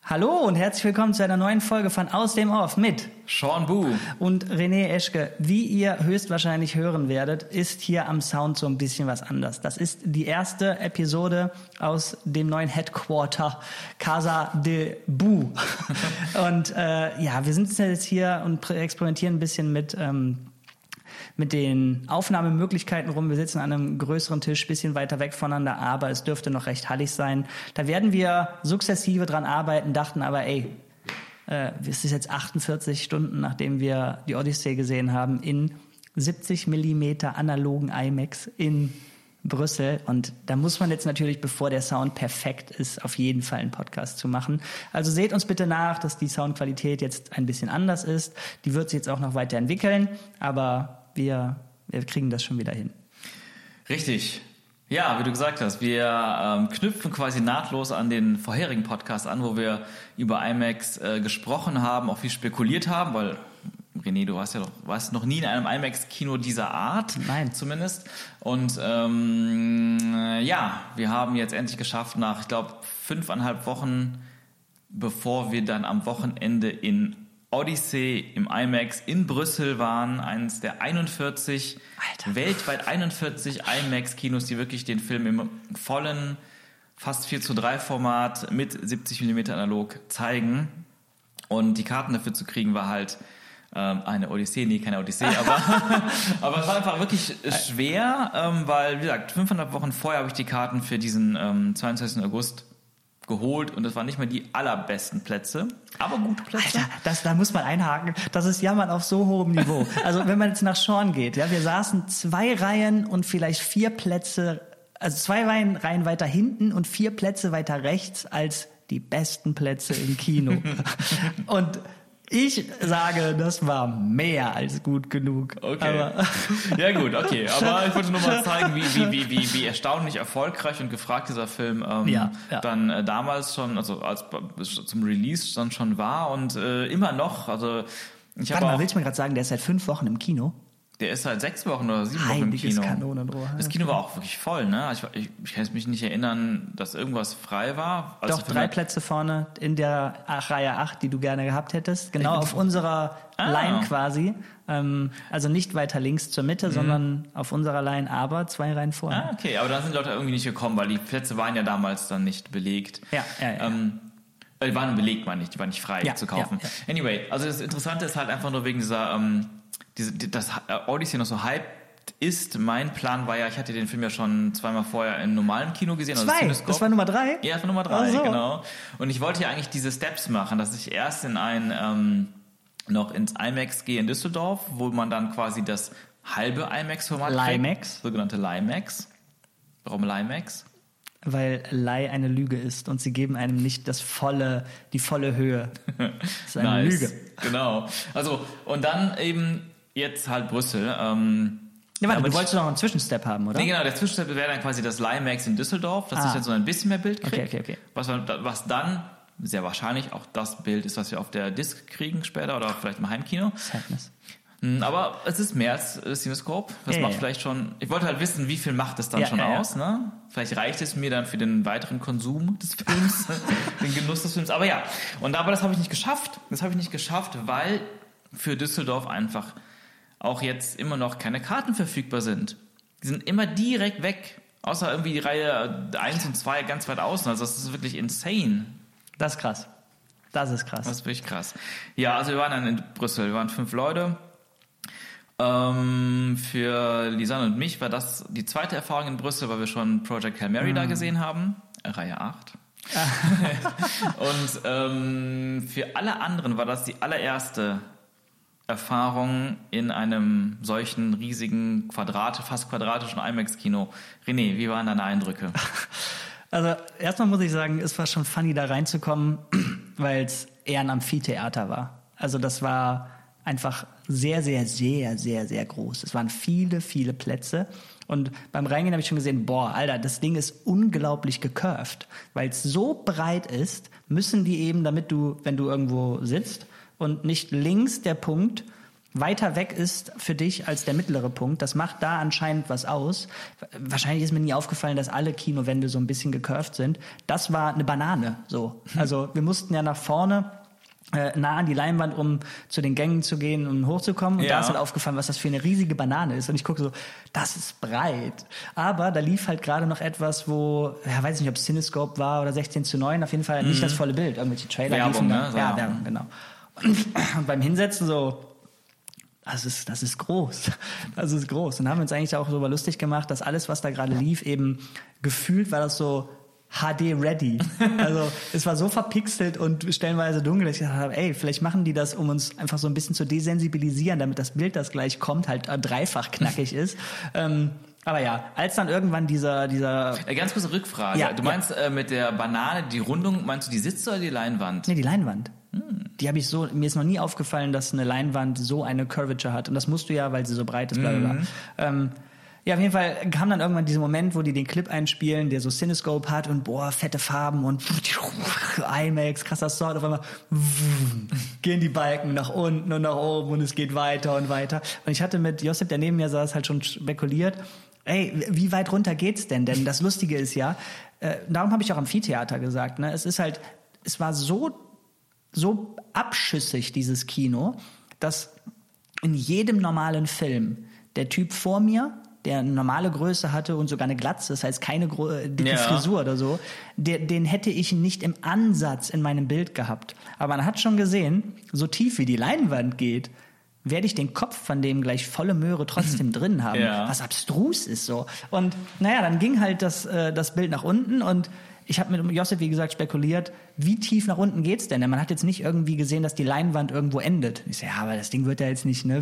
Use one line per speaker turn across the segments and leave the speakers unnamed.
Hallo und herzlich willkommen zu einer neuen Folge von Aus dem Off mit
Sean Bu
und René Eschke. Wie ihr höchstwahrscheinlich hören werdet, ist hier am Sound so ein bisschen was anders. Das ist die erste Episode aus dem neuen Headquarter Casa de Bu. Und wir sind jetzt hier und experimentieren ein bisschen mit den Aufnahmemöglichkeiten rum. Wir sitzen an einem größeren Tisch, bisschen weiter weg voneinander, aber es dürfte noch recht hallig sein. Da werden wir sukzessive dran arbeiten, dachten aber, es ist jetzt 48 Stunden, nachdem wir die Odyssee gesehen haben, in 70 Millimeter analogen IMAX in Brüssel. Und da muss man jetzt natürlich, bevor der Sound perfekt ist, auf jeden Fall einen Podcast zu machen. Also seht uns bitte nach, dass die Soundqualität jetzt ein bisschen anders ist. Die wird sich jetzt auch noch weiterentwickeln, aber wir kriegen das schon wieder hin.
Richtig. Ja, wie du gesagt hast, wir knüpfen quasi nahtlos an den vorherigen Podcast an, wo wir über IMAX gesprochen haben, auch viel spekuliert haben, weil René, du warst noch nie in einem IMAX-Kino dieser Art.
Nein.
Zumindest. Und wir haben jetzt endlich geschafft, nach, ich glaube, 5,5 Wochen, bevor wir dann am Wochenende in Odyssey im IMAX in Brüssel waren, eines der 41, weltweit 41 IMAX-Kinos, die wirklich den Film im vollen, fast 4:3 Format mit 70 mm analog zeigen. Und die Karten dafür zu kriegen, war halt eine Odyssee, keine Odyssee, aber es war einfach wirklich schwer, weil, wie gesagt, 5,5 Wochen vorher habe ich die Karten für diesen 22. August geholt und das waren nicht mehr die allerbesten Plätze, aber gute Plätze.
Alter, da muss man einhaken. Das ist Jammern auf so hohem Niveau. Also wenn man jetzt nach Sean geht, ja, wir saßen 2 Reihen und vielleicht 4 Plätze, also 2 Reihen weiter hinten und 4 Plätze weiter rechts als die besten Plätze im Kino. Und ich sage, das war mehr als gut genug.
Okay. Ja gut, okay. Aber ich wollte nur mal zeigen, wie erstaunlich erfolgreich und gefragt dieser Film dann damals schon, also als zum Release dann schon war und immer noch. Also willst du mir gerade sagen, der ist seit 5 Wochen im Kino? Der ist seit 6 Wochen oder 7 Wochen im Kino.
Kanonenrohr.
Das Kino war auch wirklich voll, ne? Ich kann mich nicht erinnern, dass irgendwas frei war.
Doch, 3 Plätze vorne in der Reihe 8, die du gerne gehabt hättest. Genau auf unserer Line quasi. Also nicht weiter links zur Mitte, sondern auf unserer Line, aber 2 Reihen vorne.
Okay, aber da sind die Leute irgendwie nicht gekommen, weil die Plätze waren ja damals dann nicht belegt.
Ja.
Die waren belegt, meine ich, die waren nicht frei zu kaufen. Ja. Anyway, also das Interessante ist halt einfach nur wegen dieser... dass Odyssey noch so hyped ist. Mein Plan war ja, ich hatte den Film ja schon 2-mal vorher in normalem Kino gesehen.
2? Das war Nummer 3?
Ja, das war Nummer 3, genau. Und ich wollte ja eigentlich diese Steps machen, dass ich erst in noch ins IMAX gehe in Düsseldorf, wo man dann quasi das halbe IMAX-Format
Limax.
Sogenannte Limax. Warum Limax?
Weil Leih eine Lüge ist und sie geben einem nicht die volle Höhe. Das ist eine Lüge.
Genau. Also, und dann eben jetzt halt Brüssel.
Du wolltest noch einen Zwischenstep haben, oder?
Nee, genau, der Zwischenstep wäre dann quasi das Limax in Düsseldorf, dass ich dann so ein bisschen mehr Bild kriege.
Okay.
Was dann sehr wahrscheinlich auch das Bild ist, was wir auf der Disc kriegen später oder vielleicht im Heimkino.
Sadness.
Aber es ist mehr als CinemaScope. Das macht vielleicht schon... Ich wollte halt wissen, wie viel macht es dann aus, ne? Vielleicht reicht es mir dann für den weiteren Konsum des Films, den Genuss des Films. Aber aber das habe ich nicht geschafft. Weil für Düsseldorf einfach auch jetzt immer noch keine Karten verfügbar sind. Die sind immer direkt weg. Außer irgendwie die Reihe 1 und 2 ganz weit außen. Also das ist wirklich insane.
Das ist krass. Das ist
wirklich krass. Ja, also wir waren dann in Brüssel. Wir waren 5 Leute. Für Lisanne und mich war das die zweite Erfahrung in Brüssel, weil wir schon Project Hail Mary da gesehen haben. Reihe 8. Und für alle anderen war das die allererste Erfahrung in einem solchen riesigen fast quadratischen IMAX-Kino. René, wie waren deine Eindrücke?
Also erstmal muss ich sagen, es war schon funny da reinzukommen, weil es eher ein Amphitheater war. Also das war einfach sehr, sehr, sehr, sehr, sehr groß. Es waren viele, viele Plätze. Und beim Reingehen habe ich schon gesehen, Alter, das Ding ist unglaublich gecurved. Weil es so breit ist, müssen die eben, damit du, wenn du irgendwo sitzt und nicht links der Punkt weiter weg ist für dich als der mittlere Punkt, das macht da anscheinend was aus. Wahrscheinlich ist mir nie aufgefallen, dass alle Kinowände so ein bisschen gecurved sind. Das war eine Banane, so. Also wir mussten ja nach vorne, nah an die Leinwand, um zu den Gängen zu gehen und hochzukommen. Und da ist halt aufgefallen, was das für eine riesige Banane ist. Und ich gucke so, das ist breit. Aber da lief halt gerade noch etwas, wo, weiß nicht, ob es Cinescope war oder 16:9, auf jeden Fall nicht das volle Bild. Irgendwelche Trailer
Werbung,
liefen da.
ne?
Ja, Werbung, genau. Und beim Hinsetzen so, das ist groß. Das ist groß. Und haben wir uns eigentlich auch so lustig gemacht, dass alles, was da gerade lief, eben gefühlt war das so HD-ready. Also es war so verpixelt und stellenweise dunkel, dass ich gedacht habe, vielleicht machen die das, um uns einfach so ein bisschen zu desensibilisieren, damit das Bild, das gleich kommt, halt dreifach knackig ist. Aber ja, als dann irgendwann dieser
Ganz kurze Rückfrage. Ja, du meinst mit der Banane, die Rundung, meinst du die Sitze oder die Leinwand?
Nee, die Leinwand. Die habe ich so, mir ist noch nie aufgefallen, dass eine Leinwand so eine Curvature hat. Und das musst du ja, weil sie so breit ist, bla bla bla. Ja, auf jeden Fall kam dann irgendwann dieser Moment, wo die den Clip einspielen, der so Cinescope hat und fette Farben und IMAX, krasser Sound, auf einmal gehen die Balken nach unten und nach oben und es geht weiter und weiter. Und ich hatte mit Josip, der neben mir saß, halt schon spekuliert, wie weit runter geht's denn? Denn das Lustige ist ja, darum habe ich auch Amphitheater gesagt, ne? Es war so abschüssig, dieses Kino, dass in jedem normalen Film der Typ vor mir, der eine normale Größe hatte und sogar eine Glatze, das heißt keine dicke Frisur oder so, den hätte ich nicht im Ansatz in meinem Bild gehabt. Aber man hat schon gesehen, so tief wie die Leinwand geht, werde ich den Kopf von dem gleich volle Möhre trotzdem drin haben, was abstrus ist so. Und dann ging halt das Bild nach unten und ich habe mit Josip, wie gesagt, spekuliert, wie tief nach unten geht's denn? Man hat jetzt nicht irgendwie gesehen, dass die Leinwand irgendwo endet. Ich so, aber das Ding wird ja jetzt nicht, ne,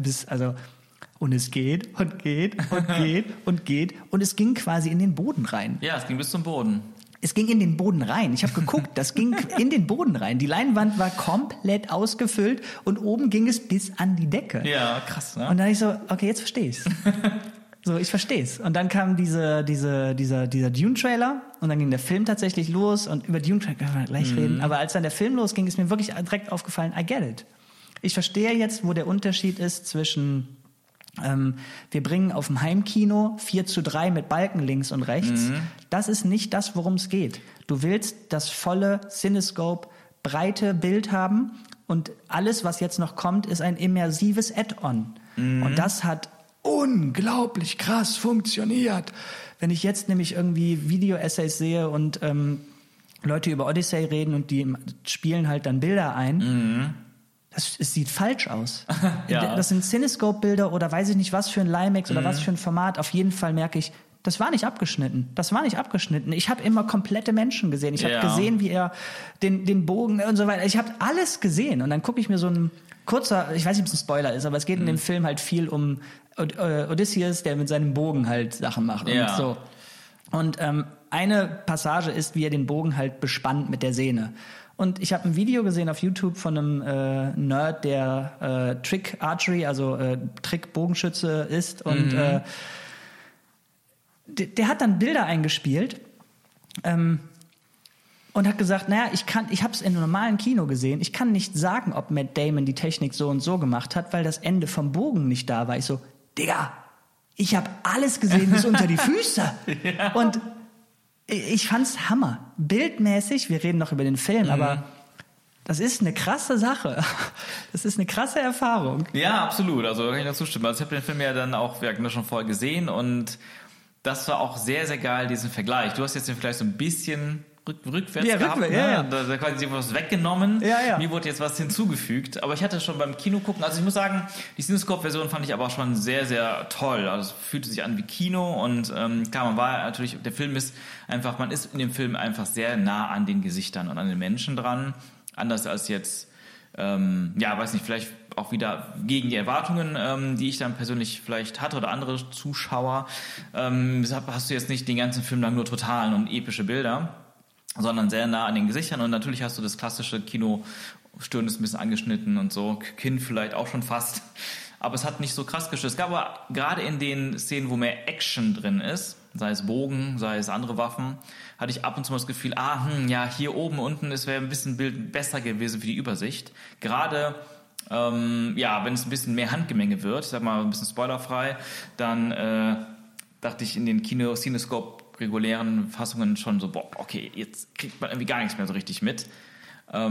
und es geht und geht und geht und geht und es ging quasi in den Boden rein.
Ja, es ging bis zum Boden.
Es ging in den Boden rein. Ich habe geguckt, das ging in den Boden rein. Die Leinwand war komplett ausgefüllt und oben ging es bis an die Decke.
Ja, krass, ne?
Und dann ich so, okay, jetzt verstehe ich's. So, ich versteh's. Und dann kam dieser Dune-Trailer und dann ging der Film tatsächlich los und über Dune-Trailer können wir gleich reden. Aber als dann der Film losging, ist mir wirklich direkt aufgefallen, I get it. Ich verstehe jetzt, wo der Unterschied ist zwischen wir bringen auf dem Heimkino 4:3 mit Balken links und rechts. Das ist nicht das, worum es geht. Du willst das volle Cinescope, breite Bild haben und alles, was jetzt noch kommt, ist ein immersives Add-on. Und das hat unglaublich krass funktioniert. Wenn ich jetzt nämlich irgendwie Video-Essays sehe und Leute über Odyssey reden und die spielen halt dann Bilder ein, es sieht falsch aus.
Ja.
Das sind Cinescope-Bilder oder weiß ich nicht was für ein Limax oder was für ein Format. Auf jeden Fall merke ich, das war nicht abgeschnitten. Ich habe immer komplette Menschen gesehen. Ich habe gesehen, wie er den Bogen und so weiter. Ich habe alles gesehen. Und dann gucke ich mir so ein kurzer, ich weiß nicht, ob es ein Spoiler ist, aber es geht in dem Film halt viel um Odysseus, der mit seinem Bogen halt Sachen macht und so. Und eine Passage ist, wie er den Bogen halt bespannt mit der Sehne. Und ich habe ein Video gesehen auf YouTube von einem Nerd, der Trick Archery, also Trick-Bogenschütze ist. Und der hat dann Bilder eingespielt und hat gesagt, ich habe es in einem normalen Kino gesehen. Ich kann nicht sagen, ob Matt Damon die Technik so und so gemacht hat, weil das Ende vom Bogen nicht da war. Ich so, Digga, ich habe alles gesehen bis unter die Füße. Ja. Und ich fand's Hammer. Bildmäßig, wir reden noch über den Film, aber das ist eine krasse Sache. Das ist eine krasse Erfahrung.
Ja, absolut. Also da kann ich noch zustimmen. Also ich habe den Film ja dann auch, wir hatten das schon vorher gesehen und das war auch sehr, sehr geil, diesen Vergleich. Du hast jetzt den Vergleich so ein bisschen rückwärts gehabt. Ne? Da quasi was weggenommen.
Ja.
Mir wurde jetzt was hinzugefügt. Aber ich hatte schon beim Kino gucken, also ich muss sagen, die Cinescope-Version fand ich aber auch schon sehr, sehr toll. Also es fühlte sich an wie Kino und klar, man war natürlich, der Film ist einfach, man ist in dem Film einfach sehr nah an den Gesichtern und an den Menschen dran. Anders als jetzt, weiß nicht, vielleicht auch wieder gegen die Erwartungen, die ich dann persönlich vielleicht hatte oder andere Zuschauer. Hast du jetzt nicht den ganzen Film lang nur totalen und epische Bilder, sondern sehr nah an den Gesichtern und natürlich hast du das klassische Kino, Stirn ist ein bisschen angeschnitten und so, Kinn vielleicht auch schon fast, aber es hat nicht so krass geschissen. Es gab aber gerade in den Szenen, wo mehr Action drin ist, sei es Bogen, sei es andere Waffen, hatte ich ab und zu mal das Gefühl, hier oben, unten, es wäre ein bisschen Bild besser gewesen für die Übersicht. Gerade Wenn es ein bisschen mehr Handgemenge wird, ich sag mal ein bisschen spoilerfrei, dann dachte ich in den Cinescope regulären Fassungen schon so, okay, jetzt kriegt man irgendwie gar nichts mehr so richtig mit.
Aber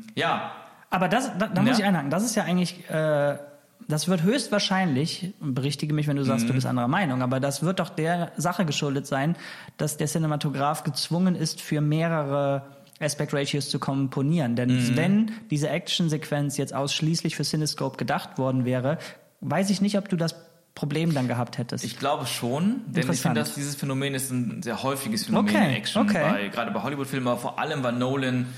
da muss ich einhaken, das ist ja eigentlich, das wird höchstwahrscheinlich, berichtige mich, wenn du sagst, du bist anderer Meinung, aber das wird doch der Sache geschuldet sein, dass der Cinematograph gezwungen ist, für mehrere Aspect Ratios zu komponieren. Denn wenn diese Action-Sequenz jetzt ausschließlich für Cinescope gedacht worden wäre, weiß ich nicht, ob du das Problem dann gehabt hättest.
Ich glaube schon, denn ich finde, dass dieses Phänomen ist ein sehr häufiges Phänomen in Action, gerade bei Hollywood-Filmen, aber vor allem, weil Nolan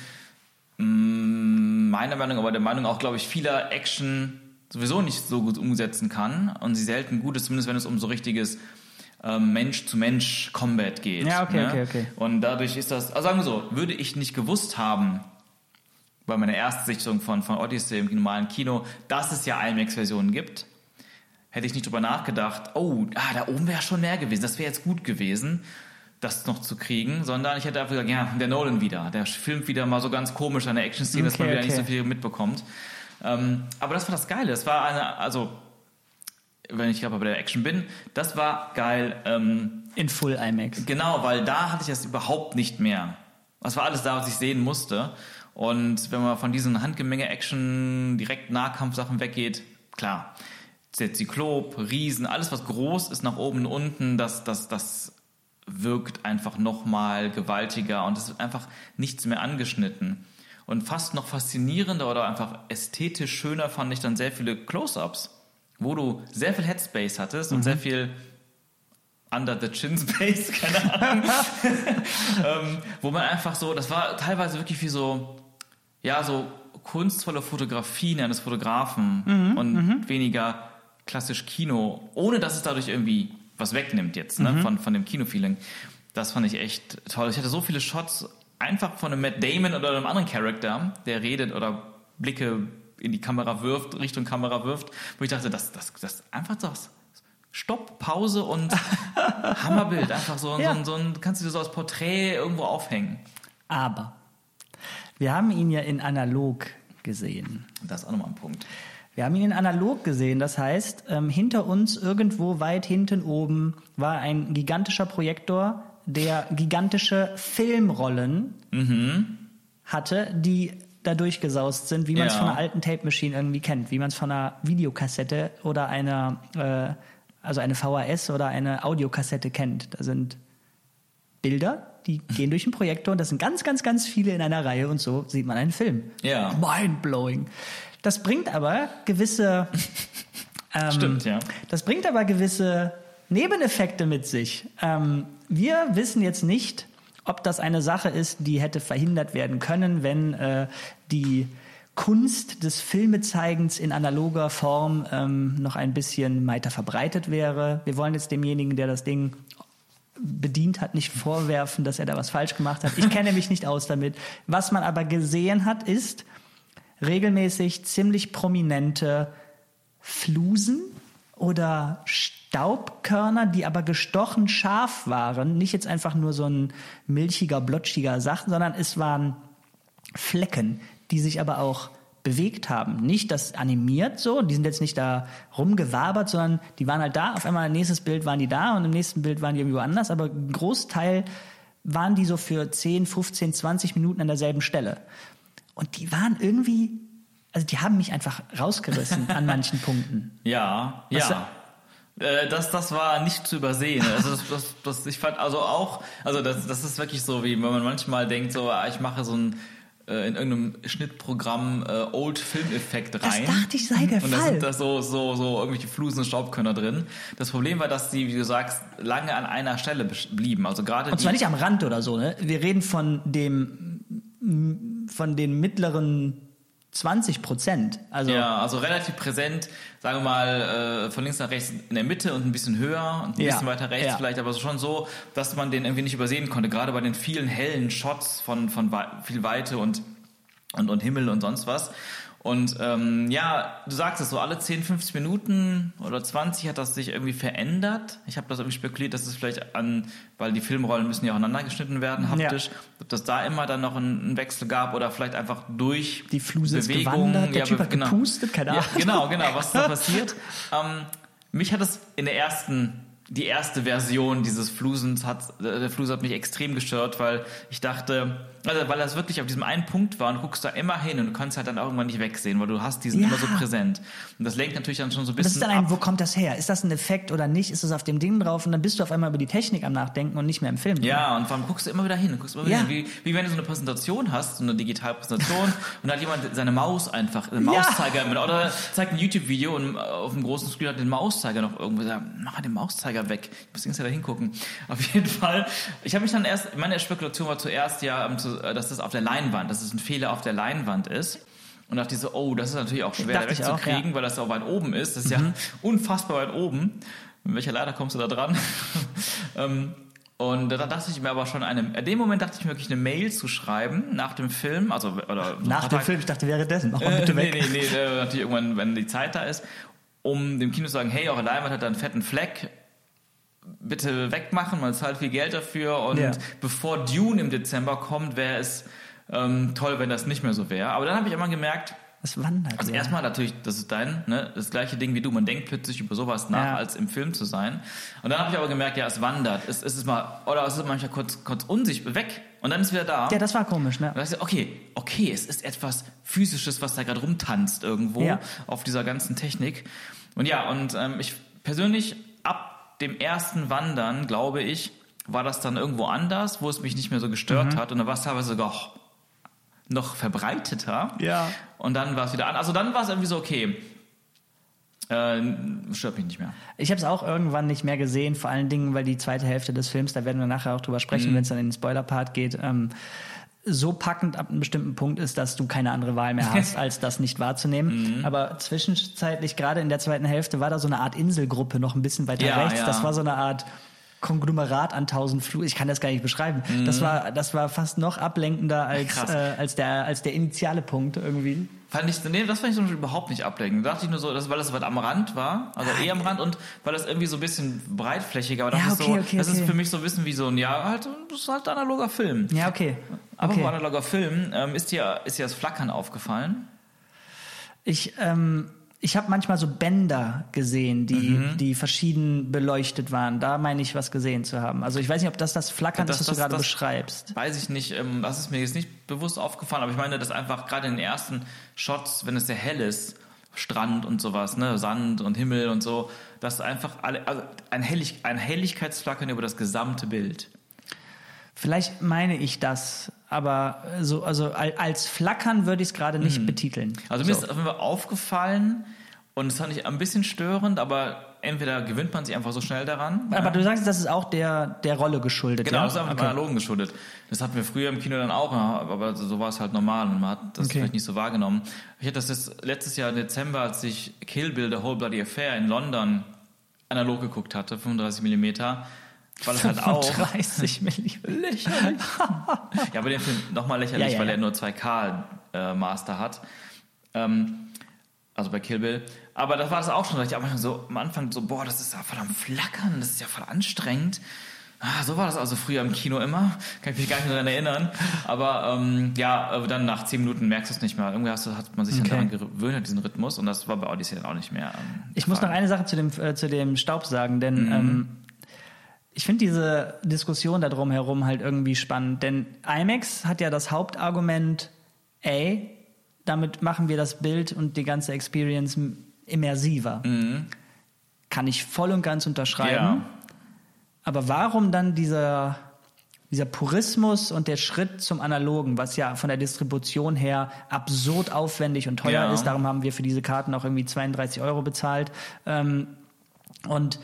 meiner Meinung, aber der Meinung auch, glaube ich, vieler Action sowieso nicht so gut umsetzen kann und sie selten gut ist, zumindest wenn es um so richtiges Mensch-zu-Mensch-Combat geht.
Ja, okay.
Und dadurch ist das, also sagen wir so, würde ich nicht gewusst haben, bei meiner Erstsichtung von Odyssey im normalen Kino, dass es ja IMAX-Versionen gibt, hätte ich nicht drüber nachgedacht, da oben wäre schon mehr gewesen, das wäre jetzt gut gewesen, das noch zu kriegen, sondern ich hätte einfach gesagt, der Nolan wieder, der filmt wieder mal so ganz komisch eine Action-Szene, dass man wieder nicht so viel mitbekommt. Aber das war das Geile, das war wenn ich gerade bei der Action bin, das war geil.
In Full IMAX.
Genau, weil da hatte ich das überhaupt nicht mehr. Das war alles da, was ich sehen musste. Und wenn man von diesen Handgemenge-Action, direkt Nahkampfsachen weggeht, klar, der Zyklop, Riesen, alles was groß ist nach oben und unten, das wirkt einfach nochmal gewaltiger und es wird einfach nichts mehr angeschnitten. Und fast noch faszinierender oder einfach ästhetisch schöner fand ich dann sehr viele Close-Ups, wo du sehr viel Headspace hattest und sehr viel Under the Chin Space, keine Ahnung, wo man einfach so, das war teilweise wirklich wie so kunstvolle Fotografien eines Fotografen und weniger klassisch Kino, ohne dass es dadurch irgendwie was wegnimmt jetzt, ne, von dem Kino-Feeling. Das fand ich echt toll. Ich hatte so viele Shots einfach von einem Matt Damon oder einem anderen Charakter, der redet oder Blicke in die Kamera wirft, Richtung Kamera wirft, wo ich dachte, das einfach das. Stopp, Pause und Hammerbild. Einfach so kannst du dir so als Porträt irgendwo aufhängen.
Aber wir haben ihn ja in analog gesehen.
Das ist auch nochmal ein Punkt.
Wir haben ihn in analog gesehen, das heißt, hinter uns irgendwo weit hinten oben war ein gigantischer Projektor, der gigantische Filmrollen hatte, die da durchgesaust sind, wie man es von einer alten Tape-Machine irgendwie kennt, wie man es von einer Videokassette oder eine VHS oder eine Audiokassette kennt. Da sind Bilder, die gehen durch den Projektor und das sind ganz, ganz, ganz viele in einer Reihe und so sieht man einen Film.
Ja.
Mindblowing. Das bringt aber gewisse
Stimmt, ja.
Das bringt aber gewisse Nebeneffekte mit sich. Wir wissen jetzt nicht, ob das eine Sache ist, die hätte verhindert werden können, wenn die Kunst des Filmezeigens in analoger Form noch ein bisschen weiter verbreitet wäre. Wir wollen jetzt demjenigen, der das Ding bedient hat, nicht vorwerfen, dass er da was falsch gemacht hat. Ich kenne mich nicht aus damit. Was man aber gesehen hat, ist regelmäßig ziemlich prominente Flusen oder Staubkörner, die aber gestochen scharf waren. Nicht jetzt einfach nur so ein milchiger, blotschiger Sachen, sondern es waren Flecken, die sich aber auch bewegt haben. Nicht das animiert so, die sind jetzt nicht da rumgewabert, sondern die waren halt da, auf einmal im nächsten Bild waren die da und im nächsten Bild waren die irgendwie woanders, aber ein Großteil waren die so für 10, 15, 20 Minuten an derselben Stelle. Und die waren irgendwie, also die haben mich einfach rausgerissen an manchen Punkten.
Ja. Das war nicht zu übersehen. Also das ich fand das ist wirklich so, wie wenn man manchmal denkt, so ich mache so ein in irgendeinem Schnittprogramm Old-Film-Effekt rein.
Das dachte ich sei der Fall.
Und da sind da so irgendwelche Flusen und Staubkörner drin. Das Problem war, dass die, wie du sagst, lange an einer Stelle blieben. Also gerade
und zwar nicht am Rand oder so, ne? Wir reden von den mittleren 20%.
Also relativ präsent, sagen wir mal, von links nach rechts in der Mitte und ein bisschen höher und ein bisschen weiter rechts vielleicht, aber schon so, dass man den irgendwie nicht übersehen konnte, gerade bei den vielen hellen Shots von viel Weite und und Himmel und sonst was. Und du sagst es so, alle 10, 50 Minuten oder 20 hat das sich irgendwie verändert. Ich habe das irgendwie spekuliert, dass es vielleicht weil die Filmrollen müssen ja aufeinander geschnitten werden, haptisch, ob das da immer dann noch einen Wechsel gab oder vielleicht einfach durch
die Fluse ist
Bewegung.
gewandert, der Typ hat gepustet, keine Ahnung.
Ja, genau, was ist da passiert? Mich hat es in die erste Version dieses Flusens der Fluse hat mich extrem gestört, weil ich dachte, weil das wirklich auf diesem einen Punkt war und du guckst da immer hin und du kannst halt dann auch irgendwann nicht wegsehen, weil du hast diesen immer so präsent. Und das lenkt natürlich dann schon so ein bisschen
das ist dann wo kommt das her? Ist das ein Effekt oder nicht? Ist das auf dem Ding drauf? Und dann bist du auf einmal über die Technik am Nachdenken und nicht mehr im Film.
Ja, und vor allem guckst du immer wieder hin. Wie wenn du so eine Präsentation hast, so eine Digitalpräsentation und da hat jemand seine Maus einfach, den Mauszeiger oder zeigt ein YouTube-Video und auf dem großen Screen hat den Mauszeiger noch irgendwo gesagt, mach den Mauszeiger weg. Ich muss da hingucken. Auf jeden Fall. Ich habe mich dann meine Spekulation war zuerst dass das auf der Leinwand, dass es ein Fehler auf der Leinwand ist. Und dachte ich so, das ist natürlich auch schwer wegzukriegen, weil das ja auch weit oben ist. Das ist ja unfassbar weit oben. Mit welcher Leiter kommst du da dran? Und da dachte ich mir aber schon in dem Moment dachte ich mir wirklich eine Mail zu schreiben nach dem Film,
nach dem Film, ich dachte währenddessen, mach mal bitte weg.
Nee, natürlich irgendwann, wenn die Zeit da ist, um dem Kino zu sagen, hey, eure Leinwand hat da einen fetten Fleck, bitte wegmachen, man zahlt viel Geld dafür und bevor Dune im Dezember kommt, wäre es toll, wenn das nicht mehr so wäre. Aber dann habe ich immer gemerkt,
es wandert.
Also erstmal natürlich, das ist das gleiche Ding wie du, man denkt plötzlich über sowas nach, als im Film zu sein. Und dann habe ich aber gemerkt, es wandert, es ist manchmal kurz unsichtbar weg und dann ist es wieder da.
Ja, das war komisch, ne?
Und dann dachte ich, okay, es ist etwas Physisches, was da gerade rumtanzt irgendwo auf dieser ganzen Technik. Und ich persönlich ab dem ersten Wandern, glaube ich, war das dann irgendwo anders, wo es mich nicht mehr so gestört hat. Und dann war es teilweise sogar noch verbreiteter. Ja. Und dann war es wieder an. Also dann war es irgendwie so, okay, stört mich nicht mehr.
Ich habe es auch irgendwann nicht mehr gesehen, vor allen Dingen, weil die zweite Hälfte des Films, da werden wir nachher auch drüber sprechen, wenn es dann in den Spoiler-Part geht, so packend ab einem bestimmten Punkt ist, dass du keine andere Wahl mehr hast, als das nicht wahrzunehmen. Aber zwischenzeitlich, gerade in der zweiten Hälfte, war da so eine Art Inselgruppe noch ein bisschen weiter rechts. Ja. Das war so eine Art Konglomerat an 1000 Flügen. Ich kann das gar nicht beschreiben. Das war fast noch ablenkender als der initiale Punkt irgendwie.
Das fand ich so überhaupt nicht ablenkend. Da dachte ich nur so, weil das weit am Rand war, also eher am Rand und weil das irgendwie so ein bisschen breitflächiger war. Das ist für mich so ein bisschen wie so ein, das ist halt ein analoger Film.
Ja, okay.
Aber analoger Film, ist dir das Flackern aufgefallen?
Ich habe manchmal so Bänder gesehen, die verschieden beleuchtet waren. Da meine ich, was gesehen zu haben. Also ich weiß nicht, ob das Flackern ist, was du gerade beschreibst.
Weiß ich nicht. Das ist mir jetzt nicht bewusst aufgefallen. Aber ich meine, dass einfach gerade in den ersten Shots, wenn es sehr hell ist, Strand und sowas, ne, Sand und Himmel und so, dass einfach ein Helligkeitsflackern über das gesamte Bild.
Vielleicht meine ich das, aber als Flackern würde ich es gerade nicht betiteln.
Also mir ist auf jeden Fall aufgefallen und das fand ich ein bisschen störend, aber entweder gewöhnt man sich einfach so schnell daran.
Aber du sagst, das ist auch der Rolle geschuldet.
Genau, das ist einfach dem Analogen geschuldet. Das hatten wir früher im Kino dann auch, aber so war es halt normal und man hat das vielleicht nicht so wahrgenommen. Ich hatte das letztes Jahr im Dezember, als ich Kill Bill, The Whole Bloody Affair in London analog geguckt hatte, 35 mm. Weil es halt auch
30 Millimeter.
Lächerlich. Ja, aber den Film nochmal lächerlich, weil er nur 2K Master hat. Also bei Kill Bill. Aber das war das auch schon, da dachte ich am Anfang so, das ist ja voll am Flackern, das ist ja voll anstrengend. So war das also früher im Kino immer. Kann ich mich gar nicht daran erinnern. Aber dann nach 10 Minuten merkst du es nicht mehr. Irgendwie hat man sich dann daran gewöhnt, an diesen Rhythmus. Und das war bei Odyssey dann auch nicht mehr.
Ich muss noch eine Sache zu dem Staub sagen, denn ich finde diese Diskussion da drum herum halt irgendwie spannend, denn IMAX hat ja das Hauptargument, damit machen wir das Bild und die ganze Experience immersiver. Kann ich voll und ganz unterschreiben. Ja. Aber warum dann dieser Purismus und der Schritt zum Analogen, was ja von der Distribution her absurd aufwendig und teuer ist, darum haben wir für diese Karten auch irgendwie 32 € bezahlt. Und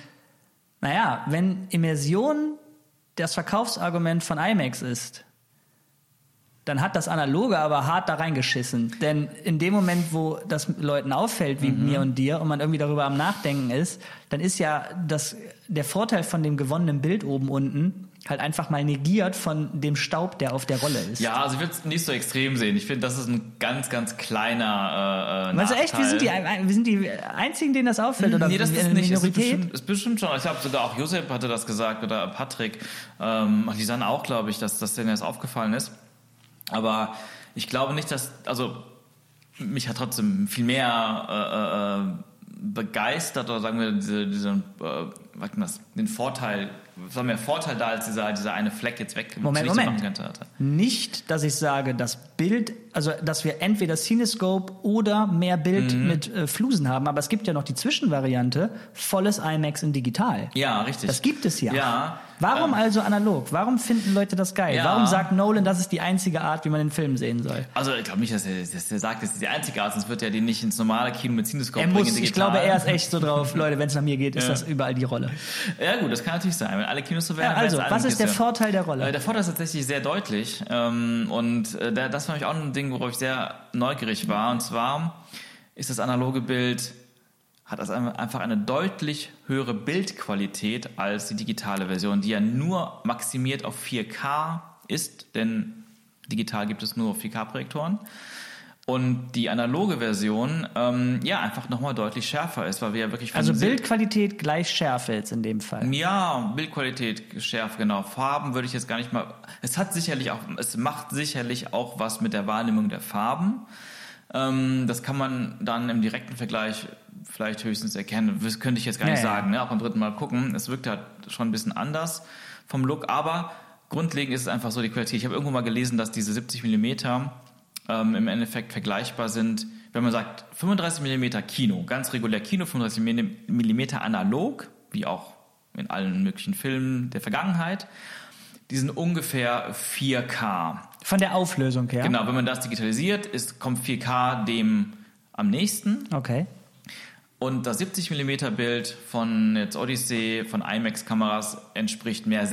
wenn Immersion das Verkaufsargument von IMAX ist, dann hat das Analoge aber hart da reingeschissen. Denn in dem Moment, wo das Leuten auffällt, wie mir und dir, und man irgendwie darüber am Nachdenken ist, dann ist ja der Vorteil von dem gewonnenen Bild oben unten halt einfach mal negiert von dem Staub, der auf der Rolle ist.
Ja, also ich würde es nicht so extrem sehen. Ich finde, das ist ein ganz, ganz kleiner
Meinst du
Nachteil.
echt, wir sind die Einzigen, denen das auffällt? Oder
Nee, das ist
eine
nicht.
Minorität?
Ist bestimmt schon. Ich glaube, sogar auch Josep hatte das gesagt oder Patrick. Die sahen auch, glaube ich, dass denen das aufgefallen ist. Aber ich glaube nicht, also mich hat trotzdem viel mehr begeistert, oder sagen wir, den Vorteil, es war mehr Vorteil da, als dieser eine Fleck jetzt weg
Moment.
machen könnte.
Nicht, dass ich sage, das Bild, also dass wir entweder CineScope oder mehr Bild mit Flusen haben, aber es gibt ja noch die Zwischenvariante, volles IMAX in digital.
Ja, richtig.
Das gibt es ja.
Ja.
Warum also analog? Warum finden Leute das geil?
Ja.
Warum sagt Nolan, das ist die einzige Art, wie man den Film sehen soll?
Also ich glaube nicht, dass er sagt, das ist die einzige Art, sonst wird er den nicht ins normale Kino mit CineScope bringen.
Ich glaube, er ist echt so drauf, Leute, wenn es nach mir geht, ist das überall die Rolle.
Ja gut, das kann natürlich sein, wenn alle Kinos so wären.
Ja, also, was ist der Vorteil der Rolle?
Der Vorteil ist tatsächlich sehr deutlich das war nämlich auch ein Ding, worauf ich sehr neugierig war, und zwar ist das analoge Bild, hat das einfach eine deutlich höhere Bildqualität als die digitale Version, die ja nur maximiert auf 4K ist, denn digital gibt es nur 4K-Projektoren. Und die analoge Version einfach nochmal deutlich schärfer ist, weil wir ja wirklich...
Also Bildqualität gleich Schärfe jetzt in dem Fall.
Ja, Bildqualität, Schärfe, genau. Farben würde ich jetzt gar nicht mal... Es macht sicherlich auch was mit der Wahrnehmung der Farben. Das kann man dann im direkten Vergleich vielleicht höchstens erkennen. Das könnte ich jetzt gar nicht sagen, ne? Auch beim dritten Mal gucken. Es wirkt halt schon ein bisschen anders vom Look, aber grundlegend ist es einfach so die Qualität. Ich habe irgendwo mal gelesen, dass diese 70 mm im Endeffekt vergleichbar sind, wenn man sagt 35 mm Kino, ganz regulär Kino, 35 mm analog, wie auch in allen möglichen Filmen der Vergangenheit, die sind ungefähr 4K.
Von der Auflösung her?
Genau, wenn man das digitalisiert, kommt 4K dem am nächsten.
Okay.
Und das 70 mm Bild von jetzt Odyssey, von IMAX-Kameras entspricht mehr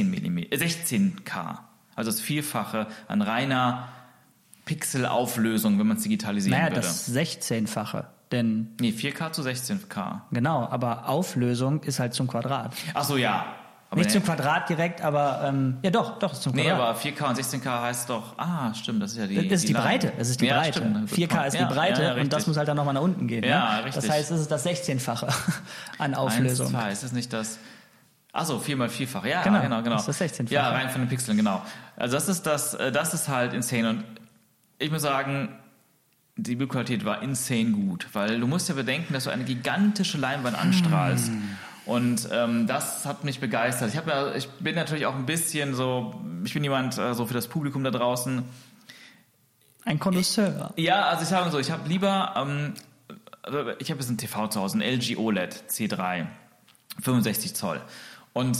16K. Also das Vielfache an reiner Pixelauflösung, wenn man es digitalisieren würde.
Das 16-fache. Denn
4K zu 16K.
Genau, aber Auflösung ist halt zum Quadrat.
Ach so, ja. Aber
nicht zum Quadrat direkt, aber doch, ist zum Quadrat.
Nee, aber 4K und 16K heißt doch, stimmt, das ist ja die...
Das ist die Breite, das ist die Breite. Stimmt, 4K ist die Breite und das muss halt dann nochmal nach unten gehen.
Ja,
ne?
richtig.
Das heißt, es ist das 16-fache an Auflösung.
1, 2, ist das nicht das... Achso, 4x4-fach, ja, genau.
Das ist das 16-fache.
Ja, rein von den Pixeln, genau. Also das ist halt insane und ich muss sagen, die Bildqualität war insane gut, weil du musst ja bedenken, dass du eine gigantische Leinwand anstrahlst. Und das hat mich begeistert. Ich bin natürlich auch ein bisschen so, ich bin jemand so für das Publikum da draußen.
Ein Connoisseur.
Ja, also ich sage mal so, ich habe lieber, ich habe jetzt ein TV zu Hause, ein LG OLED C3, 65 Zoll. Und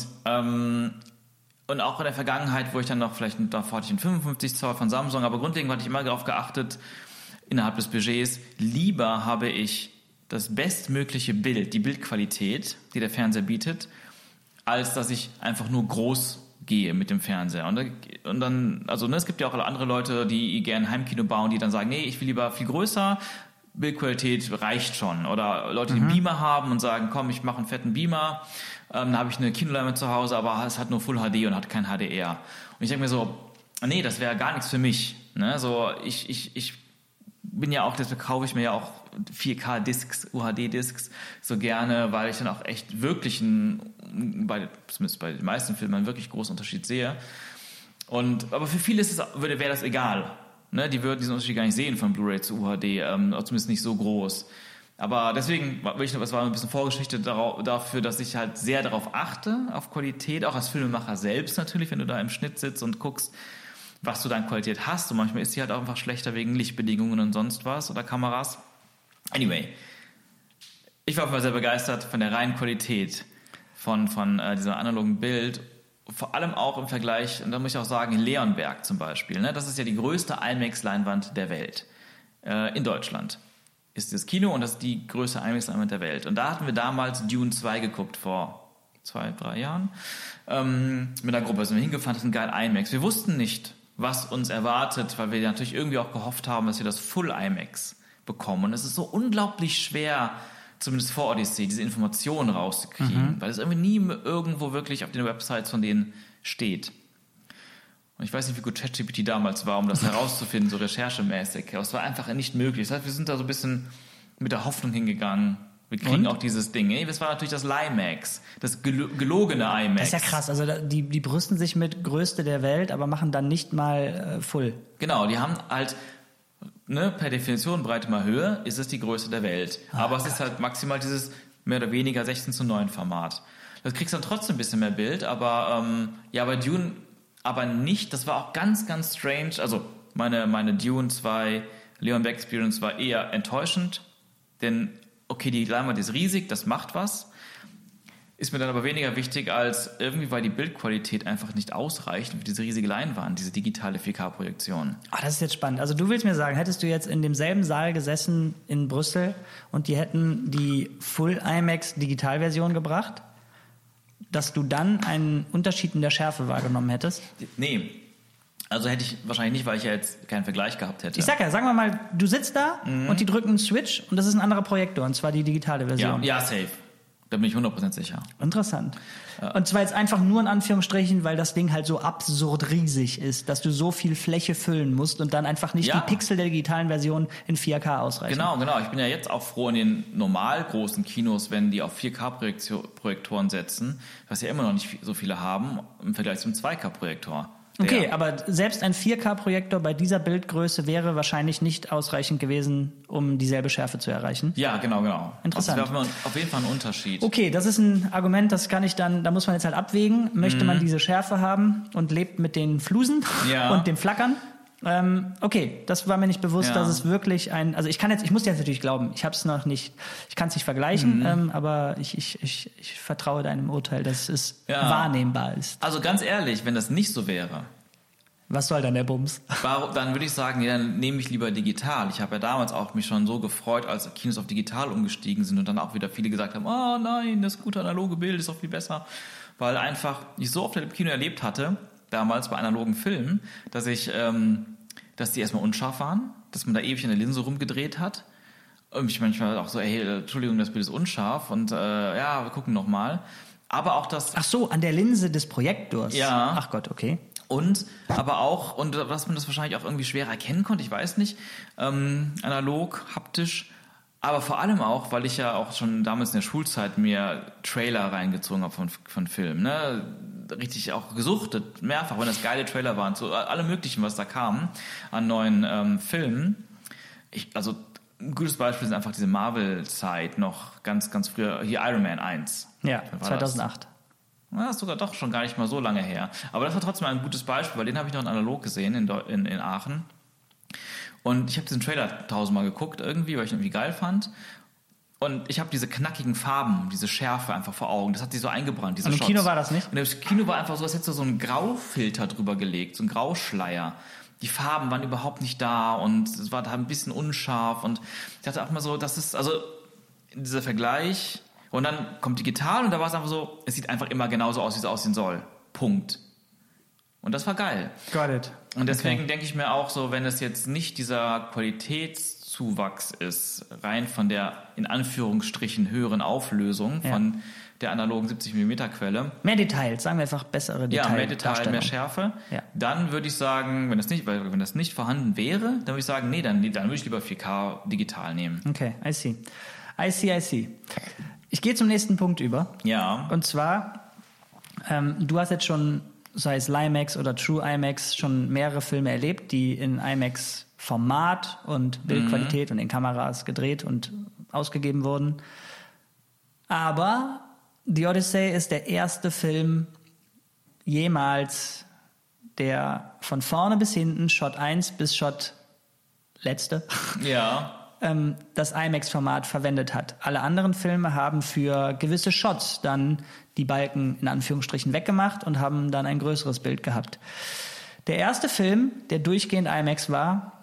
auch in der Vergangenheit, wo ich dann noch, davor hatte ich einen 55 Zoll von Samsung, aber grundlegend hatte ich immer darauf geachtet, innerhalb des Budgets, lieber habe ich das bestmögliche Bild, die Bildqualität, die der Fernseher bietet, als dass ich einfach nur groß gehe mit dem Fernseher. Und dann, also es gibt ja auch andere Leute, die gerne Heimkino bauen, die dann sagen, nee, ich will lieber viel größer, Bildqualität reicht schon. Oder Leute, die einen Beamer haben und sagen, komm, ich mache einen fetten Beamer, dann habe ich eine Kinoleinwand zu Hause, aber es hat nur Full HD und hat kein HDR. Und ich denke mir so, nee, das wäre gar nichts für mich. Ne? So, ich bin ja auch, deswegen kaufe ich mir ja auch 4K-Discs, UHD-Discs so gerne, weil ich dann auch echt wirklich zumindest bei den meisten Filmen einen wirklich großen Unterschied sehe. Aber für viele wäre das egal. Ne? Die würden diesen Unterschied gar nicht sehen von Blu-ray zu UHD, zumindest nicht so groß. Aber deswegen, das war ein bisschen Vorgeschichte dafür, dass ich halt sehr darauf achte, auf Qualität, auch als Filmemacher selbst natürlich, wenn du da im Schnitt sitzt und guckst, was du da an Qualität hast. Und manchmal ist die halt auch einfach schlechter wegen Lichtbedingungen und sonst was oder Kameras. Anyway, ich war sehr begeistert von der reinen Qualität von diesem analogen Bild. Vor allem auch im Vergleich, und da muss ich auch sagen, in Leonberg zum Beispiel. Ne? Das ist ja die größte IMAX-Leinwand der Welt. In Deutschland ist das Kino und das ist die größte IMAX-Leinwand der Welt. Und da hatten wir damals Dune 2 geguckt vor 2-3 Jahren. Mit einer Gruppe sind wir hingefahren, das ist ein geil IMAX. Wir wussten nicht, was uns erwartet, weil wir natürlich irgendwie auch gehofft haben, dass wir das Full IMAX bekommen. Und es ist so unglaublich schwer, zumindest vor Odyssey, diese Informationen rauszukriegen, weil es irgendwie nie irgendwo wirklich auf den Websites von denen steht. Und ich weiß nicht, wie gut ChatGPT damals war, um das herauszufinden, so recherchemäßig. Aber es war einfach nicht möglich. Das heißt, wir sind da so ein bisschen mit der Hoffnung hingegangen, wir kriegen auch dieses Ding. Das war natürlich das LIMAX, das gelogene IMAX.
Das ist ja krass. Also die brüsten sich mit Größte der Welt, aber machen dann nicht mal Full.
Genau, die haben halt, per Definition Breite mal Höhe, ist es die Größe der Welt. Aber es ist halt maximal dieses mehr oder weniger 16:9 Format. Das kriegst dann trotzdem ein bisschen mehr Bild, aber bei Dune aber nicht. Das war auch ganz, ganz strange. Also meine Dune 2 Leon Beck Experience war eher enttäuschend, denn okay, die Leinwand ist riesig, das macht was. Ist mir dann aber weniger wichtig, als irgendwie war die Bildqualität einfach nicht ausreichend für diese riesige Leinwand, diese digitale 4K-Projektion.
Das ist jetzt spannend. Also du willst mir sagen, hättest du jetzt in demselben Saal gesessen in Brüssel und die hätten die Full IMAX Digitalversion gebracht, dass du dann einen Unterschied in der Schärfe wahrgenommen hättest?
Nee. Also hätte ich wahrscheinlich nicht, weil ich ja jetzt keinen Vergleich gehabt hätte.
Ich sag ja, sagen wir mal, du sitzt da und die drücken einen Switch und das ist ein anderer Projektor, und zwar die digitale Version.
Ja, safe. Da bin ich 100% sicher.
Interessant. Ja. Und zwar jetzt einfach nur in Anführungsstrichen, weil das Ding halt so absurd riesig ist, dass du so viel Fläche füllen musst und dann einfach nicht die Pixel der digitalen Version in 4K ausreichen.
Genau. Ich bin ja jetzt auch froh in den normal großen Kinos, wenn die auf 4K-Projektoren setzen, was ja immer noch nicht so viele haben im Vergleich zum 2K-Projektor.
Okay, aber selbst ein 4K-Projektor bei dieser Bildgröße wäre wahrscheinlich nicht ausreichend gewesen, um dieselbe Schärfe zu erreichen.
Ja, genau.
Interessant.
Das wäre auf jeden Fall ein Unterschied.
Okay, das ist ein Argument, das kann ich dann, da muss man jetzt halt abwägen. Möchte man diese Schärfe haben und lebt mit den Flusen und dem Flackern? Okay, das war mir nicht bewusst, dass es wirklich also ich muss dir jetzt natürlich glauben, ich kann es nicht vergleichen, aber ich vertraue deinem Urteil, dass es wahrnehmbar ist.
Also ganz ehrlich, wenn das nicht so wäre,
was soll dann der Bums?
Dann würde ich sagen, dann nehme ich lieber digital. Ich habe ja damals auch mich schon so gefreut, als Kinos auf digital umgestiegen sind und dann auch wieder viele gesagt haben, oh nein, das gute analoge Bild ist auch viel besser, weil einfach ich so oft im Kino erlebt hatte, damals bei analogen Filmen, dass die erstmal unscharf waren, dass man da ewig in der Linse rumgedreht hat. Und ich manchmal auch so, Entschuldigung, das Bild ist unscharf und wir gucken nochmal. Aber auch das...
Ach so, an der Linse des Projektors.
Ja.
Ach Gott, okay.
Und aber auch, und dass man das wahrscheinlich auch irgendwie schwer erkennen konnte, ich weiß nicht, analog, haptisch, aber vor allem auch, weil ich ja auch schon damals in der Schulzeit mir Trailer reingezogen habe von Filmen, ne? Richtig auch gesuchtet, mehrfach, wenn das geile Trailer waren, zu allem Möglichen, was da kam an neuen Filmen. Also ein gutes Beispiel ist einfach diese Marvel-Zeit noch ganz, ganz früher, hier Iron Man 1.
Ja, 2008.
Das ist sogar doch schon gar nicht mal so lange her. Aber das war trotzdem ein gutes Beispiel, weil den habe ich noch in analog gesehen in Aachen. Und ich habe diesen Trailer 1000-mal geguckt irgendwie, weil ich ihn irgendwie geil fand. Und ich habe diese knackigen Farben, diese Schärfe einfach vor Augen. Das hat sich so eingebrannt, diese
Und im
Shots.
Kino war das nicht?
Und im Kino war einfach so, als hättest du so einen Graufilter drüber gelegt, so einen Grauschleier. Die Farben waren überhaupt nicht da und es war da ein bisschen unscharf. Und ich dachte auch mal so, das ist, also dieser Vergleich. Und dann kommt digital und da war es einfach so, es sieht einfach immer genauso aus, wie es aussehen soll. Punkt. Und das war geil.
Got it.
Und deswegen denke ich mir auch so, wenn es jetzt nicht dieser Qualitätszuwachs ist, rein von der in Anführungsstrichen höheren Auflösung von der analogen 70mm Quelle.
Mehr Details, sagen wir einfach bessere Details.
Ja, mehr Detail, mehr Schärfe.
Ja.
Dann würde ich sagen, wenn das nicht vorhanden wäre, dann würde ich sagen, dann würde ich lieber 4K digital nehmen.
Okay, I see. Ich gehe zum nächsten Punkt über.
Ja.
Und zwar, du hast jetzt schon, sei es LIMAX oder True IMAX, schon mehrere Filme erlebt, die in IMAX-Format und Bildqualität und in Kameras gedreht und ausgegeben wurden. Aber The Odyssey ist der erste Film jemals, der von vorne bis hinten, Shot 1 bis Shot letzte, das IMAX-Format verwendet hat. Alle anderen Filme haben für gewisse Shots dann die Balken in Anführungsstrichen weggemacht und haben dann ein größeres Bild gehabt. Der erste Film, der durchgehend IMAX war,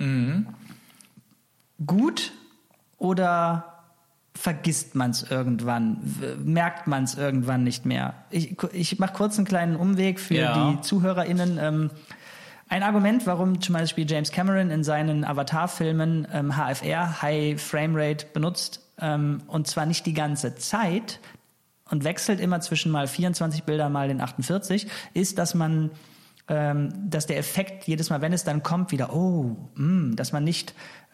gut oder vergisst man es irgendwann? Merkt man es irgendwann nicht mehr? Ich mache kurz einen kleinen Umweg für die ZuhörerInnen. Ein Argument, warum zum Beispiel James Cameron in seinen Avatar-Filmen HFR, High Frame Rate, benutzt, und zwar nicht die ganze Zeit, und wechselt immer zwischen mal 24 Bildern mal den 48, ist, dass der Effekt jedes Mal, wenn es dann kommt, wieder, dass man nicht,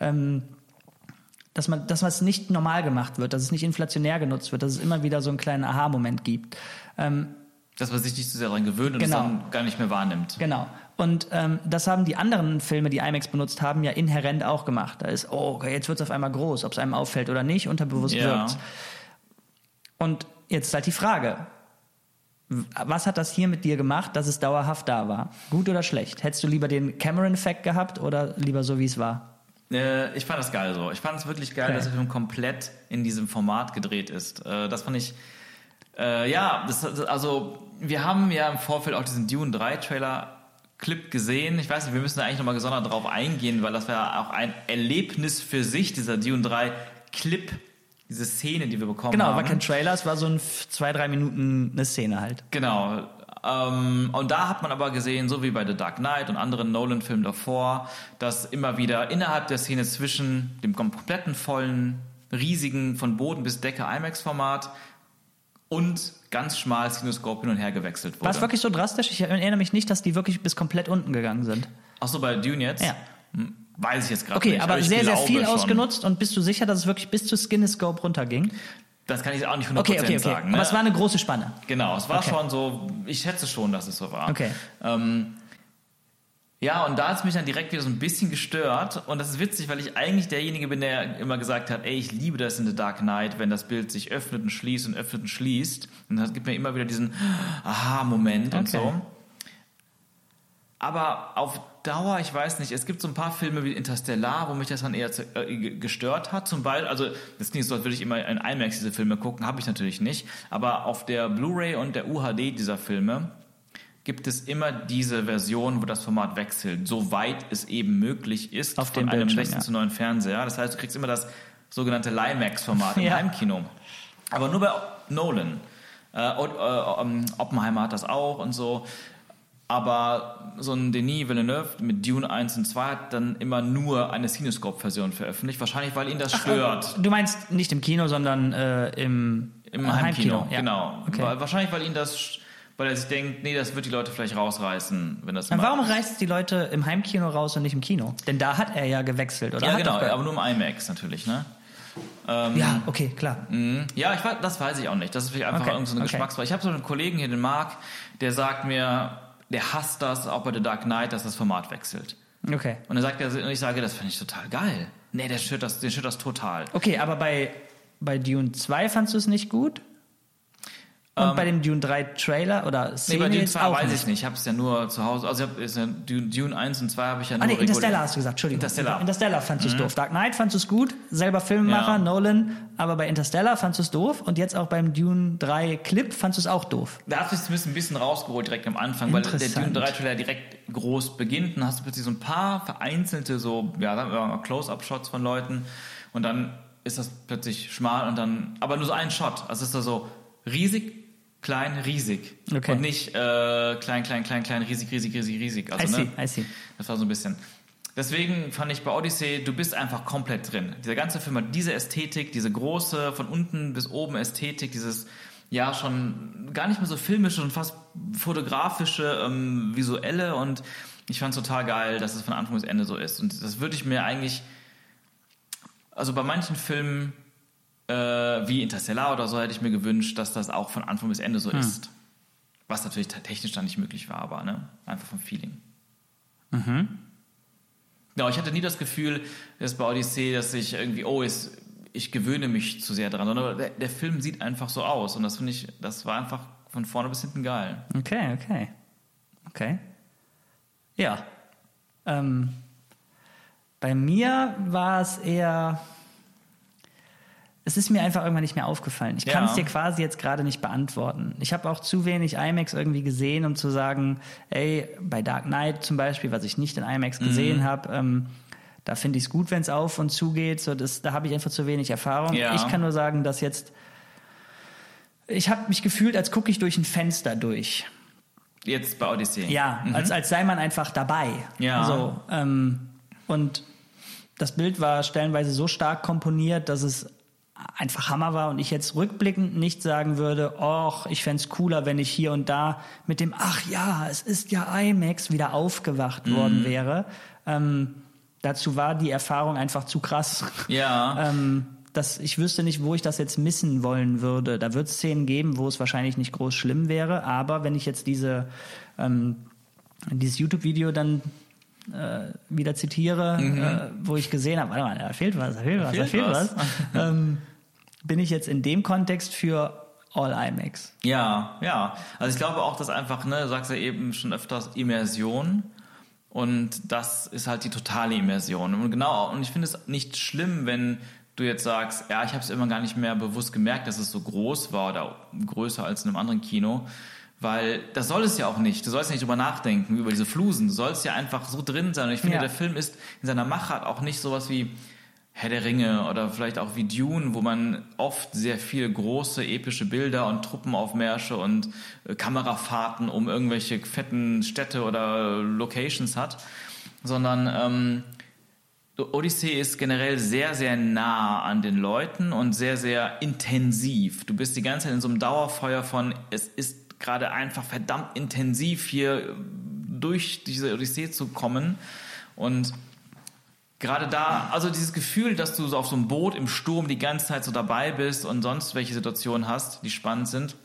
dass es nicht normal gemacht wird, dass es nicht inflationär genutzt wird, dass es immer wieder so einen kleinen Aha-Moment gibt.
Dass man sich nicht so sehr daran gewöhnt und es dann gar nicht mehr wahrnimmt.
Genau. Und das haben die anderen Filme, die IMAX benutzt haben, ja inhärent auch gemacht. Da ist, okay, jetzt wird es auf einmal groß, ob es einem auffällt oder nicht, unterbewusst wirkt. Und jetzt ist halt die Frage, was hat das hier mit dir gemacht, dass es dauerhaft da war? Gut oder schlecht? Hättest du lieber den Cameron-Effekt gehabt oder lieber so, wie es war?
Ich fand das geil so. Ich fand es wirklich geil, dass der Film komplett in diesem Format gedreht ist. Das fand ich... also wir haben ja im Vorfeld auch diesen Dune 3 Trailer-Clip gesehen. Ich weiß nicht, wir müssen da eigentlich nochmal gesondert drauf eingehen, weil das war ja auch ein Erlebnis für sich, dieser Dune 3 Clip, diese Szene, die wir bekommen haben.
Genau, war kein Trailer, es war so 2-3 Minuten eine Szene halt.
Genau. Und da hat man aber gesehen, so wie bei The Dark Knight und anderen Nolan-Filmen davor, dass immer wieder innerhalb der Szene zwischen dem kompletten vollen, riesigen, von Boden bis Decke IMAX-Format und ganz schmal Cinescope hin und her gewechselt wurde.
War es wirklich so drastisch? Ich erinnere mich nicht, dass die wirklich bis komplett unten gegangen sind.
Ach so, bei Dune jetzt?
Ja.
Weiß ich jetzt gerade nicht.
Okay, aber sehr, sehr viel
schon
ausgenutzt. Und bist du sicher, dass es wirklich bis zu Cinescope runterging?
Das kann ich auch nicht 100% sagen. Ne?
Aber es war eine große Spanne.
Genau, es war schon so, ich schätze schon, dass es so war.
Okay.
Ja, und da hat es mich dann direkt wieder so ein bisschen gestört. Und das ist witzig, weil ich eigentlich derjenige bin, der immer gesagt hat, ich liebe das in The Dark Knight, wenn das Bild sich öffnet und schließt und öffnet und schließt. Und das gibt mir immer wieder diesen Aha-Moment und so. Aber auf Dauer, ich weiß nicht, es gibt so ein paar Filme wie Interstellar, wo mich das dann eher gestört hat. Zum Beispiel, also das ist nicht so, als würde ich immer in IMAX diese Filme gucken, habe ich natürlich nicht. Aber auf der Blu-ray und der UHD dieser Filme gibt es immer diese Version, wo das Format wechselt, soweit es eben möglich ist,
auf
von einem 16:9 Fernseher. Das heißt, du kriegst immer das sogenannte Limax-Format im Heimkino. Aber nur bei Nolan. Oppenheimer hat das auch und so. Aber so ein Denis Villeneuve mit Dune 1 und 2 hat dann immer nur eine Cinescope-Version veröffentlicht. Wahrscheinlich, weil ihn das stört.
Du meinst nicht im Kino, sondern im
Heimkino.
Ja.
Genau.
Okay.
Wahrscheinlich, weil er sich denkt, nee, das wird die Leute vielleicht rausreißen, wenn das.
Warum reißt es die Leute im Heimkino raus und nicht im Kino? Denn da hat er ja gewechselt, oder?
Ja, genau, aber nur im IMAX natürlich, ne?
Ja, okay, klar.
Ja, das weiß ich auch nicht. Das ist vielleicht einfach irgendeine Geschmacksfrage. Ich habe so einen Kollegen hier, den Marc, der sagt mir, der hasst das, auch bei The Dark Knight, dass das Format wechselt.
Okay.
Und dann sagt er, und ich sage, das finde ich total geil. Nee, den stört das total.
Okay, aber bei Dune 2 fandst du es nicht gut? Und bei dem Dune 3 Trailer oder Szene
bei Dune 2
auch
weiß
nicht.
ich nicht. Ich habe es ja nur zu Hause. Also Dune 1 und 2 habe ich ja nur
Interstellar hast du gesagt. Entschuldigung. Interstellar fandst du es doof. Dark Knight fandst du es gut. Selber Filmemacher, Nolan. Aber bei Interstellar fandst du es doof. Und jetzt auch beim Dune 3 Clip fandst du es auch doof.
Da hast du es zumindest ein bisschen rausgeholt direkt am Anfang. Weil der Dune 3 Trailer direkt groß beginnt. Dann hast du plötzlich so ein paar vereinzelte Close-Up-Shots von Leuten. Und dann ist das plötzlich schmal und dann... Aber nur so ein Shot. Also es ist da so riesig... Klein, riesig.
Okay.
Und nicht klein, riesig. Also,
I see.
Das war so ein bisschen. Deswegen fand ich bei Odyssey, du bist einfach komplett drin. Dieser ganze Film hat diese Ästhetik, diese große, von unten bis oben Ästhetik, dieses, ja, schon gar nicht mehr so filmische und fast fotografische, visuelle. Und ich fand es total geil, dass es von Anfang bis Ende so ist. Und das würde ich mir eigentlich, also bei manchen Filmen, wie Interstellar oder so, hätte ich mir gewünscht, dass das auch von Anfang bis Ende so ist. Was natürlich technisch dann nicht möglich war, aber ne? Einfach vom Feeling. Ja, ich hatte nie das Gefühl, dass bei Odyssey, dass ich irgendwie, ich gewöhne mich zu sehr dran, sondern der Film sieht einfach so aus und das finde ich, das war einfach von vorne bis hinten geil.
Okay. Ja. Bei mir war es eher... Es ist mir einfach irgendwann nicht mehr aufgefallen. Ich kann es dir quasi jetzt gerade nicht beantworten. Ich habe auch zu wenig IMAX irgendwie gesehen, um zu sagen, bei Dark Knight zum Beispiel, was ich nicht in IMAX gesehen habe, da finde ich es gut, wenn es auf und zu geht. So, da habe ich einfach zu wenig Erfahrung.
Ja.
Ich kann nur sagen, dass ich habe mich gefühlt, als gucke ich durch ein Fenster durch.
Jetzt bei Odyssey?
Ja, als sei man einfach dabei.
Ja.
So, und das Bild war stellenweise so stark komponiert, dass es einfach Hammer war und ich jetzt rückblickend nicht sagen würde, ich fänd's cooler, wenn ich hier und da mit dem, ach ja, es ist ja IMAX wieder aufgewacht worden wäre. Dazu war die Erfahrung einfach zu krass.
Ja.
Dass ich wüsste nicht, wo ich das jetzt missen wollen würde. Da wird es Szenen geben, wo es wahrscheinlich nicht groß schlimm wäre, aber wenn ich jetzt dieses YouTube-Video dann wieder zitiere, wo ich gesehen habe, warte mal, da fehlt was. Bin ich jetzt in dem Kontext für All IMAX.
Ja. Also ich glaube auch, dass einfach, du sagst ja eben schon öfters Immersion und das ist halt die totale Immersion. Und ich finde es nicht schlimm, wenn du jetzt sagst, ja, ich habe es immer gar nicht mehr bewusst gemerkt, dass es so groß war oder größer als in einem anderen Kino, weil das soll es ja auch nicht. Du sollst nicht drüber nachdenken, über diese Flusen. Du sollst ja einfach so drin sein. Und ich finde, der Film ist in seiner Machart auch nicht sowas wie Herr der Ringe oder vielleicht auch wie Dune, wo man oft sehr viele große, epische Bilder und Truppenaufmärsche und Kamerafahrten um irgendwelche fetten Städte oder Locations hat, sondern Odyssey ist generell sehr, sehr nah an den Leuten und sehr, sehr intensiv. Du bist die ganze Zeit in so einem Dauerfeuer von, es ist gerade einfach verdammt intensiv, hier durch diese Odyssee zu kommen. Und gerade da, also dieses Gefühl, dass du so auf so einem Boot im Sturm die ganze Zeit so dabei bist und sonst welche Situationen hast, die spannend sind,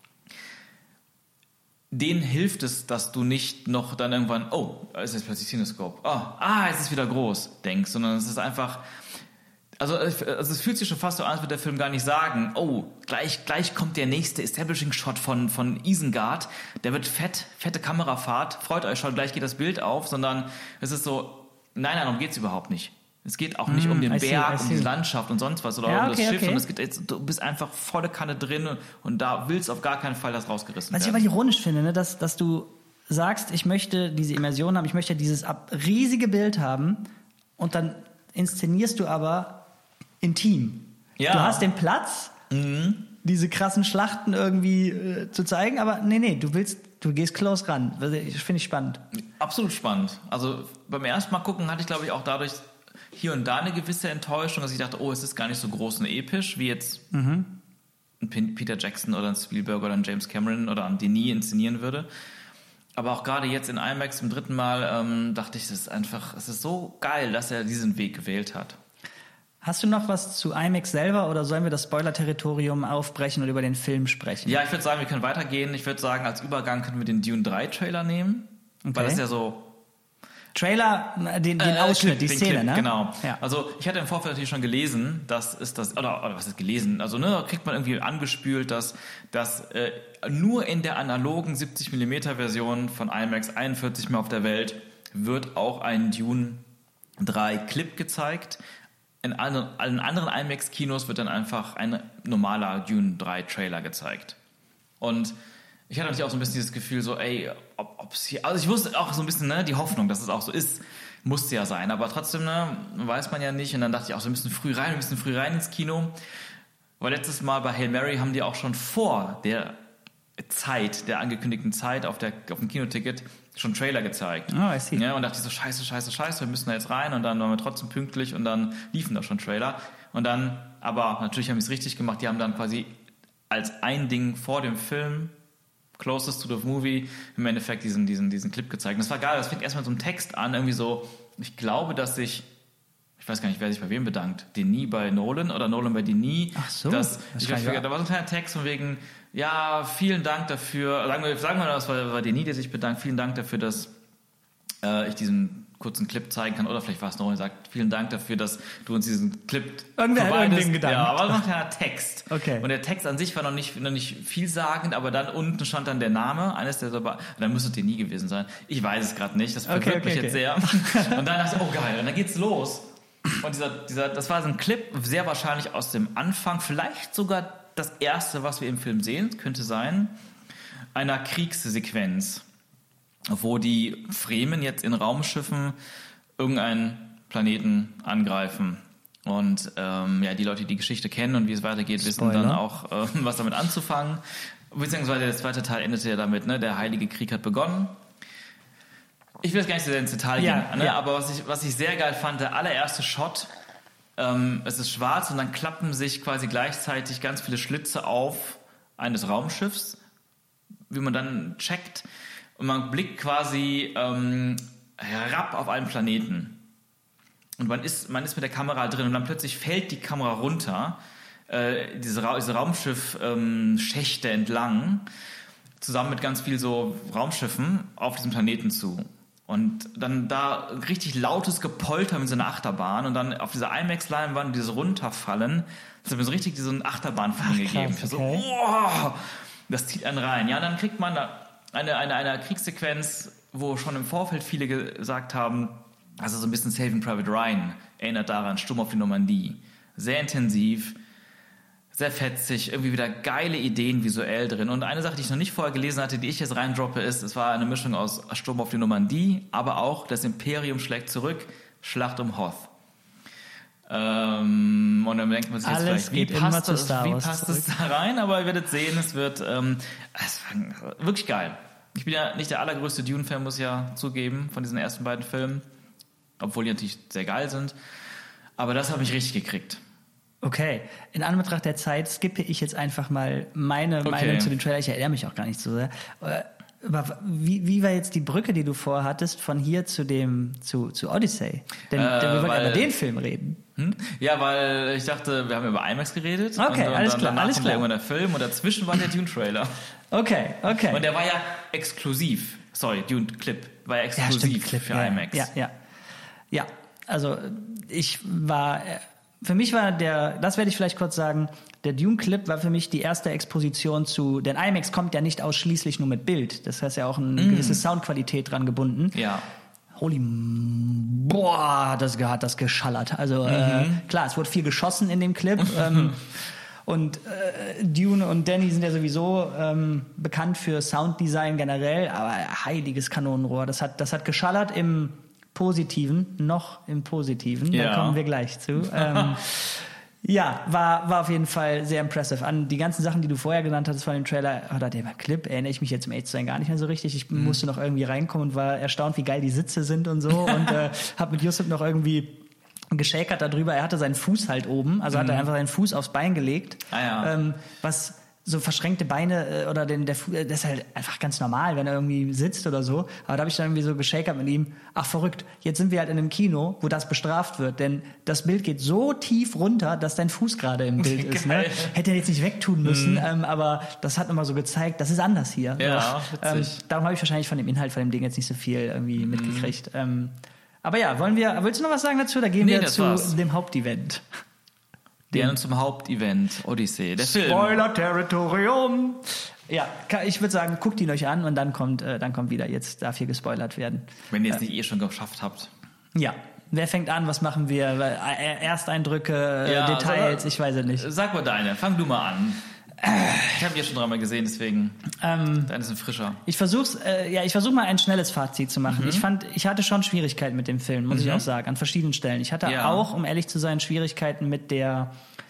denen hilft es, dass du nicht noch dann irgendwann, es ist jetzt plötzlich Cinescope, es ist wieder groß, denkst, sondern es ist einfach, also es fühlt sich schon fast so an, als würde der Film gar nicht sagen, gleich kommt der nächste Establishing-Shot von Isengard, der wird fette Kamerafahrt, freut euch schon, gleich geht das Bild auf, sondern es ist so, nein, darum geht's überhaupt nicht. Es geht auch nicht um den Berg, um die Landschaft und sonst was oder um das Schiff. Und es geht jetzt, du bist einfach volle Kanne drin und da willst auf gar keinen Fall das rausgerissen werden.
Was ich aber ironisch finde, ne, dass du sagst, ich möchte diese Immersion haben, ich möchte dieses riesige Bild haben und dann inszenierst du aber intim. Ja. Du hast den Platz, diese krassen Schlachten irgendwie zu zeigen, aber nee, du gehst close ran. Finde ich spannend.
Absolut spannend. Also beim ersten Mal gucken hatte ich, glaube ich, auch dadurch hier und da eine gewisse Enttäuschung, dass ich dachte, es ist gar nicht so groß und episch, wie jetzt ein Peter Jackson oder ein Spielberg oder ein James Cameron oder ein Denis inszenieren würde. Aber auch gerade jetzt in IMAX zum 3. Mal dachte ich, es ist so geil, dass er diesen Weg gewählt hat.
Hast du noch was zu IMAX selber oder sollen wir das Spoiler-Territorium aufbrechen und über den Film sprechen?
Ja, ich würde sagen, wir können weitergehen. Ich würde sagen, als Übergang können wir den Dune 3 Trailer nehmen, weil das ja so
Trailer, den Ausschnitt, die Szene,
Clip,
ne?
Genau.
Ja.
Also ich hatte im Vorfeld natürlich schon gelesen, oder was ist gelesen? Also kriegt man irgendwie angespült, dass nur in der analogen 70mm Version von IMAX 41 mehr auf der Welt wird auch ein Dune 3 Clip gezeigt. In allen anderen IMAX-Kinos wird dann einfach ein normaler Dune 3 Trailer gezeigt. Und ich hatte natürlich auch so ein bisschen dieses Gefühl, so, ob's hier, also ich wusste auch so ein bisschen, die Hoffnung, dass es auch so ist, musste ja sein, aber trotzdem, weiß man ja nicht. Und dann dachte ich auch so ein bisschen früh rein ins Kino. Weil letztes Mal bei Hail Mary haben die auch schon vor der angekündigten Zeit auf dem Kinoticket schon Trailer gezeigt.
I see.
Ja, und dachte ich so, scheiße, wir müssen da jetzt rein. Und dann waren wir trotzdem pünktlich und dann liefen da schon Trailer. Und dann, aber natürlich haben die es richtig gemacht, die haben dann quasi als ein Ding vor dem Film Closest to the Movie im Endeffekt diesen Clip gezeigt. Und das war geil, das fängt erstmal so einem Text an, irgendwie so, ich glaube, dass ich weiß gar nicht, wer sich bei wem bedankt, Denis bei Nolan oder Nolan bei Denis.
Ach so.
Da war so ein kleiner Text von wegen, ja, vielen Dank dafür, sagen wir mal, das war Denis, der sich bedankt, vielen Dank dafür, dass ich diesen kurzen Clip zeigen kann, oder vielleicht war es Nolan, sagt, vielen Dank dafür, dass du uns diesen Clip
verweindest.
Ja, aber noch ein kleiner Text.
Okay.
Und der Text an sich war noch nicht vielsagend, aber dann unten stand dann der Name, dann müsste es Denis gewesen sein. Ich weiß es gerade nicht, das verwirrt mich jetzt sehr. Und dann dachte ich, geil, und dann geht's los. Und das war so ein Clip, sehr wahrscheinlich aus dem Anfang, vielleicht sogar das erste, was wir im Film sehen, könnte sein, einer Kriegssequenz, wo die Fremen jetzt in Raumschiffen irgendeinen Planeten angreifen. Und die Leute, die die Geschichte kennen und wie es weitergeht, wissen dann auch, was damit anzufangen. Beziehungsweise der zweite Teil endete ja damit, der Heilige Krieg hat begonnen. Ich will jetzt gar nicht so sehr ins Detail gehen, aber was ich sehr geil fand, der allererste Shot Es ist schwarz und dann klappen sich quasi gleichzeitig ganz viele Schlitze auf eines Raumschiffs, wie man dann checkt. Und man blickt quasi herab auf einen Planeten. Und man ist mit der Kamera drin und dann plötzlich fällt die Kamera runter, diese Raumschiff-Schächte entlang, zusammen mit ganz viel so Raumschiffen auf diesem Planeten zu. Und dann da richtig lautes Gepolter mit so einer Achterbahn und dann auf dieser IMAX-Leinwand dieses Runterfallen, das hat mir so richtig so einen Achterbahnfilm gegeben.
Okay.
So, oh, das zieht einen rein. Ja, dann kriegt man eine Kriegssequenz, wo schon im Vorfeld viele gesagt haben, also so ein bisschen Saving Private Ryan erinnert daran, Sturm auf die Normandie. Sehr intensiv, sehr fetzig, irgendwie wieder geile Ideen visuell drin. Und eine Sache, die ich noch nicht vorher gelesen hatte, die ich jetzt reindroppe, ist, es war eine Mischung aus Sturm auf die Normandie, aber auch Das Imperium schlägt zurück, Schlacht um Hoth. Und dann denkt man sich jetzt
Alles
vielleicht,
geht immer zu Star Wars
wie passt es da rein? Aber ihr werdet sehen, es wird wirklich geil. Ich bin ja nicht der allergrößte Dune-Fan, muss ich ja zugeben, von diesen ersten beiden Filmen. Obwohl die natürlich sehr geil sind. Aber das habe ich richtig gekriegt.
Okay, in Anbetracht der Zeit skippe ich jetzt einfach mal meine Meinung zu dem Trailer. Ich erinnere mich auch gar nicht so sehr. Wie war jetzt die Brücke, die du vorhattest, von hier zu Odyssey? Denn wir wollten ja über den Film reden.
Ja, weil ich dachte, wir haben über IMAX geredet.
Okay, alles klar.
Danach kommt irgendwann der Film und dazwischen war der Dune-Trailer.
Okay.
Und der war ja exklusiv. Sorry, Dune-Clip war ja exklusiv für IMAX.
Ja, also für mich war das werde ich vielleicht kurz sagen, der Dune-Clip war für mich die erste Exposition denn IMAX kommt ja nicht ausschließlich nur mit Bild. Das heißt ja auch eine gewisse Soundqualität dran gebunden.
Ja.
Das hat das geschallert. Also klar, es wurde viel geschossen in dem Clip. Und Dune und Danny sind ja sowieso bekannt für Sounddesign generell, aber heiliges Kanonenrohr. Das hat geschallert im Positiven. Da kommen wir gleich zu. Ja, war auf jeden Fall sehr impressive. An die ganzen Sachen, die du vorher genannt hattest von dem Trailer oder dem Clip, erinnere ich mich jetzt um ehrlich zu sein gar nicht mehr so richtig. Ich musste noch irgendwie reinkommen und war erstaunt, wie geil die Sitze sind und so. Und habe mit Yusuf noch irgendwie geschäkert darüber. Er hatte seinen Fuß halt oben, also hat er einfach seinen Fuß aufs Bein gelegt. Was so verschränkte Beine oder der Fuß, das ist halt einfach ganz normal, wenn er irgendwie sitzt oder so. Aber da habe ich dann irgendwie so geschakert mit ihm. Ach, verrückt. Jetzt sind wir halt in einem Kino, wo das bestraft wird. Denn das Bild geht so tief runter, dass dein Fuß gerade im Bild ist. Ne? Hätte er jetzt nicht wegtun müssen, aber das hat nochmal so gezeigt, das ist anders hier.
Ja, witzig.
Darum habe ich wahrscheinlich von dem Inhalt von dem Ding jetzt nicht so viel irgendwie mitgekriegt. Aber ja, willst du noch was sagen dazu? Da gehen wir zu dem Hauptevent.
Gerne zum Hauptevent Odyssey, der Film.
Spoiler-Territorium. Ja, ich würde sagen, guckt ihn euch an und dann kommt wieder. Jetzt darf hier gespoilert werden.
Wenn ihr es nicht schon geschafft habt.
Ja. Wer fängt an? Was machen wir? Ersteindrücke, Details? Ich weiß es nicht. Sag
mal deine. Fang du mal an. Ich habe ihn ja schon dreimal gesehen, deswegen deine sind frischer.
Ich versuche mal ein schnelles Fazit zu machen. Ich hatte schon Schwierigkeiten mit dem Film, muss ich auch sagen, an verschiedenen Stellen. Ich hatte auch, um ehrlich zu sein, Schwierigkeiten mit der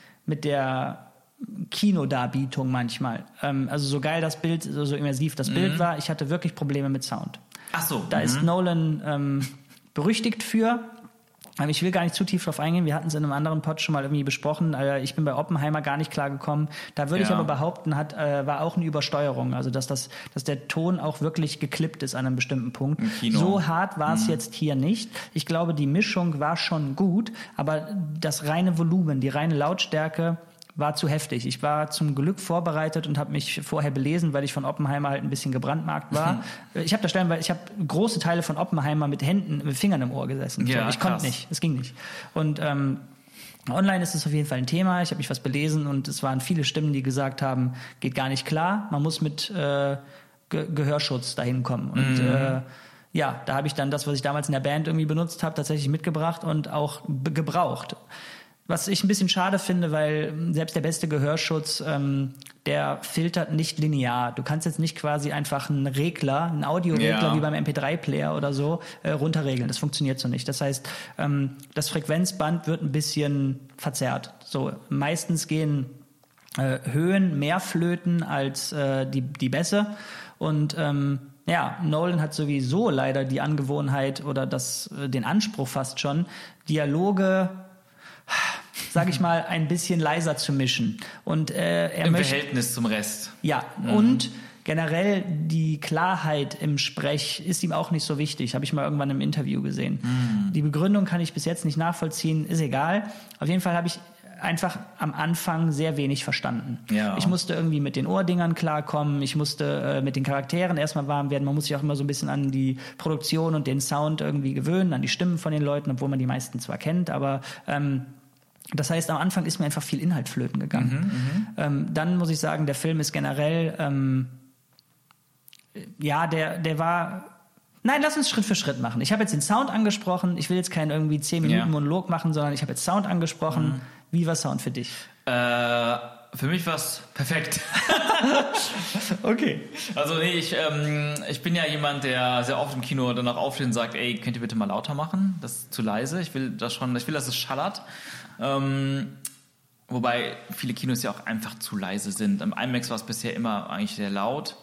Kinodarbietung manchmal. Also so geil das Bild, so immersiv das Bild war, ich hatte wirklich Probleme mit Sound.
Ach so.
Da ist Nolan berüchtigt für. Ich will gar nicht zu tief drauf eingehen. Wir hatten es in einem anderen Pod schon mal irgendwie besprochen. Ich bin bei Oppenheimer gar nicht klar gekommen. Da würde ich aber behaupten, war auch eine Übersteuerung. Also, dass der Ton auch wirklich geklippt ist an einem bestimmten Punkt.
Im Kino.
So hart war es jetzt hier nicht. Ich glaube, die Mischung war schon gut, aber das reine Volumen, die reine Lautstärke war zu heftig. Ich war zum Glück vorbereitet und habe mich vorher belesen, weil ich von Oppenheimer halt ein bisschen gebrandmarkt war. Ich habe große Teile von Oppenheimer mit Fingern im Ohr gesessen.
Ja,
ich konnte nicht, es ging nicht. Und online ist es auf jeden Fall ein Thema. Ich habe mich was belesen und es waren viele Stimmen, die gesagt haben, geht gar nicht klar. Man muss mit Gehörschutz dahin kommen. Und da habe ich dann das, was ich damals in der Band irgendwie benutzt habe, tatsächlich mitgebracht und auch gebraucht. Was ich ein bisschen schade finde, weil selbst der beste Gehörschutz, der filtert nicht linear. Du kannst jetzt nicht quasi einfach einen Audioregler wie beim MP3-Player oder so runterregeln. Das funktioniert so nicht. Das heißt, das Frequenzband wird ein bisschen verzerrt. So, meistens gehen Höhen mehr flöten als die Bässe. Und Nolan hat sowieso leider die Angewohnheit oder den Anspruch fast schon, Dialoge sage ich mal, ein bisschen leiser zu mischen. Und
Im Verhältnis zum Rest.
Ja, und generell die Klarheit im Sprech ist ihm auch nicht so wichtig, habe ich mal irgendwann im Interview gesehen. Die Begründung kann ich bis jetzt nicht nachvollziehen, ist egal. Auf jeden Fall habe ich einfach am Anfang sehr wenig verstanden.
Ja.
Ich musste irgendwie mit den Ohrdingern klarkommen, ich musste mit den Charakteren erstmal warm werden, man muss sich auch immer so ein bisschen an die Produktion und den Sound irgendwie gewöhnen, an die Stimmen von den Leuten, obwohl man die meisten zwar kennt, aber das heißt, am Anfang ist mir einfach viel Inhalt flöten gegangen. Dann muss ich sagen, der Film ist generell, der war... Nein, lass uns Schritt für Schritt machen. Ich habe jetzt den Sound angesprochen. Ich will jetzt keinen irgendwie 10 Minuten Monolog machen, sondern ich habe jetzt Sound angesprochen. Wie war Sound für dich?
Für mich war es perfekt.
Okay.
Also nee, ich bin ja jemand, der sehr oft im Kino danach aufsteht und sagt, ey, könnt ihr bitte mal lauter machen? Das ist zu leise. Ich will, dass es schallert. Wobei viele Kinos ja auch einfach zu leise sind. Im IMAX war es bisher immer eigentlich sehr laut.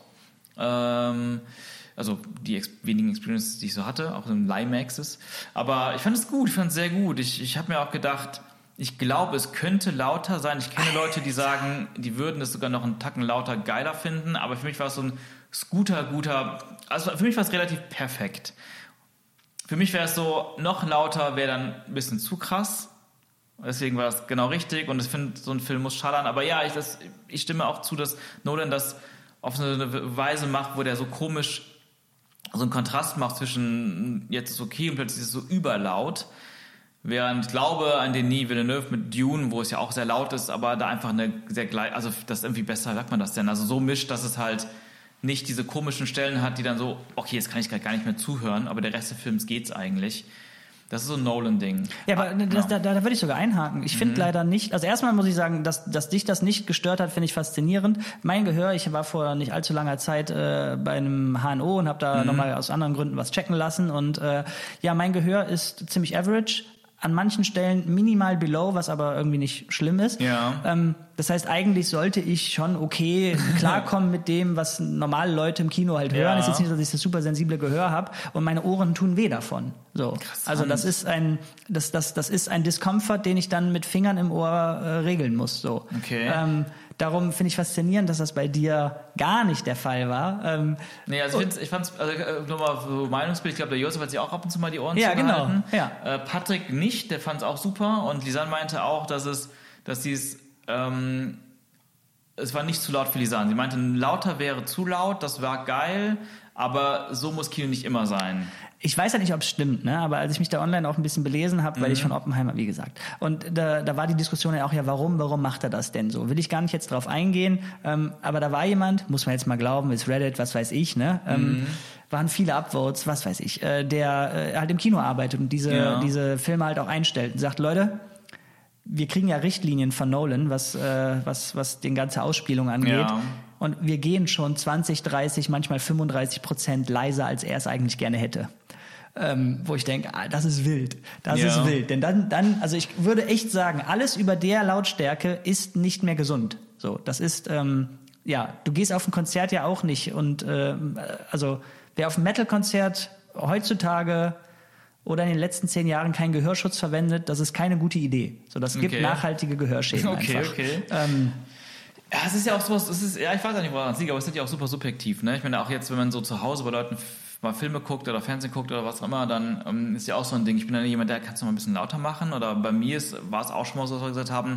Also die wenigen Experiences, die ich so hatte, auch in LIMAXs. Aber ich fand es gut, ich fand es sehr gut. Ich habe mir auch gedacht, ich glaube, es könnte lauter sein. Ich kenne Leute, die sagen, die würden es sogar noch einen Tacken lauter geiler finden. Aber für mich war es so ein also für mich war es relativ perfekt. Für mich wäre es so, noch lauter wäre dann ein bisschen zu krass. Deswegen war das genau richtig. Und ich finde, so ein Film muss schallern. Aber ja, ich stimme auch zu, dass Nolan das auf so eine Weise macht, wo der so komisch so einen Kontrast macht zwischen jetzt ist okay und plötzlich ist es so überlaut. Während ich glaube an Denis Villeneuve mit Dune, wo es ja auch sehr laut ist, aber da einfach also das ist irgendwie besser, sagt man das denn? Also so mischt, dass es halt nicht diese komischen Stellen hat, die dann so, okay, jetzt kann ich gar nicht mehr zuhören, aber der Rest des Films geht's eigentlich. Das ist so ein Nolan-Ding.
Ja, aber da würde ich sogar einhaken. Ich finde leider nicht, also erstmal muss ich sagen, dass dich das nicht gestört hat, finde ich faszinierend. Mein Gehör, ich war vor nicht allzu langer Zeit bei einem HNO und habe da nochmal aus anderen Gründen was checken lassen. Und mein Gehör ist ziemlich average. An manchen Stellen minimal below, was aber irgendwie nicht schlimm ist.
Ja.
Das heißt, eigentlich sollte ich schon okay klarkommen mit dem, was normale Leute im Kino halt hören. Es ist jetzt nicht, dass ich das super sensible Gehör habe und meine Ohren tun weh davon. So. Also das ist ein Discomfort, den ich dann mit Fingern im Ohr regeln muss. So.
Okay.
Darum finde ich faszinierend, dass das bei dir gar nicht der Fall war.
Nee, also ich fand's, nur mal so Meinungsbild, ich glaube, der Josef hat sich auch ab und zu mal die Ohren
Genau.
zugehalten.
Ja.
Patrick nicht, der fand's auch super und Lisanne meinte auch, es war nicht zu laut für Lisanne. Sie meinte, lauter wäre zu laut, das war geil, aber so muss Kino nicht immer sein.
Ich weiß ja nicht, ob es stimmt, ne? Aber als ich mich da online auch ein bisschen belesen habe, weil ich von Oppenheimer, wie gesagt, und da war die Diskussion ja auch, warum macht er das denn so? Will ich gar nicht jetzt drauf eingehen, aber da war jemand, muss man jetzt mal glauben, ist Reddit, was weiß ich, ne? Waren viele Upvotes, was weiß ich, der halt im Kino arbeitet und diese Filme halt auch einstellt und sagt, Leute, wir kriegen ja Richtlinien von Nolan, was den ganze Ausspielung angeht. Ja. Und wir gehen schon 20, 30, manchmal 35% leiser, als er es eigentlich gerne hätte. Wo ich denke, das ist wild. Das ist wild. Denn dann, also ich würde echt sagen, alles über der Lautstärke ist nicht mehr gesund. So, das ist, du gehst auf ein Konzert ja auch nicht. Und also wer auf ein Metal-Konzert heutzutage oder in den letzten 10 Jahren keinen Gehörschutz verwendet, das ist keine gute Idee. So, das gibt nachhaltige Gehörschäden einfach.
Okay. Ja, es ist ja auch sowas, ich weiß ja nicht, woran es liegt, aber es ist ja auch super subjektiv, ne? Ich meine, auch jetzt, wenn man so zu Hause bei Leuten mal Filme guckt oder Fernsehen guckt oder was auch immer, dann ist ja auch so ein Ding. Ich bin dann jemand, der kannst du mal ein bisschen lauter machen oder bei mir war es auch schon mal so, dass wir gesagt haben,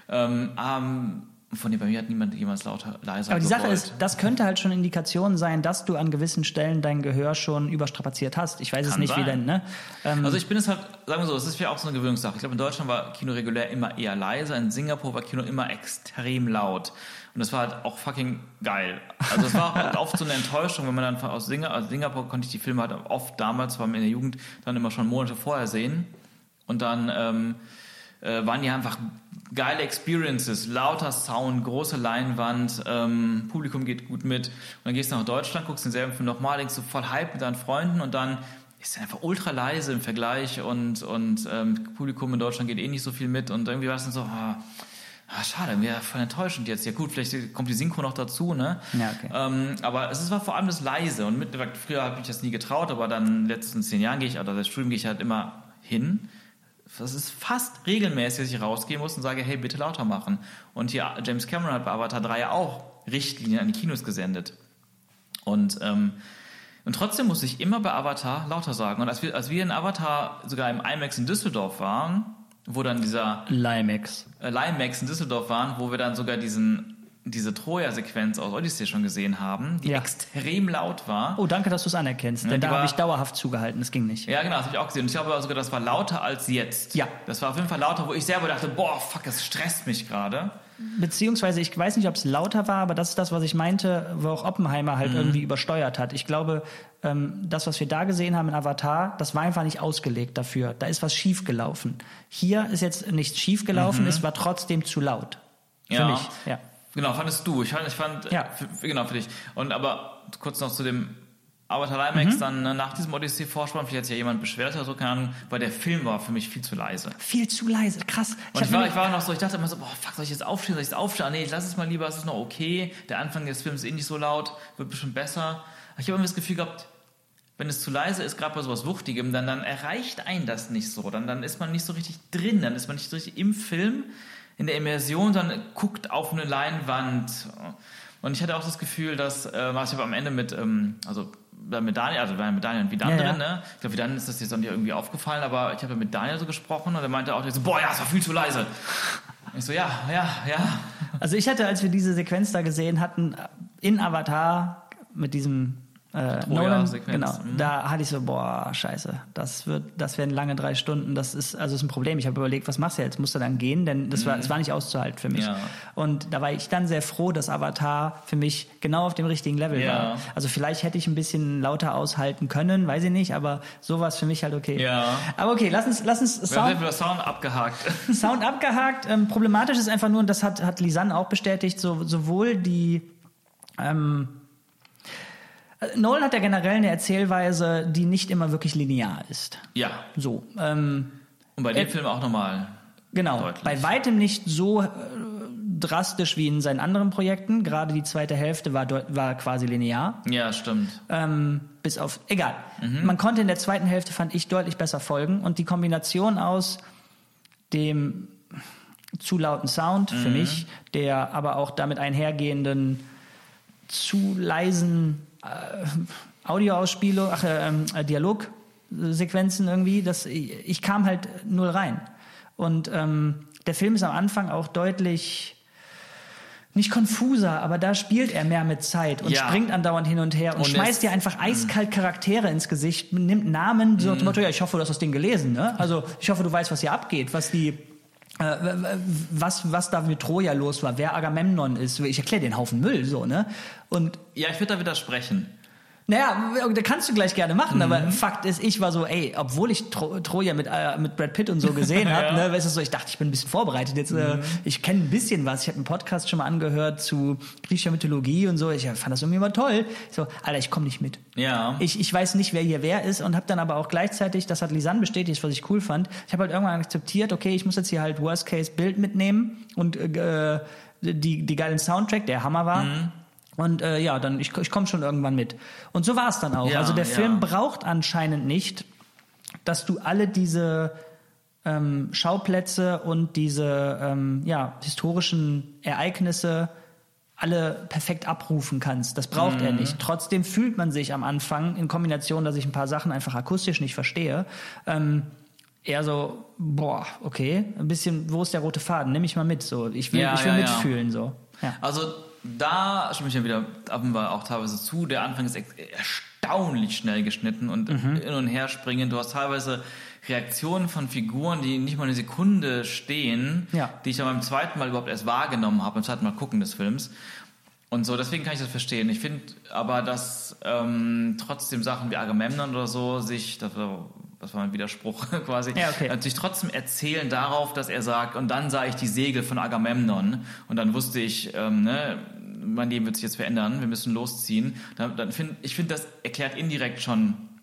von dem bei mir hat niemand jemals leiser
Aber die
gewollt.
Sache ist, das könnte halt schon Indikation sein, dass du an gewissen Stellen dein Gehör schon überstrapaziert hast. Ich weiß es nicht, wie denn, ne?
Also ich bin es halt, sagen wir so, es ist ja auch so eine Gewöhnungssache. Ich glaube, in Deutschland war Kino regulär immer eher leiser, in Singapur war Kino immer extrem laut. Und das war halt auch fucking geil. Also es war halt oft so eine Enttäuschung, wenn man dann aus Singapur konnte ich die Filme halt oft damals, vor allem in der Jugend, dann immer schon Monate vorher sehen. Und dann waren die einfach geile Experiences, lauter Sound, große Leinwand, Publikum geht gut mit. Und dann gehst du nach Deutschland, guckst denselben Film nochmal, denkst du voll hype mit deinen Freunden und dann ist er einfach ultra leise im Vergleich und Publikum in Deutschland geht eh nicht so viel mit und irgendwie war es dann so, schade, irgendwie voll enttäuschend jetzt. Ja gut, vielleicht kommt die Synchro noch dazu, ne?
Ja, okay.
Aber es war vor allem das Leise und früher habe ich das nie getraut, aber dann in den letzten 10 Jahren das Studium gehe ich halt immer hin. fast regelmäßig, dass ich rausgehen muss und sage, hey, bitte lauter machen. Und hier James Cameron hat bei Avatar 3 ja auch Richtlinien an die Kinos gesendet. Und trotzdem musste ich immer bei Avatar lauter sagen. Und als wir in Avatar sogar im IMAX in Düsseldorf waren, wo dann dieser
Limax
in Düsseldorf waren, wo wir dann sogar diese Troja-Sequenz aus Odyssey schon gesehen haben, die extrem laut war.
Oh, danke, dass du es anerkennst, denn da habe ich dauerhaft zugehalten, das ging nicht.
Ja, genau, das habe ich auch gesehen. Und ich glaube sogar, das war lauter als jetzt.
Ja.
Das war auf jeden Fall lauter, wo ich selber dachte, boah, fuck, das stresst mich gerade.
Beziehungsweise, ich weiß nicht, ob es lauter war, aber das ist das, was ich meinte, wo auch Oppenheimer halt irgendwie übersteuert hat. Ich glaube, das, was wir da gesehen haben in Avatar, das war einfach nicht ausgelegt dafür. Da ist was schief gelaufen. Hier ist jetzt nichts schief gelaufen, es war trotzdem zu laut. Für mich, ja.
Genau, fandest du. Ich fand
ja.
Genau, für dich. Und aber kurz noch zu dem Avatar IMAX, dann nach diesem Odyssey-Vorspann, vielleicht hat sich ja jemand beschwert oder so, keine Ahnung, weil der Film war für mich viel zu leise.
Viel zu leise, krass.
Ich war noch so, ich dachte immer so, boah, fuck, soll ich jetzt aufstehen, Nee, ich lass es mal lieber, es ist noch okay. Der Anfang des Films ist nicht so laut, wird bestimmt besser. Ich habe immer das Gefühl gehabt, wenn es zu leise ist, gerade bei sowas Wuchtigem, dann erreicht einen das nicht so. Dann ist man nicht so richtig drin, dann ist man nicht so richtig im Film, in der Immersion, sondern guckt auf eine Leinwand. Und ich hatte auch das Gefühl, dass, ich habe am Ende mit Daniel, mit Daniel und Vidan drin, ne? Ich glaube, Vidan ist das jetzt auch nicht irgendwie aufgefallen, aber ich habe mit Daniel so gesprochen und er meinte auch so, boah, ja, es war viel zu leise. Ich so, ja.
Also ich hatte, als wir diese Sequenz da gesehen hatten, in Avatar mit diesem Nolan, genau, da hatte ich so, boah, scheiße, das werden lange 3 Stunden, das ist ein Problem. Ich habe überlegt, was machst du jetzt? Musst du dann gehen? Denn es war nicht auszuhalten für mich. Ja. Und da war ich dann sehr froh, dass Avatar für mich genau auf dem richtigen Level war. Also vielleicht hätte ich ein bisschen lauter aushalten können, weiß ich nicht, aber so war es für mich halt okay.
Ja.
Aber okay, lass uns
Sound abgehakt.
Sound abgehakt. Problematisch ist einfach nur, und das hat Lisanne auch bestätigt, sowohl die Nolan hat ja generell eine Erzählweise, die nicht immer wirklich linear ist.
Ja.
So.
Und bei dem Film auch nochmal.
Genau.
Deutlich.
Bei weitem nicht so drastisch wie in seinen anderen Projekten. Gerade die zweite Hälfte war quasi linear.
Ja, stimmt.
Bis auf. Egal. Man konnte in der zweiten Hälfte, fand ich, deutlich besser folgen. Und die Kombination aus dem zu lauten Sound für mich, der aber auch damit einhergehenden zu leisen Audioausspielung, Dialogsequenzen irgendwie, ich kam halt null rein. Und der Film ist am Anfang auch deutlich nicht konfuser, aber da spielt er mehr mit Zeit und springt andauernd hin und her und schmeißt dir einfach eiskalt Charaktere ins Gesicht, nimmt Namen, so zum Motto, ich hoffe, du hast das Ding gelesen, ne? Also ich hoffe, du weißt, was hier abgeht, was da mit Troja los war, wer Agamemnon ist. Ich erkläre den Haufen Müll, so, ne? Und
ja, ich würde da widersprechen.
Naja, da kannst du gleich gerne machen, aber Fakt ist, ich war so, obwohl ich Troja mit Brad Pitt und so gesehen habe, ne, weißt du so, ich dachte, ich bin ein bisschen vorbereitet. Jetzt, ich kenne ein bisschen was. Ich habe einen Podcast schon mal angehört zu griechischer Mythologie und so. Ich fand das irgendwie immer toll. Ich so, Alter, ich komme nicht mit.
Ja.
Ich weiß nicht, wer hier wer ist und habe dann aber auch gleichzeitig, das hat Lisanne bestätigt, was ich cool fand, ich habe halt irgendwann akzeptiert, okay, ich muss jetzt hier halt Worst-Case-Bild mitnehmen und die geilen Soundtrack, der Hammer war. Und dann ich komme schon irgendwann mit. Und so war es dann auch. Also der Film braucht anscheinend nicht, dass du alle diese Schauplätze und diese historischen Ereignisse alle perfekt abrufen kannst. Das braucht er nicht. Trotzdem fühlt man sich am Anfang in Kombination, dass ich ein paar Sachen einfach akustisch nicht verstehe, eher so, boah, okay, ein bisschen, wo ist der rote Faden? Nimm mich mal mit. So, ich will mitfühlen. So. Ja.
Also da stimme ich ja wieder aber auch teilweise zu. Der Anfang ist erstaunlich schnell geschnitten und hin und her springen. Du hast teilweise Reaktionen von Figuren, die nicht mal eine Sekunde stehen, die ich dann beim zweiten Mal überhaupt erst wahrgenommen habe, beim zweiten Mal gucken des Films. Und so, deswegen kann ich das verstehen. Ich finde aber, dass trotzdem Sachen wie Agamemnon oder so das war mein Widerspruch quasi, sich trotzdem erzählen darauf, dass er sagt, und dann sah ich die Segel von Agamemnon und dann wusste ich, mein Leben wird sich jetzt verändern, wir müssen losziehen. Ich finde, das erklärt indirekt schon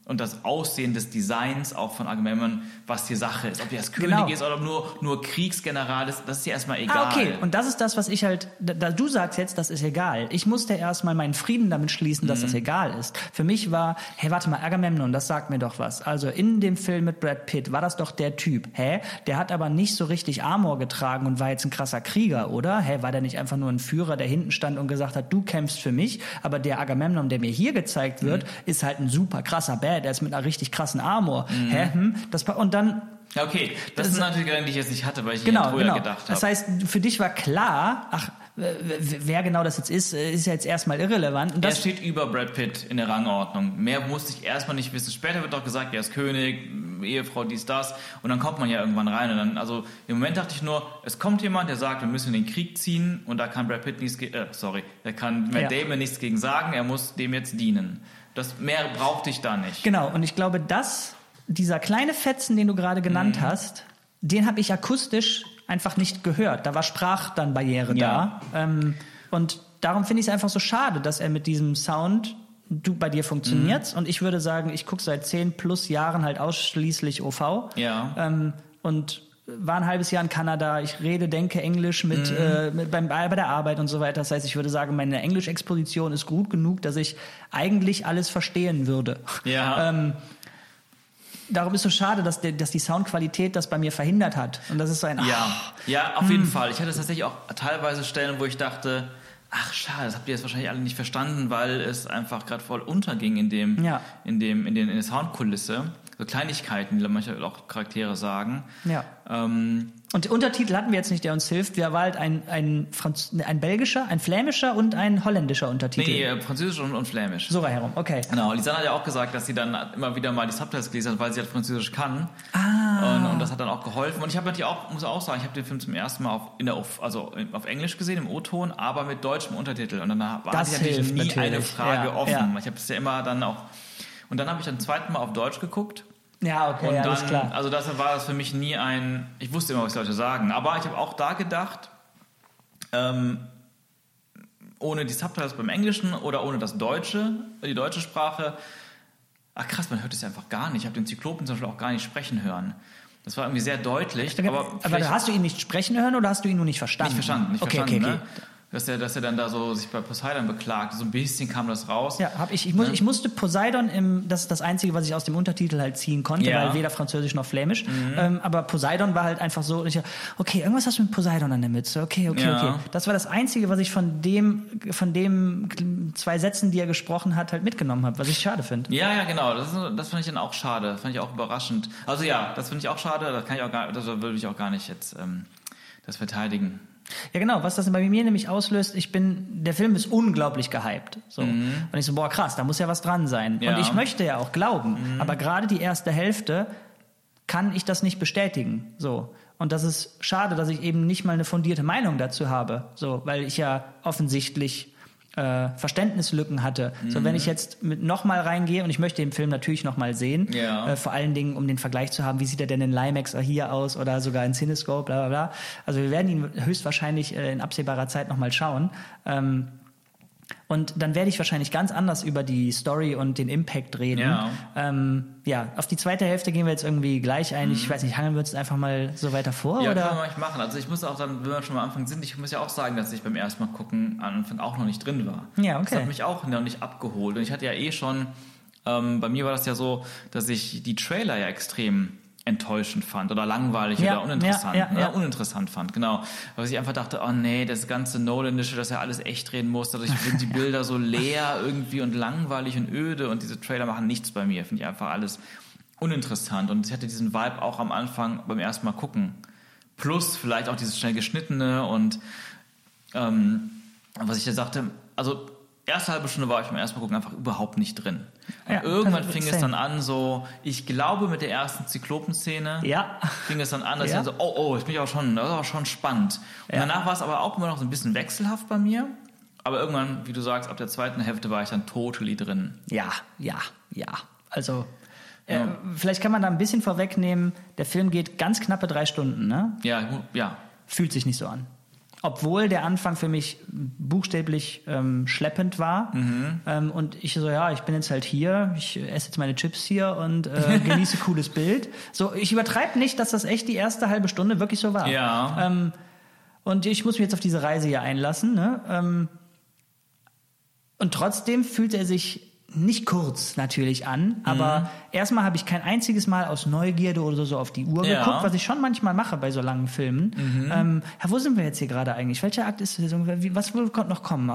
und das Aussehen des Designs auch von Agamemnon, was die Sache ist. Ob der jetzt König ist oder nur Kriegsgeneral ist, das ist ja erstmal egal.
Okay, und das ist das, was ich halt, du sagst jetzt, das ist egal. Ich musste erstmal meinen Frieden damit schließen, dass das egal ist. Für mich war, hey, warte mal, Agamemnon, das sagt mir doch was. Also in dem Film mit Brad Pitt war das doch der Typ. Der hat aber nicht so richtig Armor getragen und war jetzt ein krasser Krieger, oder? War der nicht einfach nur ein Führer, der hinten stand und gesagt hat, du kämpfst für mich, aber der Agamemnon, der mir hier gezeigt wird, ist halt ein super krasser Bad, der ist mit einer richtig krassen Armor. Und dann...
Okay, das ist natürlich Gedanken, die ich jetzt nicht hatte, weil ich nicht früher gedacht habe.
Das heißt, für dich war klar, wer genau das jetzt ist ja jetzt erstmal irrelevant. Und
er steht über Brad Pitt in der Rangordnung. Mehr musste ich erstmal nicht wissen. Später wird doch gesagt, er ist König, Ehefrau, dies, das. Und dann kommt man ja irgendwann rein. Und dann, also im Moment dachte ich nur, es kommt jemand, der sagt, wir müssen in den Krieg ziehen. Und da kann Brad Pitt da kann Matt Damon nichts gegen sagen. Er muss dem jetzt dienen. Mehr brauchte ich da nicht.
Genau, und ich glaube, dieser kleine Fetzen, den du gerade genannt hast, den habe ich akustisch einfach nicht gehört. Da war Sprachbarriere da. Und darum finde ich es einfach so schade, dass er mit diesem Sound, bei dir funktioniert. Und ich würde sagen, ich gucke seit 10 plus Jahren halt ausschließlich OV.
Ja.
Und war ein halbes Jahr in Kanada. Ich denke Englisch bei der Arbeit und so weiter. Das heißt, ich würde sagen, meine Englisch-Exposition ist gut genug, dass ich eigentlich alles verstehen würde.
Ja.
Darum ist es so schade, dass die Soundqualität das bei mir verhindert hat. Und das ist so ein...
Ja, auf jeden Fall. Ich hatte tatsächlich auch teilweise Stellen, wo ich dachte, ach schade, das habt ihr jetzt wahrscheinlich alle nicht verstanden, weil es einfach gerade voll unterging in der Soundkulisse. So Kleinigkeiten, die manchmal auch Charaktere sagen.
Ja. Und den Untertitel hatten wir jetzt nicht, der uns hilft. Wir war halt ein belgischer, ein flämischer und ein holländischer Untertitel.
Nee, französisch und flämisch.
So herum, okay.
Genau, Lisanne hat ja auch gesagt, dass sie dann immer wieder mal die Subtitles gelesen hat, weil sie halt Französisch kann. Und das hat dann auch geholfen. Und ich habe natürlich muss auch sagen, ich habe den Film zum ersten Mal auf Englisch gesehen, im O-Ton, aber mit deutschem Untertitel. Und dann war natürlich nie eine Frage offen. Ja. Ich habe es ja immer dann auch... Und dann habe ich dann zweiten Mal auf Deutsch geguckt.
Ja, okay,
und dann,
alles klar.
Also das war das für mich nie ich wusste immer, was die Leute sagen. Aber ich habe auch da gedacht, ohne die Subtitles beim Englischen oder ohne die deutsche Sprache, ach krass, man hört es ja einfach gar nicht. Ich habe den Zyklopen zum Beispiel auch gar nicht sprechen hören. Das war irgendwie sehr deutlich.
Aber hast du ihn nicht sprechen hören oder hast du ihn nur nicht verstanden?
Nicht verstanden.
Okay.
Ne? Dass er dann da so sich bei Poseidon beklagt. So ein bisschen kam das raus.
Ja, ich musste Poseidon das ist das Einzige, was ich aus dem Untertitel halt ziehen konnte, weil weder Französisch noch Flämisch. Aber Poseidon war halt einfach so, okay, irgendwas hast du mit Poseidon an der Mütze. Okay. Das war das Einzige, was ich von dem 2 Sätzen, die er gesprochen hat, halt mitgenommen habe, was ich schade finde.
Ja, genau. Das fand ich dann auch schade. Fand ich auch überraschend. Also ja, das finde ich auch schade. Das würde ich auch gar nicht jetzt das verteidigen.
Ja, genau, was das bei mir nämlich auslöst, der Film ist unglaublich gehypt. So. Und ich so, boah, krass, da muss ja was dran sein. Ja. Und ich möchte ja auch glauben, aber gerade die erste Hälfte kann ich das nicht bestätigen. So. Und das ist schade, dass ich eben nicht mal eine fundierte Meinung dazu habe. So, weil ich ja offensichtlich Verständnislücken hatte. So, wenn ich jetzt nochmal reingehe, und ich möchte den Film natürlich nochmal sehen, vor allen Dingen, um den Vergleich zu haben, wie sieht er denn in Limax hier aus oder sogar in Cinescope, bla bla bla. Also wir werden ihn höchstwahrscheinlich in absehbarer Zeit nochmal schauen. Und dann werde ich wahrscheinlich ganz anders über die Story und den Impact reden. Ja. Auf die zweite Hälfte gehen wir jetzt irgendwie gleich ein. Ich weiß nicht, hangeln wir uns einfach mal so weiter vor?
Ja,
oder?
Können wir mal machen. Also ich muss auch dann, wenn wir schon mal am Anfang sind, ich muss ja auch sagen, dass ich beim ersten Mal gucken am Anfang auch noch nicht drin war.
Ja, okay.
Das hat mich auch noch nicht abgeholt. Und ich hatte ja schon, bei mir war das ja so, dass ich die Trailer ja extrem enttäuschend fand oder langweilig oder uninteressant fand, genau. Weil ich einfach dachte, oh nee, das ganze Nolandische, dass er alles echt drehen muss, dadurch sind die Bilder so leer irgendwie und langweilig und öde und diese Trailer machen nichts bei mir, finde ich einfach alles uninteressant und ich hatte diesen Vibe auch am Anfang beim ersten Mal gucken. Plus vielleicht auch dieses schnell geschnittene und was ich da sagte, also erste halbe Stunde war ich beim ersten Mal gucken einfach überhaupt nicht drin. Und irgendwann fing es dann an so, ich glaube mit der ersten Zyklopen-Szene fing es dann an, dass ich dann so, das bin ich auch schon, das ist auch schon spannend. Und danach war es aber auch immer noch so ein bisschen wechselhaft bei mir. Aber irgendwann, wie du sagst, ab der zweiten Hälfte war ich dann totally drin.
Ja. Also vielleicht kann man da ein bisschen vorwegnehmen, der Film geht ganz knappe 3 Stunden, ne?
Ja.
Fühlt sich nicht so an. obwohl der Anfang für mich buchstäblich schleppend war. Und ich so, ja, ich bin jetzt halt hier, ich esse jetzt meine Chips hier und genieße cooles Bild. So, ich übertreibe nicht, dass das echt die erste halbe Stunde wirklich so war.
Ja.
Und ich muss mich jetzt auf diese Reise hier einlassen. Ne? Und trotzdem fühlt er sich nicht kurz natürlich an, aber erstmal habe ich kein einziges Mal aus Neugierde oder so auf die Uhr geguckt, was ich schon manchmal mache bei so langen Filmen. Wo sind wir jetzt hier gerade eigentlich? Welcher Akt ist das? Was kommt noch kommen?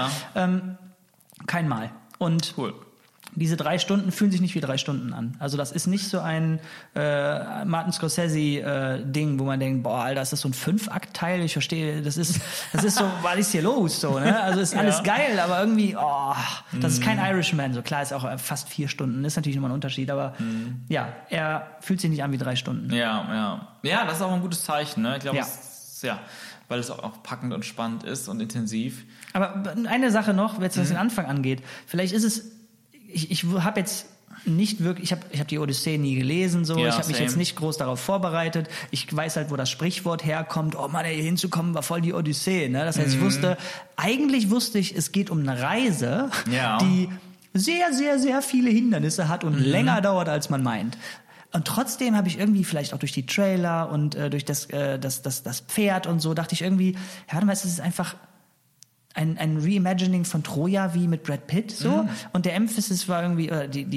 Kein Mal. Und
Cool.
diese 3 Stunden fühlen sich nicht wie 3 Stunden an. Also das ist nicht so ein Martin Scorsese-Ding, wo man denkt, boah, Alter, ist das so ein 5-Akt-Teil? Ich verstehe, das ist so, was ist hier los? So, ne? Also ist alles geil, aber irgendwie, das ist kein Irishman. So klar, ist auch fast 4 Stunden, ist natürlich nochmal ein Unterschied, aber ja, er fühlt sich nicht an wie 3 Stunden.
Ja, das ist auch ein gutes Zeichen. Ne? Ich glaube, weil es auch packend und spannend ist und intensiv.
Aber eine Sache noch, was den Anfang angeht. Vielleicht ist es, ich habe jetzt nicht wirklich, ich hab die Odyssee nie gelesen, so. Ich habe mich jetzt nicht groß darauf vorbereitet. Ich weiß halt, wo das Sprichwort herkommt. Oh Mann, hier hinzukommen war voll die Odyssee. Ne? Das heißt, eigentlich wusste ich, es geht um eine Reise, die sehr, sehr, sehr viele Hindernisse hat und länger dauert, als man meint. Und trotzdem habe ich irgendwie vielleicht auch durch die Trailer und durch das Pferd und so, dachte ich irgendwie, ja, warte mal, es ist einfach ein Reimagining von Troja wie mit Brad Pitt so und der Emphasis war irgendwie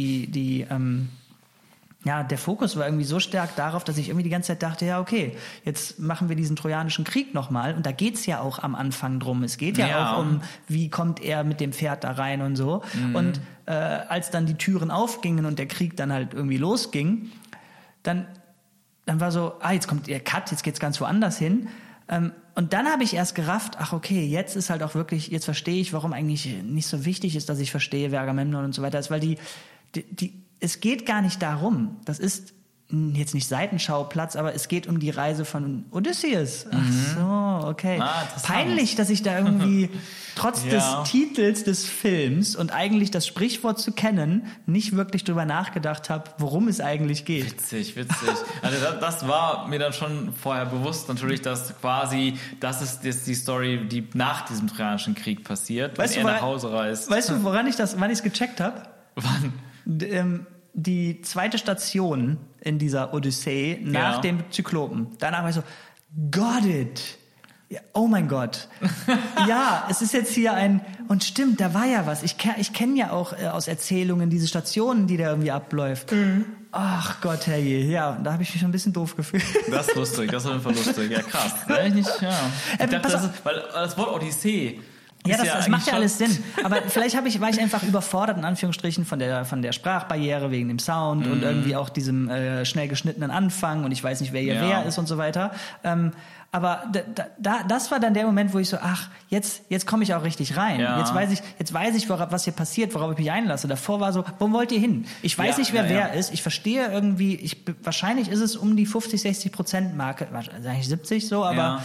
der Fokus war irgendwie so stark darauf, dass ich irgendwie die ganze Zeit dachte, ja okay, jetzt machen wir diesen trojanischen Krieg nochmal und da geht's ja auch am Anfang drum. Es geht ja auch um, wie kommt er mit dem Pferd da rein und so. Und als dann die Türen aufgingen und der Krieg dann halt irgendwie losging, dann war so, jetzt kommt der Cut, jetzt geht's ganz woanders hin. Und dann habe ich erst gerafft, ach okay, jetzt ist halt auch wirklich, jetzt verstehe ich, warum eigentlich nicht so wichtig ist, dass ich verstehe, wer Agamemnon und so weiter ist, weil es geht gar nicht darum, das ist jetzt nicht Seitenschauplatz, aber es geht um die Reise von Odysseus. Ach so, okay. Peinlich, dass ich da irgendwie trotz des Titels des Films und eigentlich das Sprichwort zu kennen, nicht wirklich drüber nachgedacht habe, worum es eigentlich geht.
Witzig. Also das war mir dann schon vorher bewusst, natürlich, dass quasi, das ist jetzt die Story, die nach diesem Trojanischen Krieg passiert, wenn er nach Hause reist.
Weißt du, wann ich es gecheckt habe?
Wann?
Die zweite Station in dieser Odyssee nach dem Zyklopen. Danach war ich so, got it. Ja, oh mein Gott. Ja, es ist jetzt hier und stimmt, da war ja was. Ich kenne ja auch aus Erzählungen diese Stationen, die da irgendwie abläuft. Ach Gott, herrje. Ja, da habe ich mich schon ein bisschen doof gefühlt.
Das ist lustig, das ist auf jeden Fall lustig. Ja, krass. Ich dachte, weil das Wort Odyssee...
Ja, das macht ja alles Sinn. Aber vielleicht war ich einfach überfordert, in Anführungsstrichen, von der Sprachbarriere wegen dem Sound und irgendwie auch diesem schnell geschnittenen Anfang und ich weiß nicht, wer hier wer ist und so weiter. Aber das war dann der Moment, wo ich so, jetzt komme ich auch richtig rein. Ja. Jetzt weiß ich, was hier passiert, worauf ich mich einlasse. Davor war so, wo wollt ihr hin? Ich weiß nicht, wer ist. Ich verstehe irgendwie, wahrscheinlich ist es um die 50-60% Marke, wahrscheinlich 70 so, aber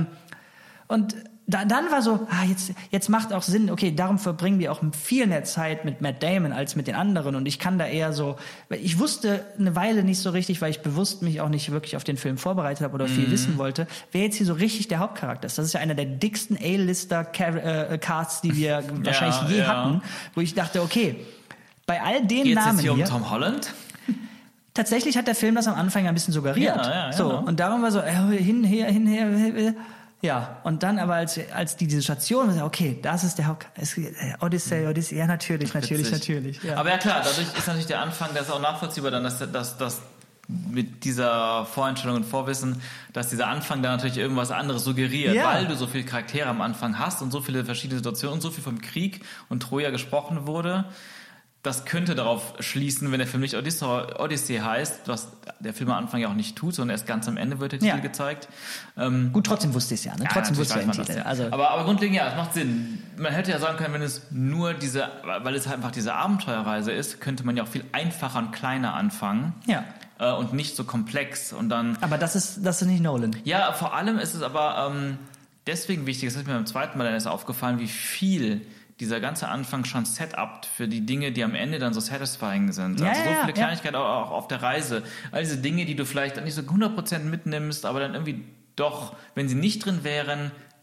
und dann war so, jetzt macht auch Sinn, okay, darum verbringen wir auch viel mehr Zeit mit Matt Damon als mit den anderen und ich kann da eher so, ich wusste eine Weile nicht so richtig, weil ich bewusst mich auch nicht wirklich auf den Film vorbereitet habe oder viel wissen wollte, wer jetzt hier so richtig der Hauptcharakter ist. Das ist ja einer der dicksten A-Lister-Casts, die wir wahrscheinlich je hatten, wo ich dachte, okay, bei all den Namen hier...
Geht's jetzt hier um Tom Holland?
Tatsächlich hat der Film das am Anfang ein bisschen suggeriert. So, und darum war so, hinher. Ja, und dann aber als diese Station war, okay, das ist der Odyssey, ja natürlich. Ja.
Aber ja klar, dadurch ist natürlich der Anfang, das ist auch nachvollziehbar dann, dass mit dieser Voreinstellung und Vorwissen, dass dieser Anfang dann natürlich irgendwas anderes suggeriert, weil du so viele Charaktere am Anfang hast und so viele verschiedene Situationen und so viel vom Krieg und Troja gesprochen wurde. Das könnte darauf schließen, wenn der Film nicht Odyssey heißt, was der Film am Anfang ja auch nicht tut, sondern erst ganz am Ende wird der Titel gezeigt.
Gut, trotzdem wusste ich es ja. Ne? Trotzdem wusste ich den Titel.
Also aber grundlegend, es macht Sinn. Man hätte ja sagen können, wenn es nur weil es halt einfach diese Abenteuerreise ist, könnte man ja auch viel einfacher und kleiner anfangen. Ja. Und nicht so komplex. Und dann.
Aber das ist nicht Nolan.
Ja, vor allem ist es aber deswegen wichtig, das ist mir beim zweiten Mal dann erst aufgefallen, wie viel dieser ganze Anfang schon set-up für die Dinge, die am Ende dann so satisfying sind. Also so viele Kleinigkeiten auch auf der Reise. All diese Dinge, die du vielleicht nicht so 100% mitnimmst, aber dann irgendwie doch, wenn sie nicht drin wären,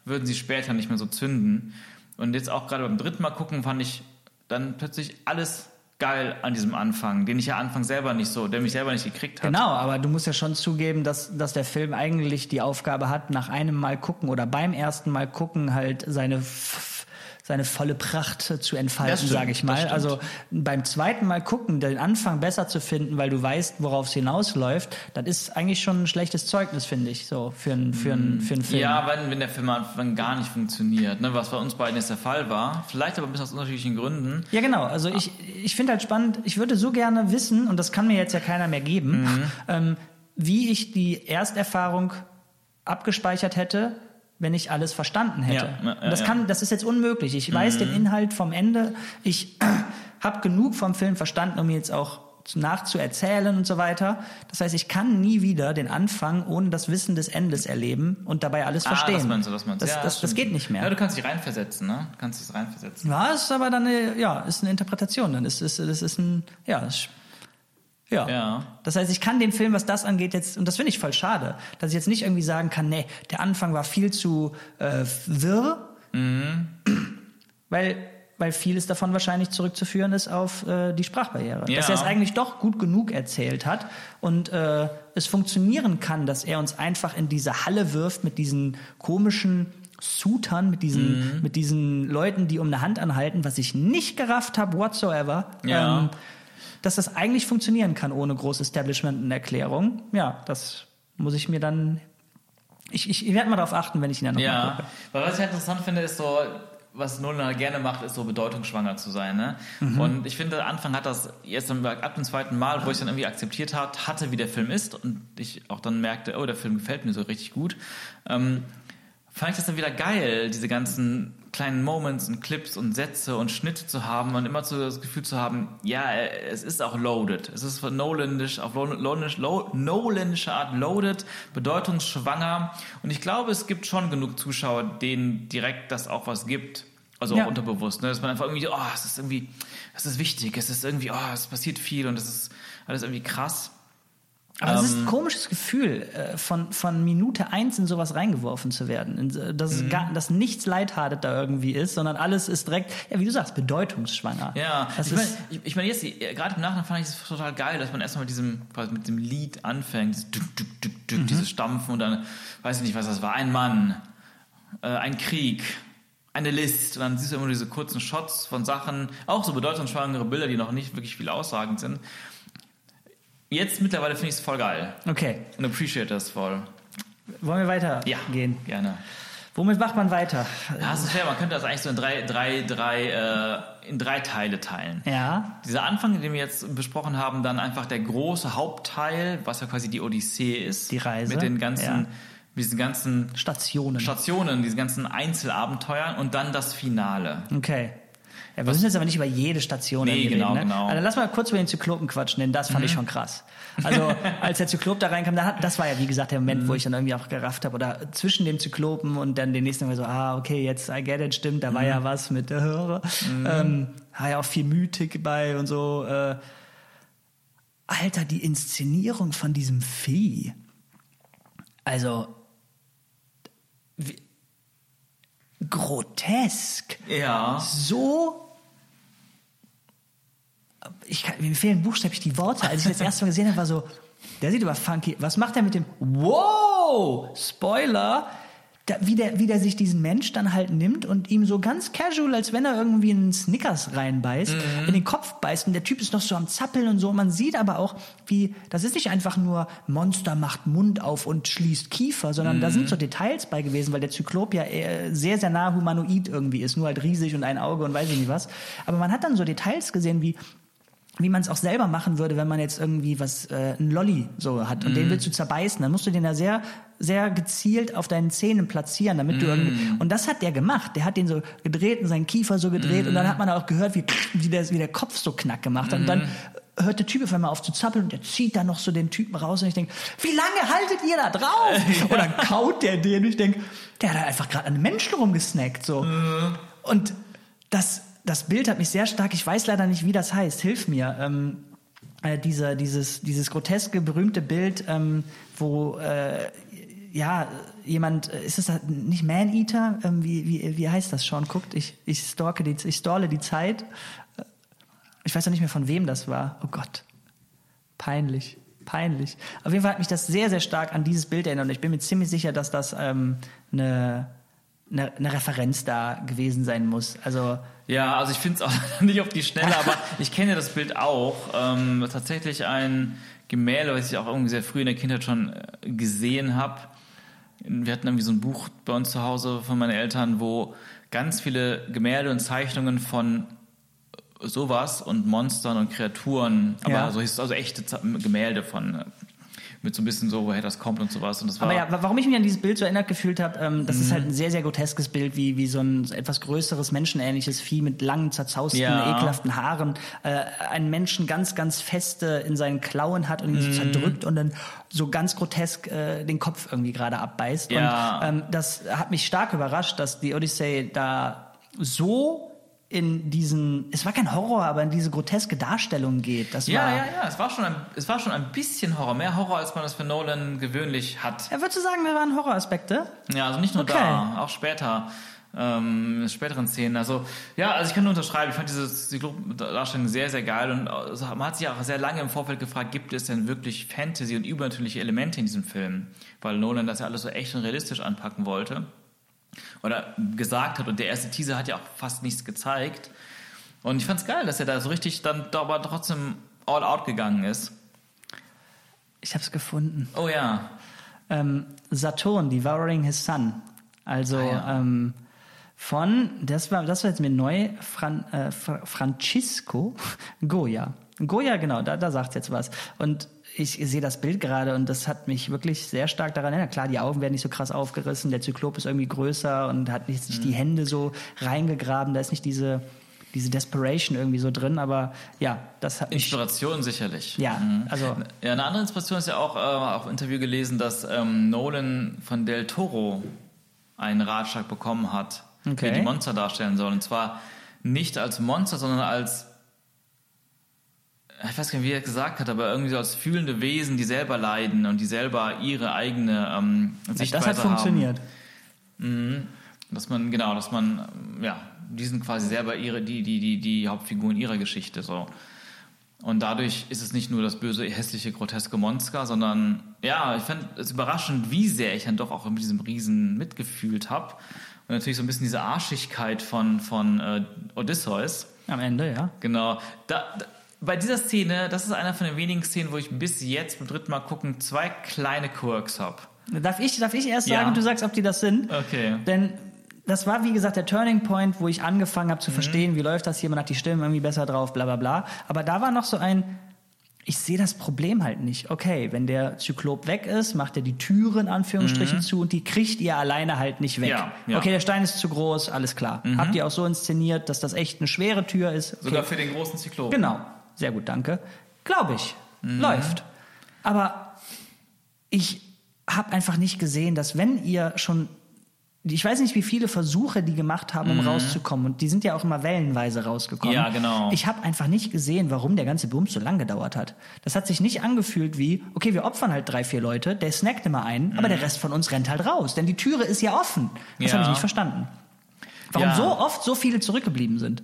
würden sie später nicht mehr so zünden. Und jetzt auch gerade beim dritten Mal gucken, fand ich dann plötzlich alles geil an diesem Anfang, der mich selber nicht gekriegt hat.
Genau, aber du musst ja schon zugeben, dass der Film eigentlich die Aufgabe hat, nach einem Mal gucken oder beim ersten Mal gucken halt seine volle Pracht zu entfalten, sage ich mal. Also beim zweiten Mal gucken, den Anfang besser zu finden, weil du weißt, worauf es hinausläuft, das ist eigentlich schon ein schlechtes Zeugnis, finde ich, so für einen Film.
Ja, wenn der Film am Anfang gar nicht funktioniert, ne, was bei uns beiden jetzt der Fall war, vielleicht aber ein bisschen aus unterschiedlichen Gründen.
Ja, genau. Also ich finde halt spannend, ich würde so gerne wissen, und das kann mir jetzt ja keiner mehr geben, wie ich die Ersterfahrung abgespeichert hätte, wenn ich alles verstanden hätte. Das ist jetzt unmöglich. Ich weiß den Inhalt vom Ende. Ich habe genug vom Film verstanden, um jetzt auch nachzuerzählen und so weiter. Das heißt, ich kann nie wieder den Anfang ohne das Wissen des Endes erleben und dabei alles verstehen.
Das meinst du.
Das geht nicht mehr.
Ja, du kannst dich reinversetzen, ne? Du kannst es reinversetzen.
Ja, ist aber dann ist eine Interpretation. Dann ist ein Ja. Das heißt, ich kann den Film, was das angeht, jetzt, und das finde ich voll schade, dass ich jetzt nicht irgendwie sagen kann, nee, der Anfang war viel zu wirr, weil vieles davon wahrscheinlich zurückzuführen ist auf die Sprachbarriere.
Ja.
Dass er es eigentlich doch gut genug erzählt hat und es funktionieren kann, dass er uns einfach in diese Halle wirft mit diesen komischen Suitern, mit diesen Leuten, die um eine Hand anhalten, was ich nicht gerafft habe whatsoever.
Ja.
Dass das eigentlich funktionieren kann ohne große Establishment und Erklärung. Ja, das muss ich mir dann... Ich werde mal darauf achten, wenn ich ihn dann nochmal gucke.
Weil was ich halt interessant finde, ist so, was Nolan gerne macht, ist so bedeutungsschwanger zu sein. Ne? Und ich finde, der Anfang hat das jetzt ab dem zweiten Mal, wo ich dann irgendwie akzeptiert hatte, wie der Film ist und ich auch dann merkte, oh, der Film gefällt mir so richtig gut, fand ich das dann wieder geil, diese ganzen kleinen Moments und Clips und Sätze und Schnitte zu haben und immer das Gefühl zu haben, ja, es ist auch loaded. Es ist auf nolanische Art loaded, bedeutungsschwanger. Und ich glaube, es gibt schon genug Zuschauer, denen direkt das auch was gibt. Also auch unterbewusst, ne? Dass man einfach irgendwie, es ist wichtig, es ist irgendwie, es passiert viel und es ist alles irgendwie krass.
Aber es ist ein komisches Gefühl, von Minute 1 in sowas reingeworfen zu werden. Dass nichts lighthearted da irgendwie ist, sondern alles ist direkt, ja, wie du sagst, bedeutungsschwanger.
Ja, ich meine jetzt, gerade im Nachhinein fand ich es total geil, dass man erstmal mit dem Lied anfängt, dieses Stampfen und dann, weiß ich nicht, was das war, ein Mann, ein Krieg, eine List. Und dann siehst du immer diese kurzen Shots von Sachen, auch so bedeutungsschwangere Bilder, die noch nicht wirklich viel aussagend sind. Jetzt mittlerweile finde ich es voll geil.
Okay.
Und appreciate das voll.
Wollen wir weitergehen?
Ja, gerne.
Womit macht man weiter?
Ja, das ist fair. Man könnte das eigentlich so in drei Teile teilen.
Ja.
Dieser Anfang, den wir jetzt besprochen haben, dann einfach der große Hauptteil, was ja quasi die Odyssee ist.
Die Reise.
Mit den diesen ganzen
Stationen, diesen
ganzen Einzelabenteuern und dann das Finale.
Okay. Ja, wir müssen jetzt aber nicht über jede Station reden.
Genau.
Also lass mal kurz über den Zyklopen quatschen, denn das fand ich schon krass. Also als der Zyklop da reinkam, das war ja wie gesagt der Moment, wo ich dann irgendwie auch gerafft habe, oder zwischen dem Zyklopen und dann den nächsten Mal so, okay, jetzt I get it, stimmt, da war ja was mit der Hörer. War ja auch viel Mythik bei und so. Alter, die Inszenierung von diesem Vieh. Also grotesk.
Ja.
So. Mir fehlen buchstäblich die Worte. Als ich das erste Mal gesehen habe, war so, der sieht aber funky. Was macht er mit dem? Wow! Spoiler! Wie der sich diesen Mensch dann halt nimmt und ihm so ganz casual, als wenn er irgendwie einen Snickers reinbeißt, in den Kopf beißt und der Typ ist noch so am Zappeln und so. Und man sieht aber auch, das ist nicht einfach nur Monster macht Mund auf und schließt Kiefer, sondern da sind so Details bei gewesen, weil der Zyklop ja sehr, sehr nah humanoid irgendwie ist, nur halt riesig und ein Auge und weiß ich nicht was. Aber man hat dann so Details gesehen, wie man es auch selber machen würde, wenn man jetzt irgendwie ein Lolli so hat und den willst du zerbeißen, dann musst du den ja sehr, sehr gezielt auf deinen Zähnen platzieren, damit du irgendwie, und das hat der gemacht, der hat den so gedreht und seinen Kiefer so gedreht und dann hat man auch gehört, wie der Kopf so knack gemacht hat und dann hört der Typ auf einmal auf zu zappeln und der zieht dann noch so den Typen raus und ich denke, wie lange haltet ihr da drauf? Und dann kaut der den und ich denke, der hat einfach gerade an einem Menschen rumgesnackt, so. Und das Bild hat mich sehr stark, ich weiß leider nicht, wie das heißt, hilf mir, dieses groteske, berühmte Bild, wo ja, jemand, ist es nicht Man-Eater? Wie heißt das schon? Guckt, ich stalle die Zeit. Ich weiß ja nicht mehr, von wem das war. Oh Gott. Peinlich. Auf jeden Fall hat mich das sehr, sehr stark an dieses Bild erinnert. Und ich bin mir ziemlich sicher, dass das eine Referenz da gewesen sein muss. Also
ja, also ich finde es auch nicht auf die Schnelle, aber ich kenne das Bild auch. Tatsächlich ein Gemälde, was ich auch irgendwie sehr früh in der Kindheit schon gesehen habe. Wir hatten irgendwie so ein Buch bei uns zu Hause von meinen Eltern, wo ganz viele Gemälde und Zeichnungen von sowas und Monstern und Kreaturen, aber also echte Gemälde von mit so ein bisschen so, woher das kommt und sowas. Und das war
aber ja, warum ich mich an dieses Bild so erinnert gefühlt habe, das ist halt ein sehr, sehr groteskes Bild, wie so ein etwas größeres, menschenähnliches Vieh mit langen, zerzausten, ekelhaften Haaren, einen Menschen ganz, ganz feste in seinen Klauen hat und ihn so zerdrückt und dann so ganz grotesk den Kopf irgendwie gerade abbeißt.
Ja.
Und das hat mich stark überrascht, dass die Odyssey da so es war kein Horror, aber in diese groteske Darstellung geht. Es
war schon ein bisschen Horror. Mehr Horror, als man das für Nolan gewöhnlich hat.
Ja, würdest du sagen, da waren Horroraspekte?
Ja, also nicht nur da, auch später, in späteren Szenen. Also ich kann nur unterschreiben, ich fand die Darstellung sehr, sehr geil und man hat sich auch sehr lange im Vorfeld gefragt, gibt es denn wirklich Fantasy und übernatürliche Elemente in diesem Film? Weil Nolan das ja alles so echt und realistisch anpacken wollte. Oder gesagt hat, und der erste Teaser hat ja auch fast nichts gezeigt. Und ich fand's geil, dass er da so richtig dann aber trotzdem all out gegangen ist.
Ich hab's gefunden.
Oh ja.
Saturn, Devouring His Son. Also das war jetzt mir neu, Francisco Goya. Goya, genau, da sagt jetzt was. Und ich sehe das Bild gerade und das hat mich wirklich sehr stark daran erinnert. Klar, die Augen werden nicht so krass aufgerissen, der Zyklop ist irgendwie größer und hat nicht die Hände so reingegraben, da ist nicht diese Desperation irgendwie so drin, aber ja, das hat mich...
Inspiration sicherlich.
Ja, also...
Ja, eine andere Inspiration ist ja auch im Interview gelesen, dass Nolan von Del Toro einen Ratschlag bekommen hat, wie er die Monster darstellen soll. Und zwar nicht als Monster, sondern als... Ich weiß gar nicht, wie er gesagt hat, aber irgendwie so als fühlende Wesen, die selber leiden und die selber ihre eigene Sichtweise haben.
Das hat funktioniert.
Dass man, die sind quasi selber die Hauptfiguren ihrer Geschichte, so. Und dadurch ist es nicht nur das böse, hässliche, groteske Monster, sondern, ich fand es überraschend, wie sehr ich dann doch auch mit diesem Riesen mitgefühlt habe. Und natürlich so ein bisschen diese Arschigkeit von Odysseus.
Am Ende, ja.
Genau. Bei dieser Szene, das ist einer von den wenigen Szenen, wo ich bis jetzt beim dritten Mal gucken 2 kleine Quirks habe.
Darf ich erst sagen, du sagst, ob die das sind?
Okay.
Denn das war, wie gesagt, der Turning Point, wo ich angefangen habe zu verstehen, wie läuft das hier, man hat die Stimmen irgendwie besser drauf, bla bla bla. Aber da war noch so ich sehe das Problem halt nicht. Okay, wenn der Zyklop weg ist, macht er die Türen in Anführungsstrichen zu und die kriegt ihr alleine halt nicht weg. Ja. Okay, der Stein ist zu groß, alles klar. Habt ihr auch so inszeniert, dass das echt eine schwere Tür ist? Okay.
Sogar für den großen Zyklop.
Genau. Sehr gut, danke. Glaube ich. Läuft. Aber ich habe einfach nicht gesehen, dass wenn ihr schon... Ich weiß nicht, wie viele Versuche die gemacht haben, um rauszukommen. Und die sind ja auch immer wellenweise rausgekommen.
Ja, genau.
Ich habe einfach nicht gesehen, warum der ganze Bums so lang gedauert hat. Das hat sich nicht angefühlt wie, okay, wir opfern halt 3, 4 Leute, der snackt immer einen, aber der Rest von uns rennt halt raus. Denn die Türe ist ja offen. Das habe ich nicht verstanden. Warum so oft so viele zurückgeblieben sind.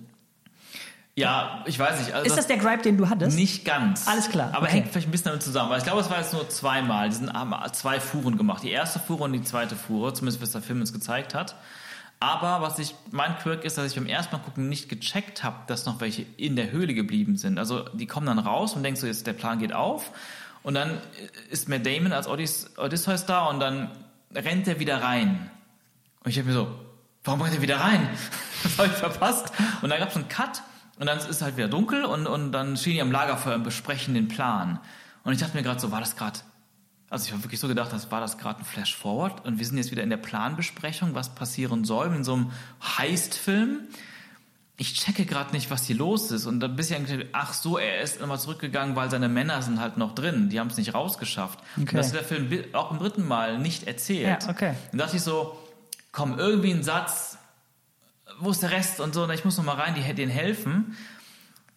Ja, ich weiß nicht. Also
ist das der Gripe, den du hattest?
Nicht ganz.
Alles klar.
Aber hängt vielleicht ein bisschen damit zusammen. Weil ich glaube, es war jetzt nur 2-mal. Die haben 2 Fuhren gemacht. Die erste Fuhre und die zweite Fuhre. Zumindest, was der Film uns gezeigt hat. Aber mein Quirk ist, dass ich beim ersten Mal gucken nicht gecheckt habe, dass noch welche in der Höhle geblieben sind. Also die kommen dann raus und denkst so, jetzt der Plan geht auf. Und dann ist Matt Damon als Odysseus da und dann rennt er wieder rein. Und ich habe mir so, warum rennt er wieder rein? Das habe ich verpasst. Und dann gab es einen Cut. Und dann ist es halt wieder dunkel und dann stehen die am Lagerfeuer und besprechen den Plan. Und ich dachte mir gerade so, war das gerade... Also ich habe wirklich so gedacht, war das gerade ein Flash-Forward? Und wir sind jetzt wieder in der Planbesprechung, was passieren soll in so einem Heist-Film. Ich checke gerade nicht, was hier los ist. Und dann bist du gedacht, ach so, er ist nochmal zurückgegangen, weil seine Männer sind halt noch drin. Die haben es nicht rausgeschafft. Okay. Und das ist der Film auch im 3. Mal nicht erzählt.
Ja, okay.
Dann dachte ich so, komm, irgendwie ein Satz... Wo ist der Rest und so, ich muss noch mal rein, denen helfen.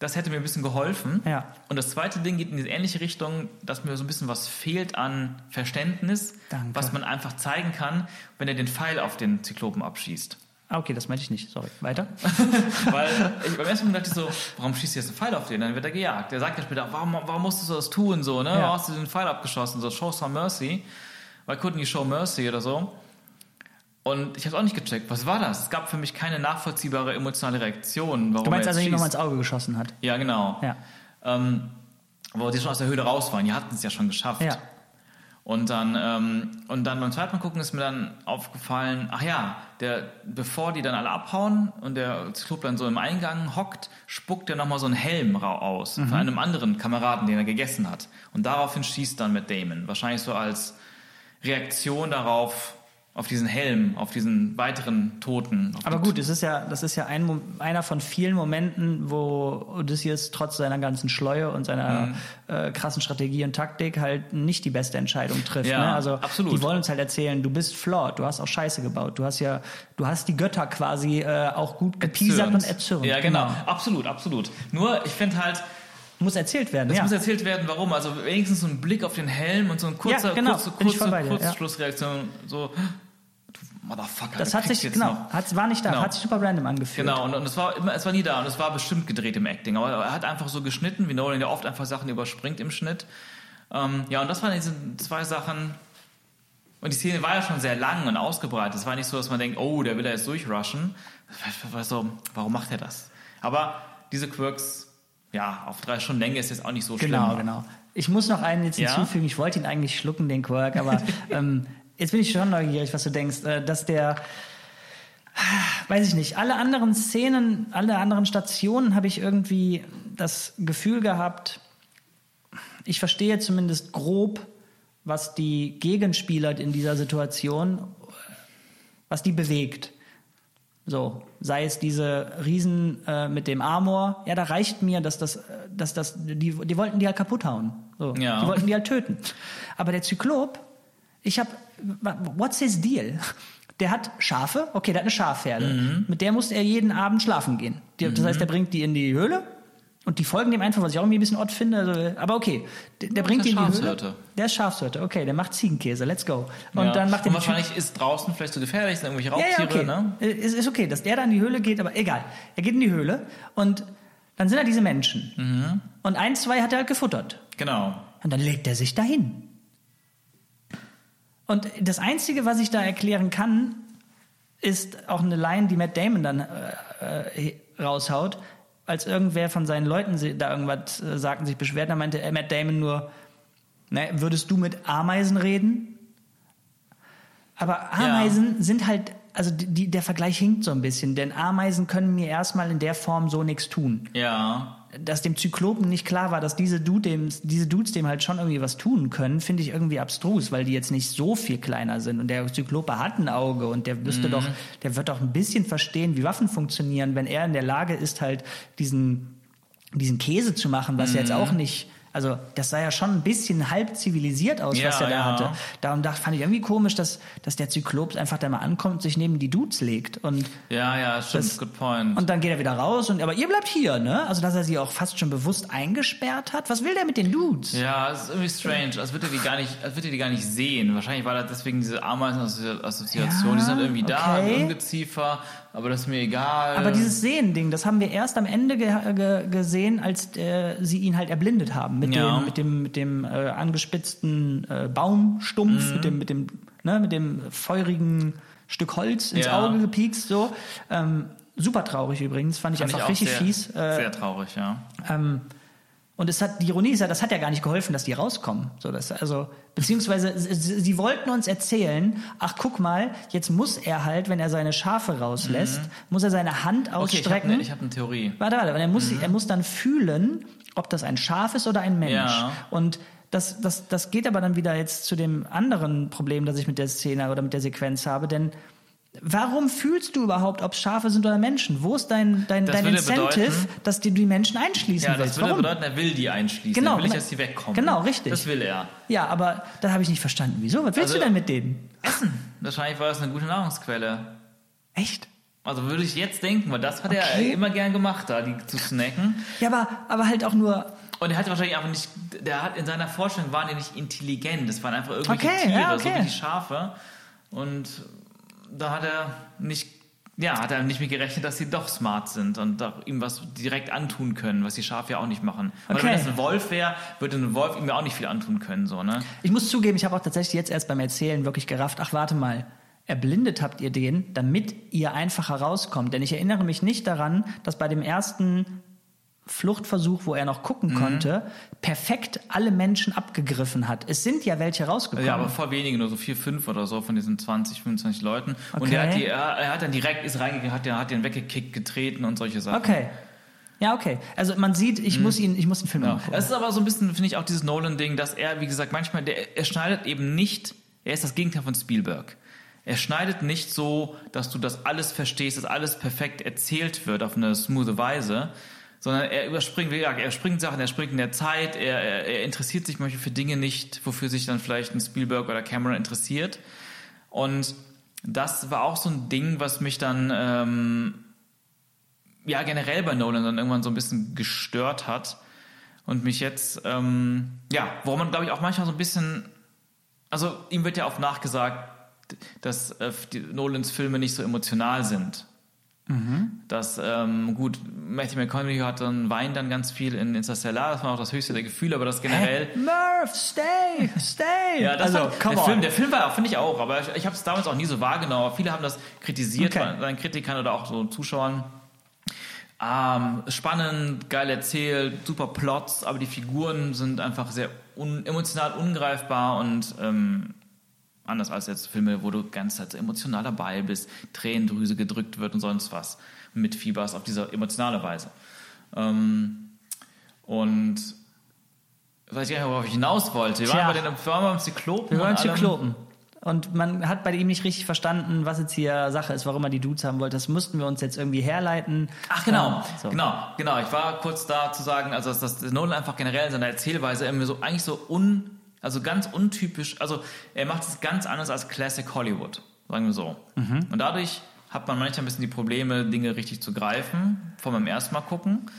Das hätte mir ein bisschen geholfen.
Ja.
Und das zweite Ding geht in die ähnliche Richtung, dass mir so ein bisschen was fehlt an Verständnis,
Danke.
was man einfach zeigen kann, wenn er den Pfeil auf den Zyklopen abschießt.
Okay, das meinte ich nicht. Sorry. Weiter?
Weil ich beim ersten Mal dachte ich so, warum schießt du jetzt einen Pfeil auf den? Dann wird er gejagt. Der sagt ja später, warum musstest du das tun? So, ne?
Ja.
Warum hast du den Pfeil abgeschossen? So, show some mercy. Why couldn't you show mercy oder so? Und ich habe auch nicht gecheckt. Was war das? Es gab für mich keine nachvollziehbare emotionale Reaktion. Warum
Du meinst,
er
als er
jetzt
ihn nochmal
schießt.
ins Auge geschossen hat?
Ja, genau.
Ja.
Wo die schon aus der Höhle raus waren. Die hatten es ja schon geschafft.
Ja.
Und dann beim zweiten Mal gucken ist mir dann aufgefallen, ach ja, bevor die dann alle abhauen und der Zyklop dann so im Eingang hockt, spuckt er nochmal so einen Helm aus von einem anderen Kameraden, den er gegessen hat. Und daraufhin schießt dann Matt Damon. Wahrscheinlich so als Reaktion darauf, auf diesen Helm, auf diesen weiteren Toten.
Aber gut, das ist ja einer von vielen Momenten, wo Odysseus trotz seiner ganzen Schleue und seiner krassen Strategie und Taktik halt nicht die beste Entscheidung trifft.
Ja,
Ne? Also
absolut.
Die wollen uns halt erzählen, du bist flawed, du hast auch Scheiße gebaut, du hast die Götter quasi auch gut gepiesert und erzürnt.
Ja, genau. Absolut. Nur, ich finde halt,
muss erzählt werden,
das muss erzählt werden, warum. Also wenigstens so ein Blick auf den Helm und so ein kurze Kurzschlussreaktion. So, du Motherfucker.
Das hat sich, war nicht da,
Genau.
Hat sich super random angefühlt.
Genau, und es war nie da und es war bestimmt gedreht im Acting. Aber er hat einfach so geschnitten, wie Nolan ja oft einfach Sachen überspringt im Schnitt. Und das waren diese zwei Sachen. Und die Szene war ja schon sehr lang und ausgebreitet. Es war nicht so, dass man denkt, oh, der will da jetzt durchrushen. War so, warum macht er das? Aber diese Quirks, ja, auf 3 Stunden Länge ist jetzt auch nicht so schlimm.
Genau. Ich muss noch einen jetzt hinzufügen. Ich wollte ihn eigentlich schlucken, den Quirk, aber jetzt bin ich schon neugierig, was du denkst, dass weiß ich nicht, alle anderen Szenen, alle anderen Stationen habe ich irgendwie das Gefühl gehabt, ich verstehe zumindest grob, was die Gegenspieler in dieser Situation, was die bewegt. So, sei es diese Riesen mit dem Armor, ja, da reicht mir, dass die wollten die halt kaputt hauen. So, Die wollten die halt töten. Aber der Zyklop, what's his deal? Der hat Schafe, okay, der hat eine Schafherde. Mit der muss er jeden Abend schlafen gehen. Das heißt, der bringt die in die Höhle und die folgen dem einfach, was ich auch irgendwie ein bisschen odd finde. Also, aber okay, der bringt die in die Höhle. Der ist Schafshirte, okay, der macht Ziegenkäse, let's go. Und dann macht
und wahrscheinlich ist draußen vielleicht so gefährlich, sind irgendwelche Raubtiere,
ja, okay.
ne?
Ist okay, dass der da in die Höhle geht, aber egal. Er geht in die Höhle und dann sind da diese Menschen. Und 1, 2 hat er halt gefuttert.
Genau.
Und dann legt er sich dahin. Und das Einzige, was ich da erklären kann, ist auch eine Line, die Matt Damon dann raushaut, als irgendwer von seinen Leuten da irgendwas sagt und sich beschwert, dann meinte Matt Damon nur, würdest du mit Ameisen reden? Aber Ameisen sind halt, also der Vergleich hinkt so ein bisschen, denn Ameisen können mir erstmal in der Form so nichts tun.
Ja.
Dass dem Zyklopen nicht klar war, dass diese Dudes dem halt schon irgendwie was tun können, finde ich irgendwie abstrus, weil die jetzt nicht so viel kleiner sind. Und der Zyklope hat ein Auge und der wird doch ein bisschen verstehen, wie Waffen funktionieren, wenn er in der Lage ist, halt diesen Käse zu machen, was jetzt auch nicht. Also das sah ja schon ein bisschen halb zivilisiert aus, was er da hatte. Darum fand ich irgendwie komisch, dass der Zyklop einfach da mal ankommt und sich neben die Dudes legt. Und
stimmt, good point.
Und dann geht er wieder raus aber ihr bleibt hier, ne? Also dass er sie auch fast schon bewusst eingesperrt hat. Was will der mit den Dudes?
Ja, es ist irgendwie strange, als würde er die gar nicht sehen. Wahrscheinlich war das deswegen diese Ameisen-Assoziation, die sind irgendwie da, ein Ungeziefer, aber das ist mir egal.
Aber dieses Sehen-Ding, das haben wir erst am Ende gesehen, als sie ihn halt erblindet haben. Mit dem angespitzten Baumstumpf, mit dem feurigen Stück Holz ins Auge gepiekst. So. Super traurig übrigens, fand ich einfach richtig fies.
Sehr traurig, ja.
Und die Ironie ist ja, das hat ja gar nicht geholfen, dass die rauskommen. Beziehungsweise sie wollten uns erzählen, ach guck mal, jetzt muss er halt, wenn er seine Schafe rauslässt, muss er seine Hand ausstrecken.
Ich habe eine Theorie.
Warte, und er muss dann fühlen, ob das ein Schaf ist oder ein Mensch.
Ja.
Und das geht aber dann wieder jetzt zu dem anderen Problem, das ich mit der Szene oder mit der Sequenz habe, denn warum fühlst du überhaupt, ob es Schafe sind oder Menschen? Wo ist dein Incentive, dass du die Menschen einschließen willst?
Das würde bedeuten, er will die einschließen.
Genau,
er will nicht, dass die wegkommen.
Genau, richtig.
Das will er.
Ja, aber da habe ich nicht verstanden. Wieso? Was willst du denn mit denen?
Essen. Wahrscheinlich war das eine gute Nahrungsquelle.
Echt?
Also würde ich jetzt denken, weil das hat er immer gern gemacht, da die zu snacken.
Ja, aber halt auch nur...
Und er hatte wahrscheinlich einfach nicht, in seiner Vorstellung waren die nicht intelligent, das waren einfach irgendwelche Tiere, so wie die Schafe. Und da hat er nicht mit gerechnet, dass sie doch smart sind und doch ihm was direkt antun können, was die Schafe ja auch nicht machen. Weil wenn das ein Wolf wäre, würde ein Wolf ihm ja auch nicht viel antun können, so, ne? Ich
muss zugeben, ich habe auch tatsächlich jetzt erst beim Erzählen wirklich gerafft, ach, warte mal, erblindet habt ihr den, damit ihr einfacher rauskommt. Denn ich erinnere mich nicht daran, dass bei dem ersten Fluchtversuch, wo er noch gucken konnte, perfekt alle Menschen abgegriffen hat. Es sind ja welche rausgekommen.
Ja, aber voll wenige, nur so 4, 5 oder so von diesen 20, 25 Leuten. Okay. Und er hat dann direkt, ist reingegangen, hat den weggekickt, getreten und solche Sachen.
Okay. Ja, okay. Also man sieht, ich muss den Film
angucken. Es ist aber so ein bisschen, finde ich, auch dieses Nolan-Ding, dass er, wie gesagt, manchmal, er schneidet eben nicht, er ist das Gegenteil von Spielberg. Er schneidet nicht so, dass du das alles verstehst, dass alles perfekt erzählt wird auf eine smoothe Weise, sondern er springt Sachen, er springt in der Zeit, er interessiert sich manchmal für Dinge nicht, wofür sich dann vielleicht ein Spielberg oder Cameron interessiert. Und das war auch so ein Ding, was mich dann generell bei Nolan dann irgendwann so ein bisschen gestört hat und mich jetzt, wo man, glaube ich, auch manchmal so ein bisschen, also ihm wird ja oft nachgesagt, dass Nolans Filme nicht so emotional sind. Dass, Matthew McConaughey hat dann weint dann ganz viel in Interstellar, das war auch das höchste der Gefühle, aber das generell...
Murph, stay!
Ja, der Film war, finde ich auch, aber ich habe es damals auch nie so wahrgenommen, aber viele haben das kritisiert bei seinen Kritikern oder auch so Zuschauern. Spannend, geil erzählt, super Plots, aber die Figuren sind einfach sehr emotional ungreifbar und anders als jetzt Filme, wo du die ganze Zeit so emotional dabei bist, Tränendrüse gedrückt wird und sonst was, mitfieberst auf diese emotionale Weise. Und ich weiß gar nicht, worauf ich hinaus wollte. Wir waren beim Zyklopen.
Wir waren Zyklopen. Und man hat bei ihm nicht richtig verstanden, was jetzt hier Sache ist, warum er die Dudes haben wollte. Das mussten wir uns jetzt irgendwie herleiten.
Ach, genau. Genau. Ich war kurz da zu sagen, also dass Nolan einfach generell in seiner Erzählweise irgendwie so eigentlich so ganz untypisch, also er macht es ganz anders als Classic Hollywood, sagen wir so. Und dadurch hat man manchmal ein bisschen die Probleme, Dinge richtig zu greifen, von beim ersten Mal gucken.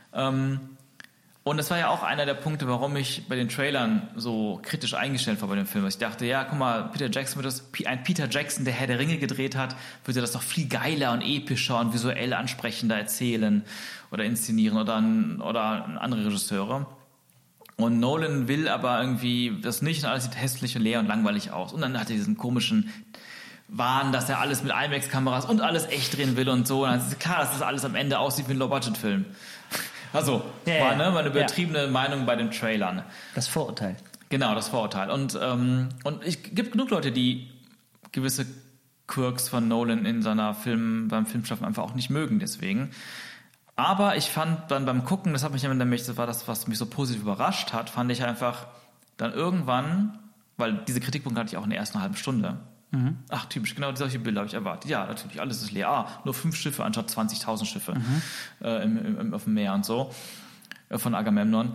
Und das war ja auch einer der Punkte, warum ich bei den Trailern so kritisch eingestellt war bei dem Film. Ich dachte, ja, guck mal, Peter Jackson, der Herr der Ringe gedreht hat, würde das doch viel geiler und epischer und visuell ansprechender erzählen oder inszenieren oder andere Regisseure. Und Nolan will aber irgendwie das nicht und alles sieht hässlich und leer und langweilig aus. Und dann hat er diesen komischen Wahn, dass er alles mit IMAX-Kameras und alles echt drehen will und so. Und dann ist klar, dass das alles am Ende aussieht wie ein Low-Budget-Film. Also, war eine übertriebene Meinung bei den Trailern.
Das Vorurteil.
Genau, das Vorurteil. Und es gibt genug Leute, die gewisse Quirks von Nolan beim Filmschaffen einfach auch nicht mögen, deswegen. Aber ich fand dann beim Gucken, das war das, was mich so positiv überrascht hat, fand ich einfach dann irgendwann, weil diese Kritikpunkte hatte ich auch in der ersten halben Stunde. Ach, typisch, genau solche Bilder habe ich erwartet. Ja, natürlich, alles ist leer. Nur 5 Schiffe anstatt 20.000 Schiffe auf dem Meer und so, von Agamemnon.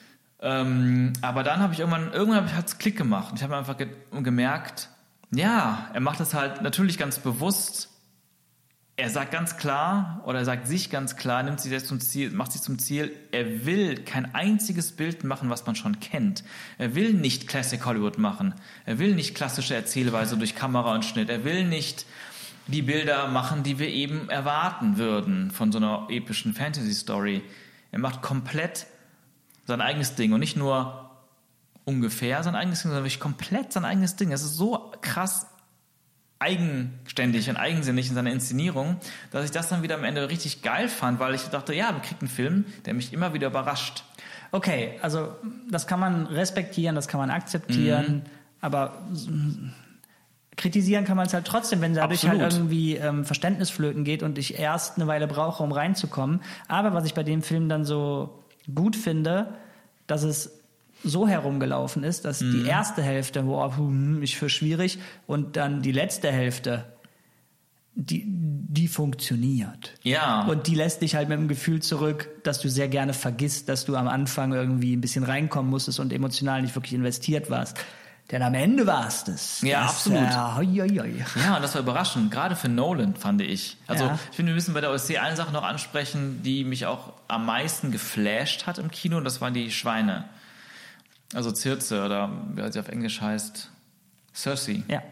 Aber dann habe ich irgendwann hat es Klick gemacht. Ich habe einfach gemerkt, ja, er macht das halt natürlich ganz bewusst. Er sagt ganz klar, oder er sagt sich ganz klar, macht sich zum Ziel, er will kein einziges Bild machen, was man schon kennt. Er will nicht Classic Hollywood machen. Er will nicht klassische Erzählweise durch Kamera und Schnitt. Er will nicht die Bilder machen, die wir eben erwarten würden von so einer epischen Fantasy-Story. Er macht komplett sein eigenes Ding und nicht nur ungefähr sein eigenes Ding, sondern wirklich komplett sein eigenes Ding. Es ist so krass eigenständig und eigensinnig in seiner Inszenierung, dass ich das dann wieder am Ende richtig geil fand, weil ich dachte, ja, wir kriegen einen Film, der mich immer wieder überrascht.
Okay, also das kann man respektieren, das kann man akzeptieren, aber kritisieren kann man es halt trotzdem, wenn dadurch halt irgendwie Verständnis flöten geht und ich erst eine Weile brauche, um reinzukommen. Aber was ich bei dem Film dann so gut finde, dass es so herumgelaufen ist, dass die erste Hälfte, ich für schwierig, und dann die letzte Hälfte, die funktioniert.
Ja.
Und die lässt dich halt mit dem Gefühl zurück, dass du sehr gerne vergisst, dass du am Anfang irgendwie ein bisschen reinkommen musstest und emotional nicht wirklich investiert warst. Denn am Ende war es das.
Ja, absolut.
Ja,
und das war überraschend, gerade für Nolan, fand ich. Also
Ja.
ich finde, wir müssen bei der Odyssee eine Sache noch ansprechen, die mich auch am meisten geflasht hat im Kino, und das waren die Schweine. Also Circe, oder wie sie auf Englisch heißt, Cersei.
Ja.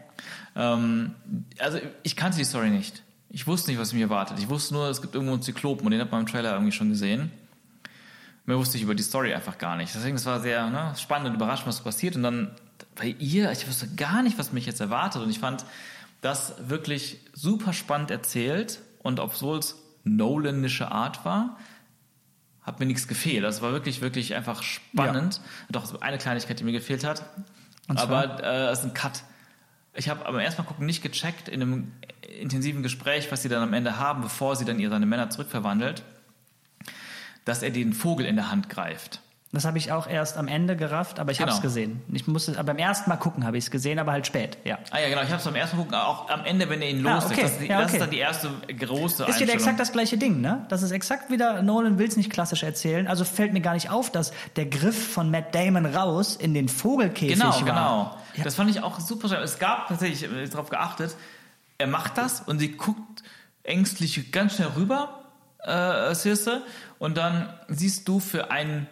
Also ich kannte die Story nicht. Ich wusste nicht, was mich erwartet. Ich wusste nur, es gibt irgendwo einen Zyklopen, und den hat man im Trailer irgendwie schon gesehen. Mehr wusste ich über die Story einfach gar nicht. Deswegen, es war sehr spannend und überraschend, was passiert. Und dann bei ihr, ich wusste gar nicht, was mich jetzt erwartet. Und ich fand das wirklich super spannend erzählt. Und obwohl es Nolanische Art war, hat mir nichts gefehlt. Das war wirklich, wirklich einfach spannend. Doch eine Kleinigkeit, die mir gefehlt hat. Aber es ist ein Cut. Ich habe aber erstmal gucken nicht gecheckt in einem intensiven Gespräch, was sie dann am Ende haben, bevor sie dann seine Männer zurückverwandelt, dass er den Vogel in der Hand greift.
Das habe ich auch erst am Ende gerafft, aber ich habe es gesehen. Ich musste beim ersten Mal gucken, habe ich es gesehen, aber halt spät. Ja.
Ah ja, genau. Ich habe es beim ersten Mal gucken, auch am Ende, wenn er ihn loslässt.
Okay.
Das ist dann die erste große
Ist wieder exakt das gleiche Ding, ne? Das ist exakt wieder, Nolan will es nicht klassisch erzählen, also fällt mir gar nicht auf, dass der Griff von Matt Damon raus in den Vogelkäfig war.
Genau.
Ja.
Das fand ich auch super schön. Es gab tatsächlich, ich habe darauf geachtet, er macht das und sie guckt ängstlich ganz schnell rüber, Circe, und dann siehst du für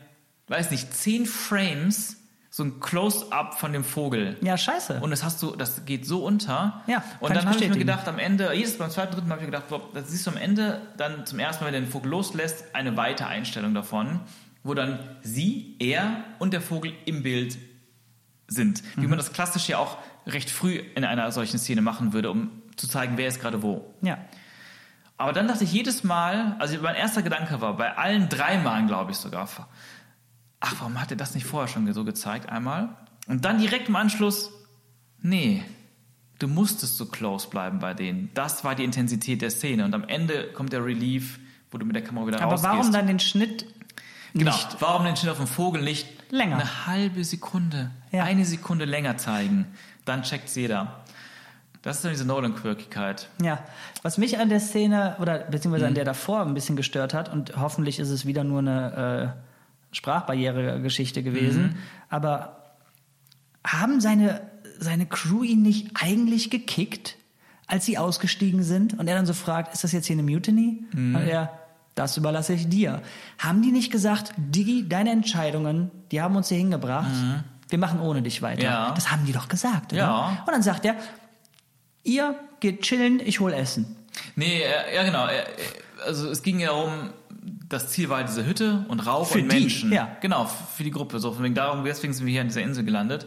10 Frames so ein Close-up von dem Vogel.
Ja, scheiße.
Und das geht so unter.
Ja,
und dann habe ich mir gedacht, am Ende, beim zweiten, dritten Mal habe ich mir gedacht, boah, das siehst du am Ende dann zum ersten Mal, wenn er den Vogel loslässt, eine Weitereinstellung davon, wo dann er und der Vogel im Bild sind. Wie man das klassisch ja auch recht früh in einer solchen Szene machen würde, um zu zeigen, wer ist gerade wo.
Ja.
Aber dann dachte ich jedes Mal, also mein erster Gedanke war, bei allen 3 Malen, glaube ich sogar, ach, warum hat er das nicht vorher schon so gezeigt einmal? Und dann direkt im Anschluss, nee, du musstest so close bleiben bei denen. Das war die Intensität der Szene. Und am Ende kommt der Relief, wo du mit der Kamera wieder rausgehst.
Aber warum dann den Schnitt
Genau,
nicht
warum den Schnitt auf dem Vogel nicht
länger?
Eine halbe Sekunde, 1 Sekunde länger zeigen. Dann checkt's jeder. Das ist dann diese Nolan-Quirkigkeit.
Ja, was mich an der Szene, oder beziehungsweise an der davor ein bisschen gestört hat, und hoffentlich ist es wieder nur eine Sprachbarriere-Geschichte gewesen, aber haben seine Crew ihn nicht eigentlich gekickt, als sie ausgestiegen sind? Und er dann so fragt, ist das jetzt hier eine Mutiny? Und er, das überlasse ich dir. Haben die nicht gesagt, Diggi, deine Entscheidungen, die haben uns hier hingebracht, wir machen ohne dich weiter?
Ja.
Das haben die doch gesagt, oder?
Ja.
Und dann sagt er, ihr geht chillen, ich hol Essen.
Nee, ja genau. Also es ging ja darum, das Ziel war diese Hütte und Rauch
Für
und
die,
Menschen.
ja.
Genau, für die Gruppe. So, deswegen sind wir hier an dieser Insel gelandet.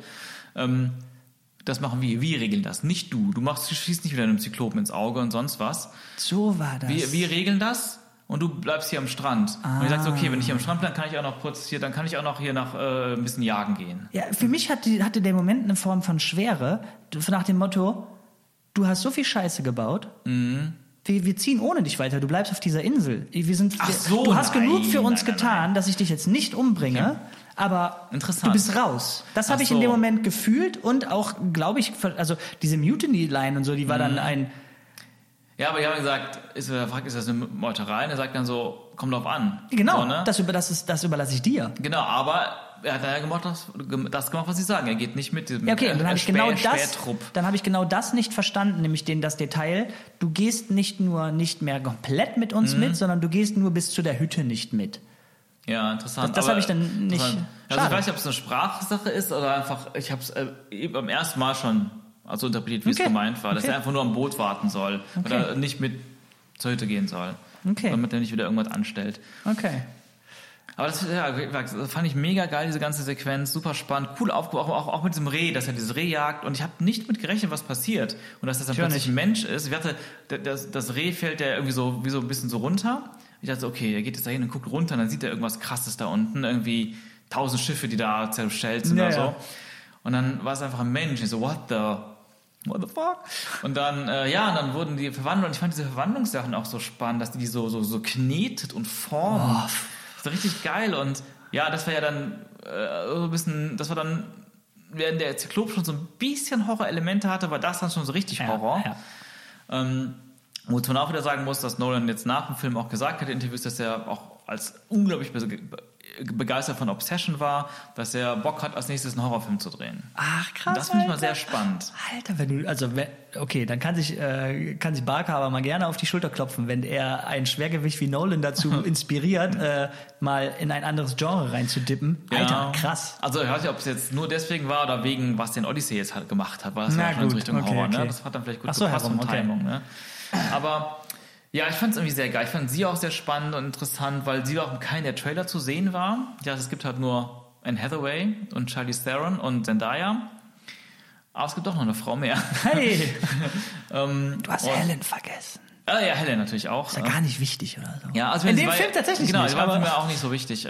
Das machen wir. Wir regeln das, nicht du. Du schießt nicht wieder einem Zyklopen ins Auge und sonst was.
So war das.
Wir regeln das. Und du bleibst hier am Strand. Und ich sagst, okay, wenn ich hier am Strand bleibe, kann ich auch noch kurz hier, dann kann ich auch noch hier nach ein bisschen jagen gehen.
Ja, für mich hatte der Moment eine Form von Schwere, nach dem Motto, du hast so viel Scheiße gebaut, wir ziehen ohne dich weiter, du bleibst auf dieser Insel. Du hast genug für uns getan, dass ich dich jetzt nicht umbringe, aber du bist raus. Das habe ich in dem Moment gefühlt und auch, glaube ich, also diese Mutiny-Line und so, die war dann ein...
Ja, aber ich habe gesagt, ist das eine Meuterei? Und er sagt dann so, kommt drauf an.
Genau,
so, ne?
das überlasse ich dir.
Genau, aber er hat ja das gemacht, was sie sagen. Er geht nicht mit diesem
dann habe ich
Spähtrupp.
Dann habe ich genau das nicht verstanden, nämlich das Detail. Du gehst nicht mehr komplett mit uns mit, sondern du gehst nur bis zu der Hütte nicht mit.
Ja, interessant.
Das habe ich dann nicht...
Also ich weiß nicht, ob es eine Sprachsache ist oder einfach, ich habe es beim ersten Mal schon also interpretiert, wie es gemeint war, dass er einfach nur am Boot warten soll oder nicht mit zur Hütte gehen soll, damit er nicht wieder irgendwas anstellt.
Okay.
Aber das fand ich mega geil, diese ganze Sequenz, super spannend, cool aufgebaut, auch mit diesem Reh, dass er dieses Reh jagt und ich habe nicht mit gerechnet, was passiert und dass das dann plötzlich ein Mensch ist. Ich dachte, das Reh fällt ja irgendwie so wie so ein bisschen so runter. Ich dachte, okay, er geht jetzt da hin und guckt runter und dann sieht er irgendwas Krasses da unten, irgendwie 1000 Schiffe, die da zerschellt sind oder so. Und dann war es einfach ein Mensch. Ich so, what the fuck? Und dann, und dann wurden die verwandelt und ich fand diese Verwandlungssachen auch so spannend, dass die so knetet und formen. Oh. Das war richtig geil und ja, das war ja dann so ein bisschen, das war dann, während der Zyklop schon so ein bisschen Horror-Elemente hatte, war das dann schon so richtig Horror. Ja. Wozu man auch wieder sagen muss, dass Nolan jetzt nach dem Film auch gesagt hat in Interviews, dass er auch als unglaublich begeistert von Obsession war, dass er Bock hat, als nächstes einen Horrorfilm zu drehen.
Ach, krass.
Und das finde ich mal sehr spannend.
Alter, okay, dann kann sich Barker aber mal gerne auf die Schulter klopfen, wenn er ein Schwergewicht wie Nolan dazu inspiriert, mal in ein anderes Genre reinzudippen. Alter, krass.
Also ich weiß nicht, ob es jetzt nur deswegen war oder wegen, was den Odyssey jetzt halt gemacht hat, war das ja schon in Richtung Horror. Ne? Das hat dann vielleicht gut gepasst von Timing. Ne? Aber ja, ich fand es irgendwie sehr geil. Ich fand sie auch sehr spannend und interessant, weil sie auch in keinem der Trailer zu sehen war. Ja, es gibt halt nur Anne Hathaway und Charlize Theron und Zendaya. Aber es gibt doch noch eine Frau mehr.
Hey! Du hast Helen vergessen.
Ja, Helen natürlich auch.
Ist ja gar nicht wichtig oder so.
Ja, also
in dem Film tatsächlich
genau,
nicht.
Genau, die war mir auch nicht so wichtig.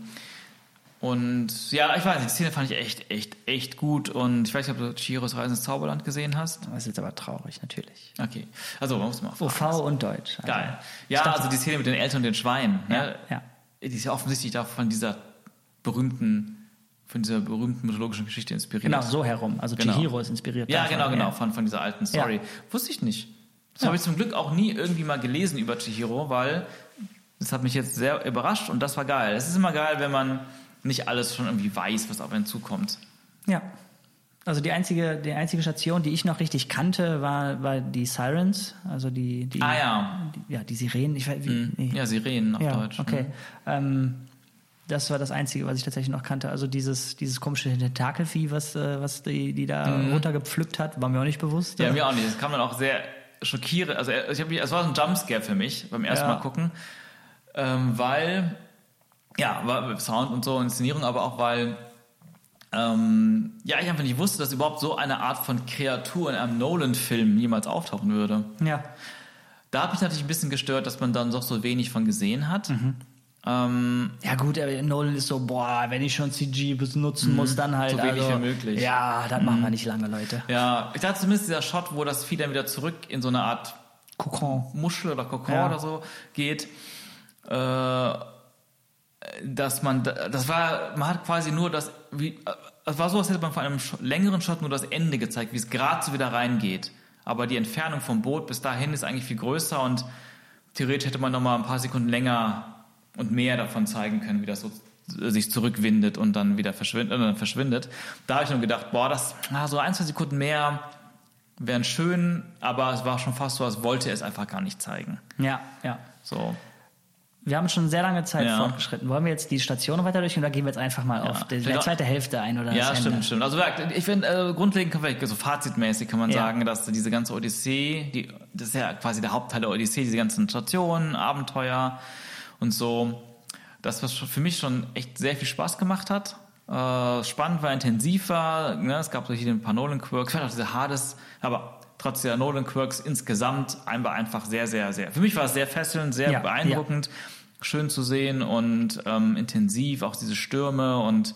Und ja, ich weiß nicht, die Szene fand ich echt gut. Und ich weiß nicht, ob du Chihiros Reise ins Zauberland gesehen hast.
Das ist jetzt aber traurig, natürlich.
Okay, also man muss mal fragen.
OV und Deutsch.
Also, geil. Ja, also die Szene mit den Eltern und den Schweinen. Ne?
Ja.
Die ist ja offensichtlich auch von dieser berühmten mythologischen Geschichte inspiriert.
Genau, so herum. Also Chihiro ist inspiriert.
Ja, genau, von dieser alten Story. Ja. Wusste ich nicht. Das habe ich zum Glück auch nie irgendwie mal gelesen über Chihiro, weil das hat mich jetzt sehr überrascht und das war geil. Es ist immer geil, wenn man nicht alles schon irgendwie weiß, was auf einen zukommt.
Ja. Also die einzige Station, die ich noch richtig kannte, war die Sirens, also die Sirenen.
Ja, Sirenen auf Deutsch.
Okay. Das war das Einzige, was ich tatsächlich noch kannte. Also dieses komische Tentakelvieh, was die da runtergepflückt hat, war mir auch nicht bewusst.
Ja, mir auch nicht. Das kam dann auch sehr schockierend. Also es war ein Jumpscare für mich beim ersten Mal gucken, weil war Sound und so, Inszenierung, aber auch weil ich einfach nicht wusste, dass überhaupt so eine Art von Kreatur in einem Nolan-Film jemals auftauchen würde.
Ja.
Da hat mich natürlich ein bisschen gestört, dass man dann doch so wenig von gesehen hat.
Ja gut, Nolan ist so, wenn ich schon CG benutzen muss, dann halt
so wenig wie möglich.
Ja, das machen wir nicht lange, Leute.
Ja, ich dachte zumindest dieser Shot, wo das Vieh dann wieder zurück in so eine Art
Kokon.
Muschel oder Kokon oder so geht, dass man hat quasi nur es war so, als hätte man von einem längeren Shot nur das Ende gezeigt, wie es gerade so wieder reingeht. Aber die Entfernung vom Boot bis dahin ist eigentlich viel größer und theoretisch hätte man noch mal ein paar Sekunden länger und mehr davon zeigen können, wie das so sich zurückwindet und dann wieder verschwindet. Da habe ich nur gedacht, so 1-2 Sekunden mehr wären schön, aber es war schon fast so, als wollte er es einfach gar nicht zeigen.
Ja.
So.
Wir haben schon sehr lange Zeit fortgeschritten. Wollen wir jetzt die Station weiter durch oder gehen wir jetzt einfach mal auf die zweite Hälfte ein? Oder
ja, stimmt. Also ich finde, grundlegend so fazitmäßig kann man sagen, dass diese ganze Odyssee, das ist ja quasi der Hauptteil der Odyssee, diese ganzen Stationen, Abenteuer und so, das was für mich schon echt sehr viel Spaß gemacht hat. Spannend war, intensiv war, ne? Es gab so hier ein paar Nolan-Quirks, auch diese Hades, aber trotz der Nolan-Quirks insgesamt einfach sehr, sehr, sehr. Für mich war es sehr fesselnd, sehr beeindruckend, schön zu sehen und intensiv, auch diese Stürme und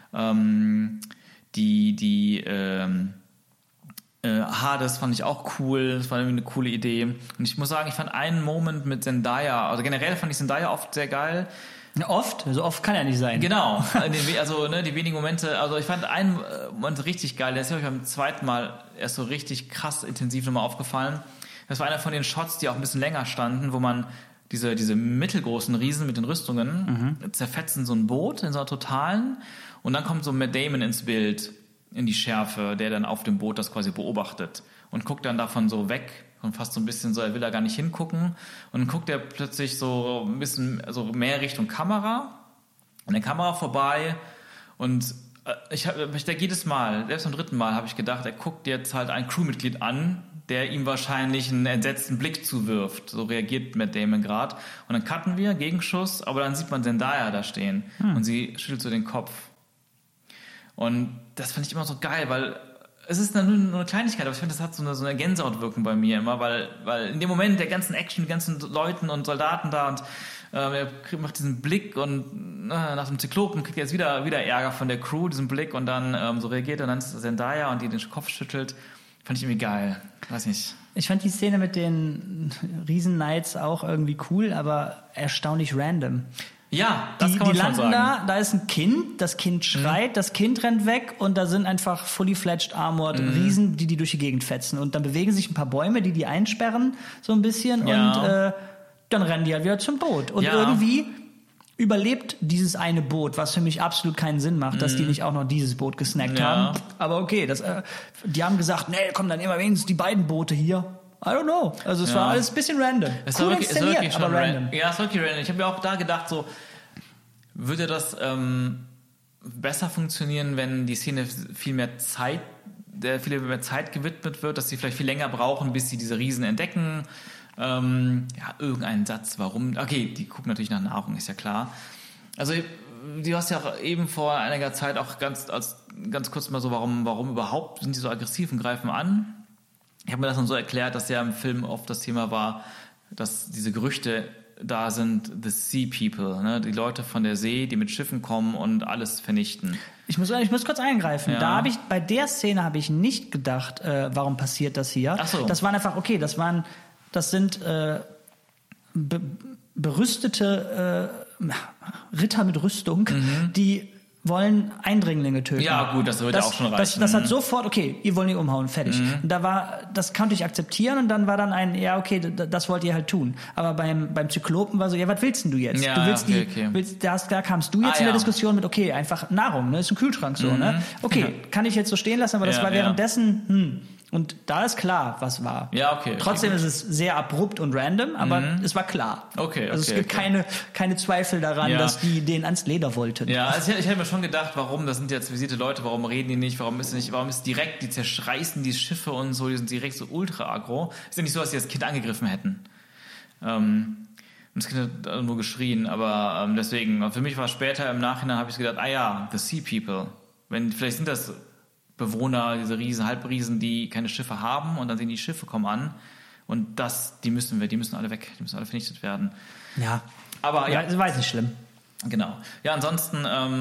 Hades fand ich auch cool, das war irgendwie eine coole Idee. Und ich muss sagen, ich fand einen Moment mit Zendaya, also generell fand ich Zendaya oft sehr geil.
Oft? So oft kann er nicht sein.
Genau, die wenigen Momente, also ich fand einen Moment richtig geil, der ist mir beim zweiten Mal erst so richtig krass intensiv nochmal aufgefallen. Das war einer von den Shots, die auch ein bisschen länger standen, wo man diese mittelgroßen Riesen mit den Rüstungen zerfetzen so ein Boot in so einer totalen und dann kommt so Matt Damon ins Bild, in die Schärfe, der dann auf dem Boot das quasi beobachtet und guckt dann davon so weg und fast so ein bisschen so, er will da gar nicht hingucken und dann guckt er plötzlich so ein bisschen so mehr Richtung Kamera, an der Kamera vorbei und ich denke jedes Mal, selbst beim dritten Mal habe ich gedacht, er guckt jetzt halt ein Crewmitglied an, der ihm wahrscheinlich einen entsetzten Blick zuwirft. So reagiert Matt Damon gerade. Und dann cutten wir, Gegenschuss, aber dann sieht man Zendaya da stehen und sie schüttelt so den Kopf. Und das fand ich immer so geil, weil es ist nur eine Kleinigkeit, aber ich finde, das hat so eine Gänsehautwirkung bei mir immer, weil in dem Moment der ganzen Action, die ganzen Leuten und Soldaten da und er macht diesen Blick und nach dem Zyklopen kriegt er jetzt wieder Ärger von der Crew, diesen Blick und dann so reagiert und dann ist es Zendaya und die den Kopf schüttelt. Fand ich irgendwie geil. Weiß nicht.
Ich fand die Szene mit den Riesen-Knights auch irgendwie cool, aber erstaunlich random.
Ja, das kann man schon sagen.
Die landen da ist ein Kind, das Kind schreit, das Kind rennt weg und da sind einfach fully fledged armored Riesen, die durch die Gegend fetzen. Und dann bewegen sich ein paar Bäume, die einsperren so ein bisschen und dann rennen die halt wieder zum Boot. Und irgendwie überlebt dieses eine Boot, was für mich absolut keinen Sinn macht, dass die nicht auch noch dieses Boot gesnackt haben. Aber okay, die haben gesagt, nee, komm, dann immer wenigstens die beiden Boote hier. I don't know. Also es war alles ein bisschen random. Cool inszeniert, aber random.
Ja, es ist wirklich random. Ich habe mir auch da gedacht, so würde das besser funktionieren, wenn die Szene viel mehr Zeit gewidmet wird, dass sie vielleicht viel länger brauchen, bis sie diese Riesen entdecken. Irgendeinen Satz, warum. Okay, die gucken natürlich nach Nahrung, ist ja klar. Also du hast ja auch eben vor einiger Zeit auch ganz kurz mal so, warum überhaupt sind die so aggressiv und greifen an? Ich habe mir das dann so erklärt, dass ja im Film oft das Thema war, dass diese Gerüchte da sind, the Sea People, ne? Die Leute von der See, die mit Schiffen kommen und alles vernichten.
Ich muss kurz eingreifen.
Ja.
Bei der Szene habe ich nicht gedacht, warum passiert das hier.
Ach so.
Das waren einfach, okay, das sind berüstete Ritter mit Rüstung, die wollen Eindringlinge töten.
Ja, gut, das würde auch schon reichen.
Das hat sofort, okay, ihr wollt die umhauen, fertig. Und das konnte ich akzeptieren und dann war dann das wollt ihr halt tun. Aber beim Zyklopen war so, ja, was willst denn du jetzt?
Ja,
du willst da kamst du jetzt in der Diskussion mit, okay, einfach Nahrung, ne, ist ein Kühlschrank so, ne? Okay, kann ich jetzt so stehen lassen, aber das war währenddessen, und da ist klar, was war.
Ja, okay.
Trotzdem ist es sehr abrupt und random, aber es war klar.
Okay.
Also es gibt keine Zweifel daran, dass die den ans Leder wollten.
Ja, also ich hätte mir schon gedacht, warum, das sind jetzt visierte Leute, warum reden die nicht, warum ist direkt, die zerschreißen die Schiffe und so, die sind direkt so ultra aggro. Ist ja nicht so, dass sie das Kind angegriffen hätten. Und das Kind hat nur geschrien, aber deswegen, für mich war später im Nachhinein, habe ich gedacht, the Sea People. Vielleicht sind das Bewohner, diese Riesen, Halbriesen, die keine Schiffe haben und dann sehen die Schiffe kommen an und die müssen alle weg, die müssen alle vernichtet werden.
Ja,
aber
das war jetzt nicht schlimm.
Genau. Ja, ansonsten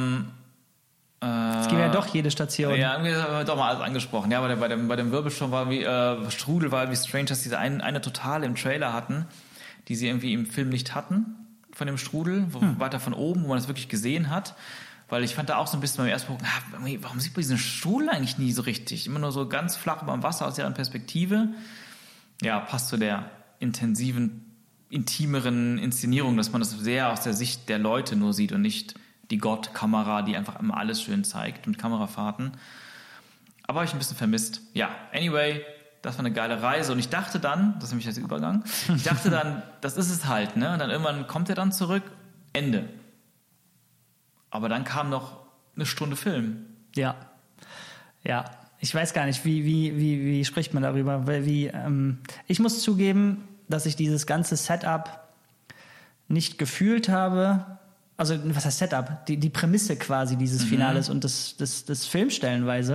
es gibt ja doch jede Station.
Ja, irgendwie haben wir doch mal alles angesprochen. Ja, bei dem Wirbelsturm Strudel war wie strange, dass diese eine Totale im Trailer hatten, die sie irgendwie im Film nicht hatten, von dem Strudel, weiter von oben, wo man das wirklich gesehen hat. Weil ich fand da auch so ein bisschen beim ersten Gucken, warum sieht man diesen Strudel eigentlich nie so richtig? Immer nur so ganz flach über dem Wasser aus deren Perspektive. Ja, passt zu der intensiven, intimeren Inszenierung, dass man das sehr aus der Sicht der Leute nur sieht und nicht die Gott-Kamera, die einfach immer alles schön zeigt mit Kamerafahrten. Aber habe ich ein bisschen vermisst. Ja, anyway, das war eine geile Reise. Und ich dachte dann, das ist nämlich der Übergang, das ist es halt, ne? Und dann irgendwann kommt er dann zurück, Ende. Aber dann kam noch eine Stunde Film. Ja. Ich weiß gar nicht, wie spricht man darüber? Ich muss zugeben, dass ich dieses ganze Setup nicht gefühlt habe. Also, was heißt Setup? Die Prämisse quasi dieses Finales und des Films stellenweise,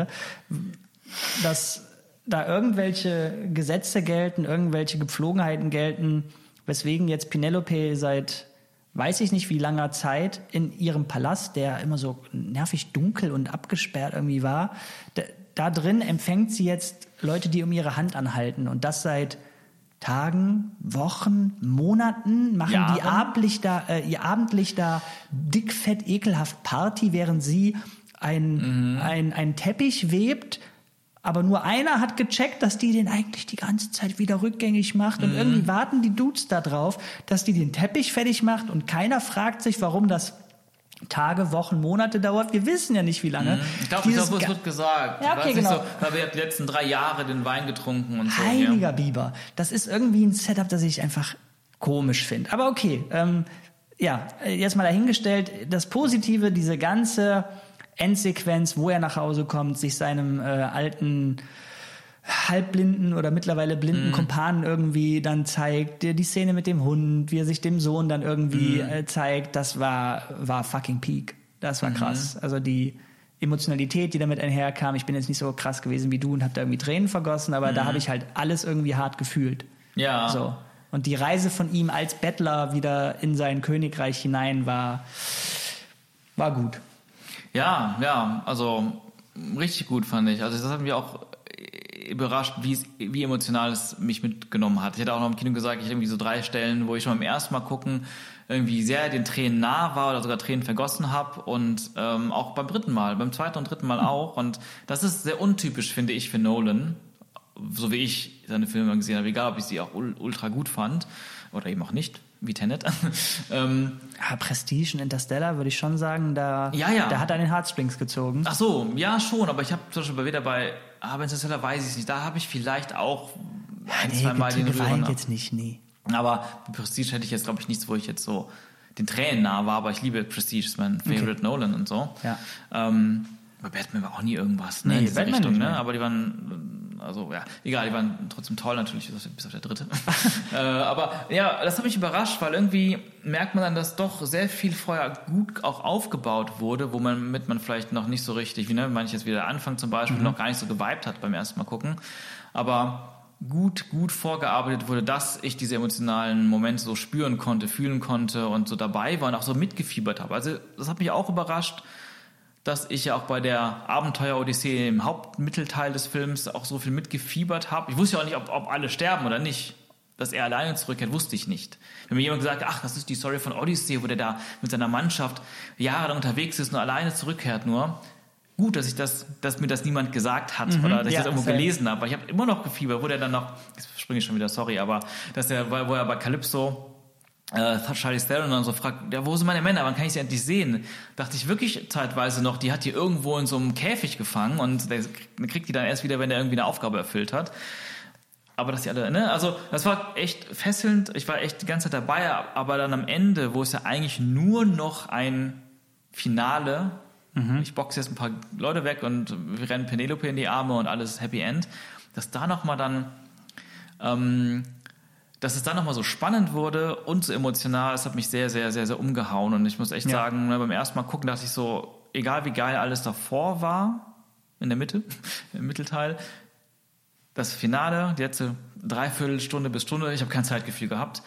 dass da irgendwelche Gesetze gelten, irgendwelche Gepflogenheiten gelten, weswegen jetzt Penelope seit weiß ich nicht wie langer Zeit in ihrem Palast, der immer so nervig dunkel und abgesperrt irgendwie war, da drin empfängt sie jetzt Leute, die um ihre Hand anhalten und das seit Tagen, Wochen, Monaten, machen die ihr Abendlichter dick, fett, ekelhaft Party, während sie einen Teppich webt. Aber nur einer hat gecheckt, dass die den eigentlich die ganze Zeit wieder rückgängig macht. Und irgendwie warten die Dudes da drauf, dass die den Teppich fertig macht. Und keiner fragt sich, warum das Tage, Wochen, Monate dauert. Wir wissen ja nicht, wie lange. Ich glaube, es wird gesagt.
Ja, okay, genau.
So, weil wir die letzten 3 Jahre den Wein getrunken und so.
Heiliger Biber. Das ist irgendwie ein Setup, das ich einfach komisch finde. Aber okay, jetzt mal dahingestellt. Das Positive, diese ganze Endsequenz, wo er nach Hause kommt, sich seinem alten halbblinden oder mittlerweile blinden Kumpanen irgendwie dann zeigt, die Szene mit dem Hund, wie er sich dem Sohn dann irgendwie zeigt, das war fucking peak. Das war krass. Also die Emotionalität, die damit einherkam, ich bin jetzt nicht so krass gewesen wie du und habe da irgendwie Tränen vergossen, aber da habe ich halt alles irgendwie hart gefühlt.
Ja.
So. Und die Reise von ihm als Bettler wieder in sein Königreich hinein war gut.
Ja, also richtig gut fand ich. Also das hat mich auch überrascht, wie emotional es mich mitgenommen hat. Ich hatte auch noch im Kino gesagt, ich hatte irgendwie so 3 Stellen, wo ich schon beim ersten Mal gucken irgendwie sehr den Tränen nah war oder sogar Tränen vergossen habe und auch beim zweiten und dritten Mal auch. Und das ist sehr untypisch, finde ich, für Nolan, so wie ich seine Filme gesehen habe, egal ob ich sie auch ultra gut fand oder eben auch nicht, wie Tenet.
Prestige und Interstellar würde ich schon sagen, da hat er an den Heartstrings gezogen.
Ach so, ja schon, aber ich habe zum Beispiel aber Interstellar weiß ich nicht, da habe ich vielleicht auch zweimal den Rühren.
Jetzt nicht, nee.
Aber Prestige hätte ich jetzt, glaube ich, nichts, wo ich jetzt so den Tränen nah war, aber ich liebe Prestige, ist mein Favorite Nolan und so.
Ja.
Bei Batman war auch nie irgendwas, ne, in diese
Batman
Richtung,
nicht,
ne? Aber die waren, also ja, egal, die waren trotzdem toll natürlich, bis auf der dritte. Aber ja, das hat mich überrascht, weil irgendwie merkt man dann, dass doch sehr viel vorher gut auch aufgebaut wurde, womit man vielleicht noch nicht so richtig, wie manche jetzt wieder Anfang zum Beispiel, noch gar nicht so geweibt hat beim ersten Mal gucken. Aber gut vorgearbeitet wurde, dass ich diese emotionalen Momente so spüren konnte, fühlen konnte und so dabei war und auch so mitgefiebert habe. Also das hat mich auch überrascht, dass ich ja auch bei der Abenteuer-Odyssee im Hauptmittelteil des Films auch so viel mitgefiebert habe. Ich wusste ja auch nicht, ob alle sterben oder nicht. Dass er alleine zurückkehrt, wusste ich nicht. Wenn mir jemand gesagt hat, ach, das ist die Story von Odyssey, wo der da mit seiner Mannschaft jahrelang unterwegs ist und alleine zurückkehrt nur. Gut, dass mir das niemand gesagt hat oder dass ich das irgendwo gelesen habe. Aber ich habe immer noch gefiebert, wo der dann noch, jetzt springe ich schon wieder, sorry, aber wo er bei Calypso Charlize Theron dann so fragt, ja, wo sind meine Männer, wann kann ich sie endlich sehen? Dachte ich wirklich zeitweise noch, die hat die irgendwo in so einem Käfig gefangen und der kriegt die dann erst wieder, wenn er irgendwie eine Aufgabe erfüllt hat. Aber dass die alle, ne, also das war echt fesselnd, ich war echt die ganze Zeit dabei, aber dann am Ende, wo es ja eigentlich nur noch ein Finale, ich boxe jetzt ein paar Leute weg und wir rennen Penelope in die Arme und alles Happy End, dass da nochmal dann dass es dann nochmal so spannend wurde und so emotional, das hat mich sehr, sehr, sehr, sehr umgehauen. Und ich muss echt sagen, beim ersten Mal gucken, dachte ich so, egal wie geil alles davor war, in der Mitte, im Mittelteil, das Finale, die letzte Dreiviertelstunde bis Stunde, ich habe kein Zeitgefühl gehabt.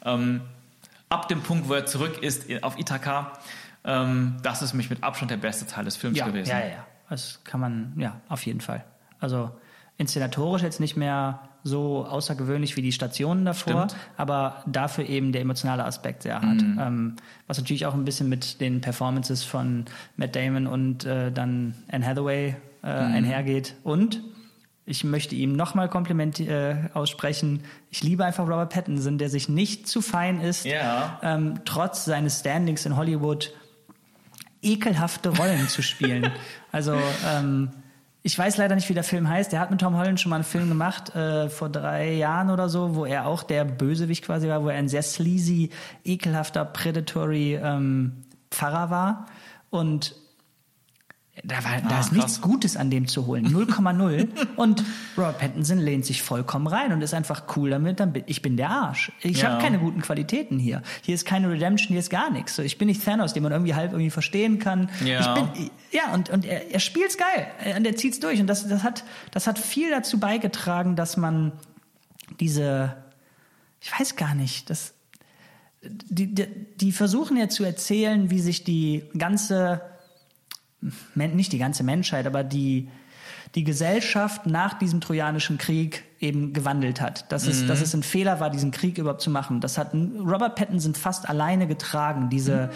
Ab dem Punkt, wo er zurück ist auf Ithaka, das ist für mich mit Abstand der beste Teil des Films gewesen.
Ja. Das kann man, auf jeden Fall. Also inszenatorisch jetzt nicht mehr so außergewöhnlich wie die Stationen davor, aber dafür eben der emotionale Aspekt sehr hart. Was natürlich auch ein bisschen mit den Performances von Matt Damon und dann Anne Hathaway einhergeht. Und ich möchte ihm nochmal Kompliment aussprechen. Ich liebe einfach Robert Pattinson, der sich nicht zu fein ist, trotz seines Standings in Hollywood ekelhafte Rollen zu spielen. Also ich weiß leider nicht, wie der Film heißt. Der hat mit Tom Holland schon mal einen Film gemacht, vor 3 Jahren oder so, wo er auch der Bösewicht quasi war, wo er ein sehr sleazy, ekelhafter, predatory Pfarrer war. Und da ist nichts Gutes an dem zu holen. 0,0. Und Robert Pattinson lehnt sich vollkommen rein und ist einfach cool damit. Ich bin der Arsch. Ich habe keine guten Qualitäten hier. Hier ist keine Redemption, hier ist gar nichts. So, ich bin nicht Thanos, den man irgendwie verstehen kann. Ja. Und er spielt's geil. Und er zieht's durch. Und das hat viel dazu beigetragen, dass man ich weiß gar nicht, die versuchen ja zu erzählen, wie sich nicht die ganze Menschheit, aber die Gesellschaft nach diesem Trojanischen Krieg eben gewandelt hat. Dass es ein Fehler war, diesen Krieg überhaupt zu machen. Das hat Robert Pattinson fast alleine getragen, diese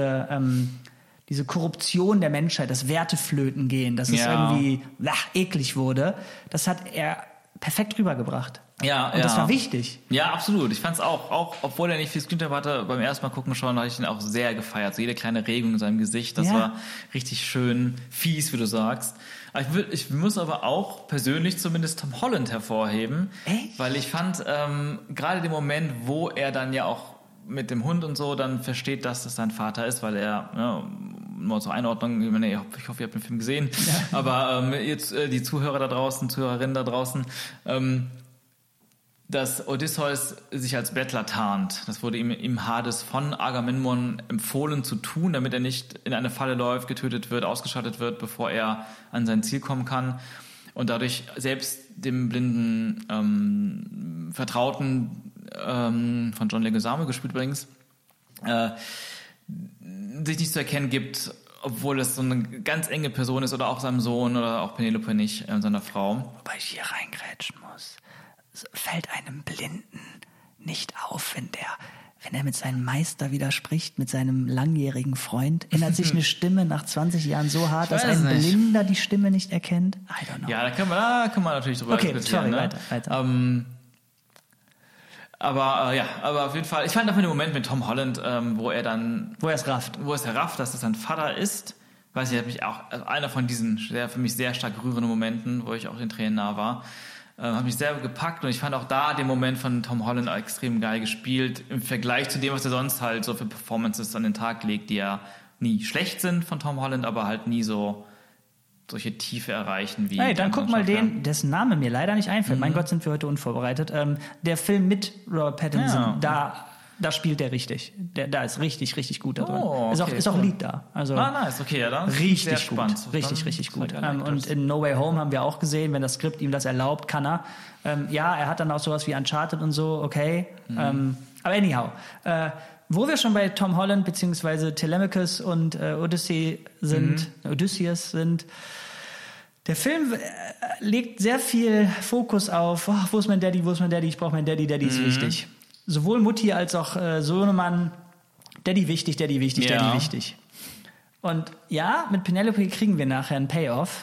Korruption der Menschheit, das Werteflöten gehen, dass es irgendwie eklig wurde. Das hat er perfekt rübergebracht. Und das war wichtig.
Ja, absolut. Ich fand es auch, obwohl er nicht viel Screentime hatte, beim ersten Mal gucken schon, habe ich ihn auch sehr gefeiert. So jede kleine Regung in seinem Gesicht, das war richtig schön fies, wie du sagst. Ich muss aber auch persönlich zumindest Tom Holland hervorheben.
Echt?
Weil ich fand, gerade den Moment, wo er dann ja auch mit dem Hund und so dann versteht, dass das sein Vater ist, weil er, nur zur Einordnung, ich hoffe, ihr habt den Film gesehen, aber jetzt die Zuhörer da draußen, Zuhörerinnen da draußen, dass Odysseus sich als Bettler tarnt. Das wurde ihm im Hades von Agamemnon empfohlen zu tun, damit er nicht in eine Falle läuft, getötet wird, ausgeschaltet wird, bevor er an sein Ziel kommen kann. Und dadurch selbst dem blinden Vertrauten von John Leguizamo, gespielt übrigens, sich nicht zu erkennen gibt, obwohl es so eine ganz enge Person ist, oder auch seinem Sohn oder auch Penelope nicht, seiner Frau.
Wobei ich hier reingrätschen muss. Fällt einem Blinden nicht auf, wenn er mit seinem Meister widerspricht, mit seinem langjährigen Freund? Ändert sich eine Stimme nach 20 Jahren so hart, dass ein Blinder die Stimme nicht erkennt? I don't know.
Ja, da können wir natürlich drüber diskutieren.
Sorry, weiter.
Aber aber auf jeden Fall, ich fand auch den Moment mit Tom Holland, wo er es rafft, dass das sein Vater ist. Weiß ich, hat mich auch, also einer von diesen für mich sehr stark rührenden Momenten, wo ich auch den Tränen nah war, hat mich sehr gepackt und ich fand auch da den Moment von Tom Holland extrem geil gespielt, im Vergleich zu dem, was er sonst halt so für Performances an den Tag legt, die ja nie schlecht sind von Tom Holland, aber halt nie so solche Tiefe erreichen wie...
Hey, dann guck mal dessen Name mir leider nicht einfällt. Mein Gott, sind wir heute unvorbereitet. Der Film mit Robert Pattinson, da spielt er richtig. Da ist richtig, richtig gut da drin.
Oh, okay,
ist auch ein Lied da. Also
nice, okay, ja, dann
richtig
sehr
gut.
Spannend.
Richtig gut. Und in No Way Home haben wir auch gesehen, wenn das Skript ihm das erlaubt, kann er. Er hat dann auch sowas wie Uncharted und so, okay. Aber anyhow, wo wir schon bei Tom Holland beziehungsweise Telemachus und Odysseus sind, der Film legt sehr viel Fokus auf, wo ist mein Daddy, ich brauche meinen Daddy ist wichtig. Sowohl Mutti als auch Sohnemann, Daddy wichtig. Und ja, mit Penelope kriegen wir nachher einen Payoff.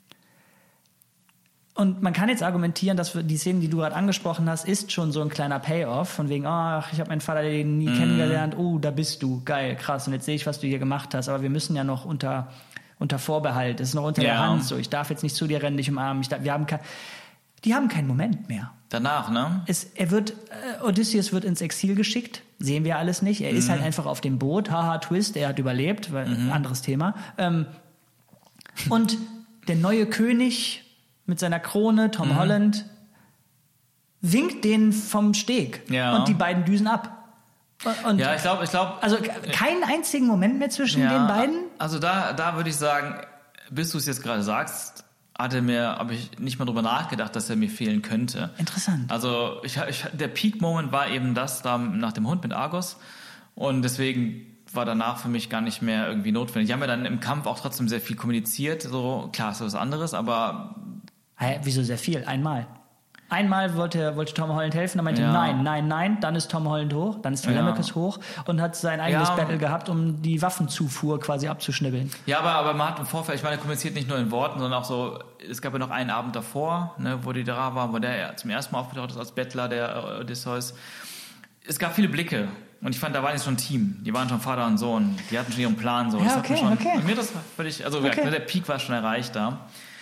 Und man kann jetzt argumentieren, dass die Szene, die du gerade angesprochen hast, ist schon so ein kleiner Payoff, von wegen, ach, ich habe meinen Vater nie kennengelernt, da bist du, geil, krass, und jetzt sehe ich, was du hier gemacht hast, aber wir müssen ja noch unter Vorbehalt, es ist noch unter der Hand, so, ich darf jetzt nicht zu dir rennen, dich umarmen, die haben keinen Moment mehr.
Danach, ne?
Odysseus wird ins Exil geschickt, sehen wir alles nicht, er ist halt einfach auf dem Boot, haha, Twist, er hat überlebt, anderes Thema. Und der neue König mit seiner Krone, Tom Holland, winkt den vom Steg und die beiden düsen ab. Und
ja, ich glaube.
Also keinen einzigen Moment mehr zwischen den beiden?
Also da würde ich sagen, bis du es jetzt gerade sagst, habe ich nicht mal drüber nachgedacht, dass er mir fehlen könnte.
Interessant.
Also der Peak-Moment war eben das da nach dem Hund mit Argos und deswegen war danach für mich gar nicht mehr irgendwie notwendig. Die haben ja dann im Kampf auch trotzdem sehr viel kommuniziert. So, klar, ist was anderes, aber...
Wieso sehr viel? Einmal wollte Tom Holland helfen, dann meinte nein, dann ist Tom Holland hoch, dann ist Telemachus hoch und hat sein eigenes Battle gehabt, um die Waffenzufuhr quasi abzuschnibbeln.
Ja, aber man hat im Vorfeld, ich meine, er kommuniziert nicht nur in Worten, sondern auch so, es gab ja noch einen Abend davor, ne, wo die da waren, wo der zum ersten Mal aufgetaucht ist als Bettler, der Odysseus. Es gab viele Blicke und ich fand, da war nicht so ein Team. Die waren schon Vater und Sohn, die hatten schon ihren Plan. So.
Ja, okay.
Und mir das völlig, also der Peak war schon erreicht da.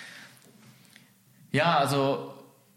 Ja, also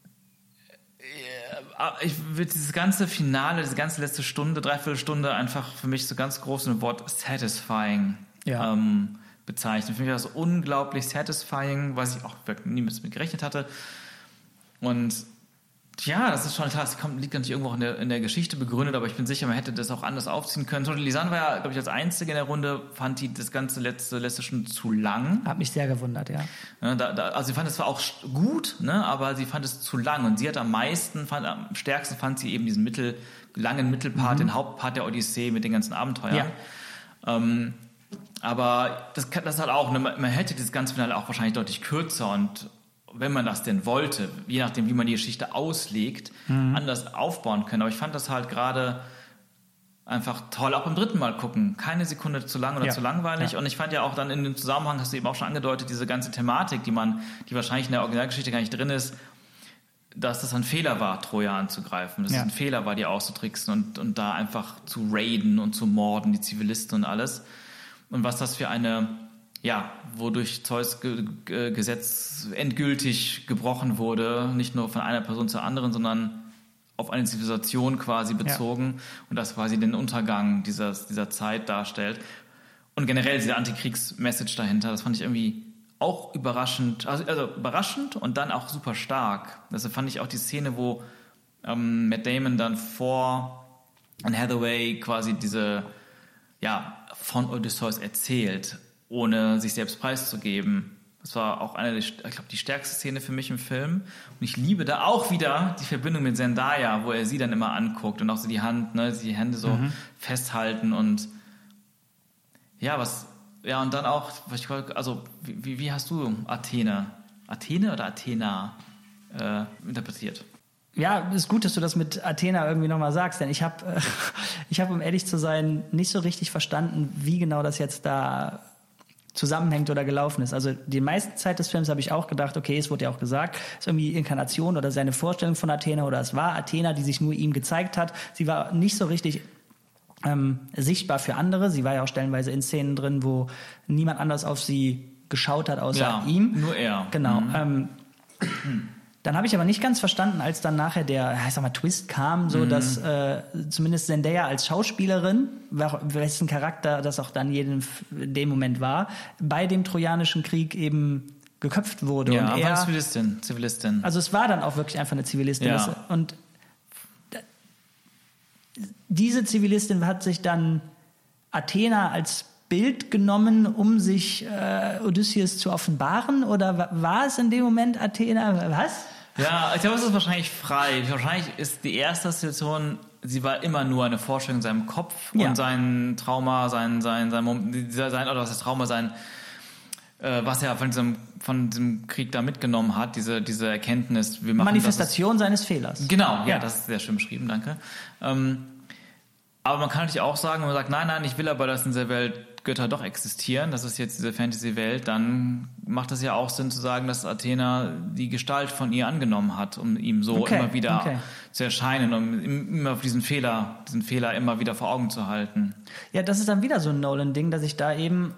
ich würde dieses ganze Finale, diese ganze letzte Stunde, Dreiviertelstunde einfach für mich so ganz groß in dem Wort satisfying bezeichnen. Für mich war das unglaublich satisfying, was ich auch nie mit gerechnet hatte. Und ja, das ist schon klar, es liegt natürlich irgendwo auch in der Geschichte begründet, aber ich bin sicher, man hätte das auch anders aufziehen können. Zum Beispiel Lisanne war ja, glaube ich, als Einzige in der Runde, fand die das ganze letzte Stunde zu lang.
Hat mich sehr gewundert, ja.
Also sie fand es zwar auch gut, ne, aber sie fand es zu lang und sie hat am stärksten fand sie eben diesen langen Mittelpart, den Hauptpart der Odyssee mit den ganzen Abenteuern. Ja. Aber das ist halt auch, ne, man hätte das ganze Finale auch wahrscheinlich deutlich kürzer und wenn man das denn wollte, je nachdem, wie man die Geschichte auslegt, anders aufbauen können. Aber ich fand das halt gerade einfach toll, auch beim dritten Mal gucken. Keine Sekunde zu lang oder zu langweilig. Ja. Und ich fand ja auch dann in dem Zusammenhang, hast du eben auch schon angedeutet, diese ganze Thematik, die wahrscheinlich in der Originalgeschichte gar nicht drin ist, dass das ein Fehler war, Troja anzugreifen. Dass es ein Fehler war, die auszutricksen und da einfach zu raiden und zu morden, die Zivilisten und alles. Und was das für wodurch Zeus Gesetz endgültig gebrochen wurde, nicht nur von einer Person zur anderen, sondern auf eine Zivilisation quasi bezogen und das quasi den Untergang dieser Zeit darstellt. Und generell diese Antikriegsmessage dahinter, das fand ich irgendwie auch überraschend, also überraschend und dann auch super stark. Also fand ich auch die Szene, wo Matt Damon dann vor Anne Hathaway quasi von Odysseus erzählt, ohne sich selbst preiszugeben. Das war auch die stärkste Szene für mich im Film. Und ich liebe da auch wieder die Verbindung mit Zendaya, wo er sie dann immer anguckt und auch so die Hände so festhalten und und dann auch, also wie hast du Athene oder Athena interpretiert?
Ja, ist gut, dass du das mit Athena irgendwie nochmal sagst, denn ich habe, um ehrlich zu sein, nicht so richtig verstanden, wie genau das jetzt da zusammenhängt oder gelaufen ist. Also die meiste Zeit des Films habe ich auch gedacht, okay, es wurde ja auch gesagt, es ist irgendwie Inkarnation oder seine Vorstellung von Athena oder es war Athena, die sich nur ihm gezeigt hat. Sie war nicht so richtig sichtbar für andere. Sie war ja auch stellenweise in Szenen drin, wo niemand anders auf sie geschaut hat, außer ihm.
Nur er.
Genau. Dann habe ich aber nicht ganz verstanden, als dann nachher der, ich sag mal, Twist kam, so dass zumindest Zendaya als Schauspielerin, wessen Charakter das auch dann in dem Moment war, bei dem Trojanischen Krieg eben geköpft wurde.
Ja,
und er,
Zivilistin.
Also es war dann auch wirklich einfach eine Zivilistin.
Ja.
Und diese Zivilistin hat sich dann Athena als Bild genommen, um sich Odysseus zu offenbaren? Oder war es in dem Moment Athena? Was?
Ja, ich glaube, es ist wahrscheinlich frei. Wahrscheinlich ist die erste Situation, sie war immer nur eine Vorstellung in seinem Kopf und sein Trauma, was er von diesem Krieg da mitgenommen hat, diese Erkenntnis.
Manifestation seines Fehlers.
Genau, ja, das ist sehr schön beschrieben, danke. Aber man kann natürlich auch sagen, wenn man sagt, nein, ich will aber, dass in dieser Welt Götter doch existieren, das ist jetzt diese Fantasy-Welt, dann macht es ja auch Sinn zu sagen, dass Athena die Gestalt von ihr angenommen hat, um ihm so immer wieder zu erscheinen, um immer auf diesen Fehler immer wieder vor Augen zu halten.
Ja, das ist dann wieder so ein Nolan-Ding, dass ich da eben...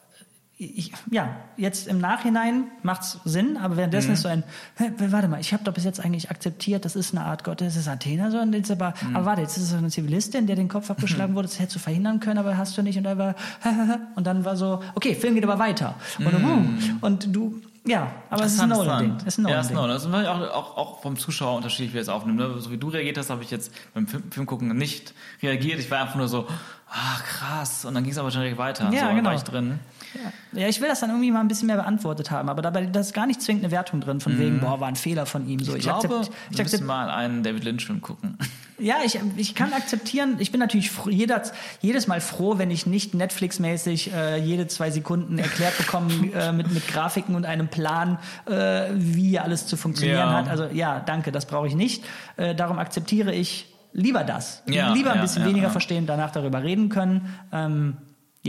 jetzt im Nachhinein macht's Sinn, aber währenddessen ist so warte mal, ich habe doch bis jetzt eigentlich akzeptiert, das ist eine Art Gott, das ist Athena, so, aber warte, jetzt ist es so eine Zivilistin, der den Kopf abgeschlagen wurde, das hättest du verhindern können, aber hast du nicht, und dann war, und dann war so, okay, Film geht aber weiter. Und du, aber es ist ein Nolan-Ding.
Das ist auch vom Zuschauer unterschiedlich, wie er es aufnimmt. So wie du reagiert hast, habe ich jetzt beim Film gucken nicht reagiert. Ich war einfach nur so, krass. Und dann ging es aber schon direkt weiter.
Ja,
so,
genau.
War ich drin.
Ja, ich will das dann irgendwie mal ein bisschen mehr beantwortet haben. Aber dabei, da ist gar nicht zwingend eine Wertung drin, von wegen, war ein Fehler von ihm. So,
ich glaube, wir müssen mal einen David Lynch-Film gucken.
Ja, ich kann akzeptieren, ich bin natürlich jedes Mal froh, wenn ich nicht Netflix-mäßig jede 2 Sekunden erklärt bekomme mit Grafiken und einem Plan, wie alles zu funktionieren hat. Also danke, das brauche ich nicht. Darum akzeptiere ich lieber das. Lieber ein bisschen weniger verstehen, danach darüber reden können.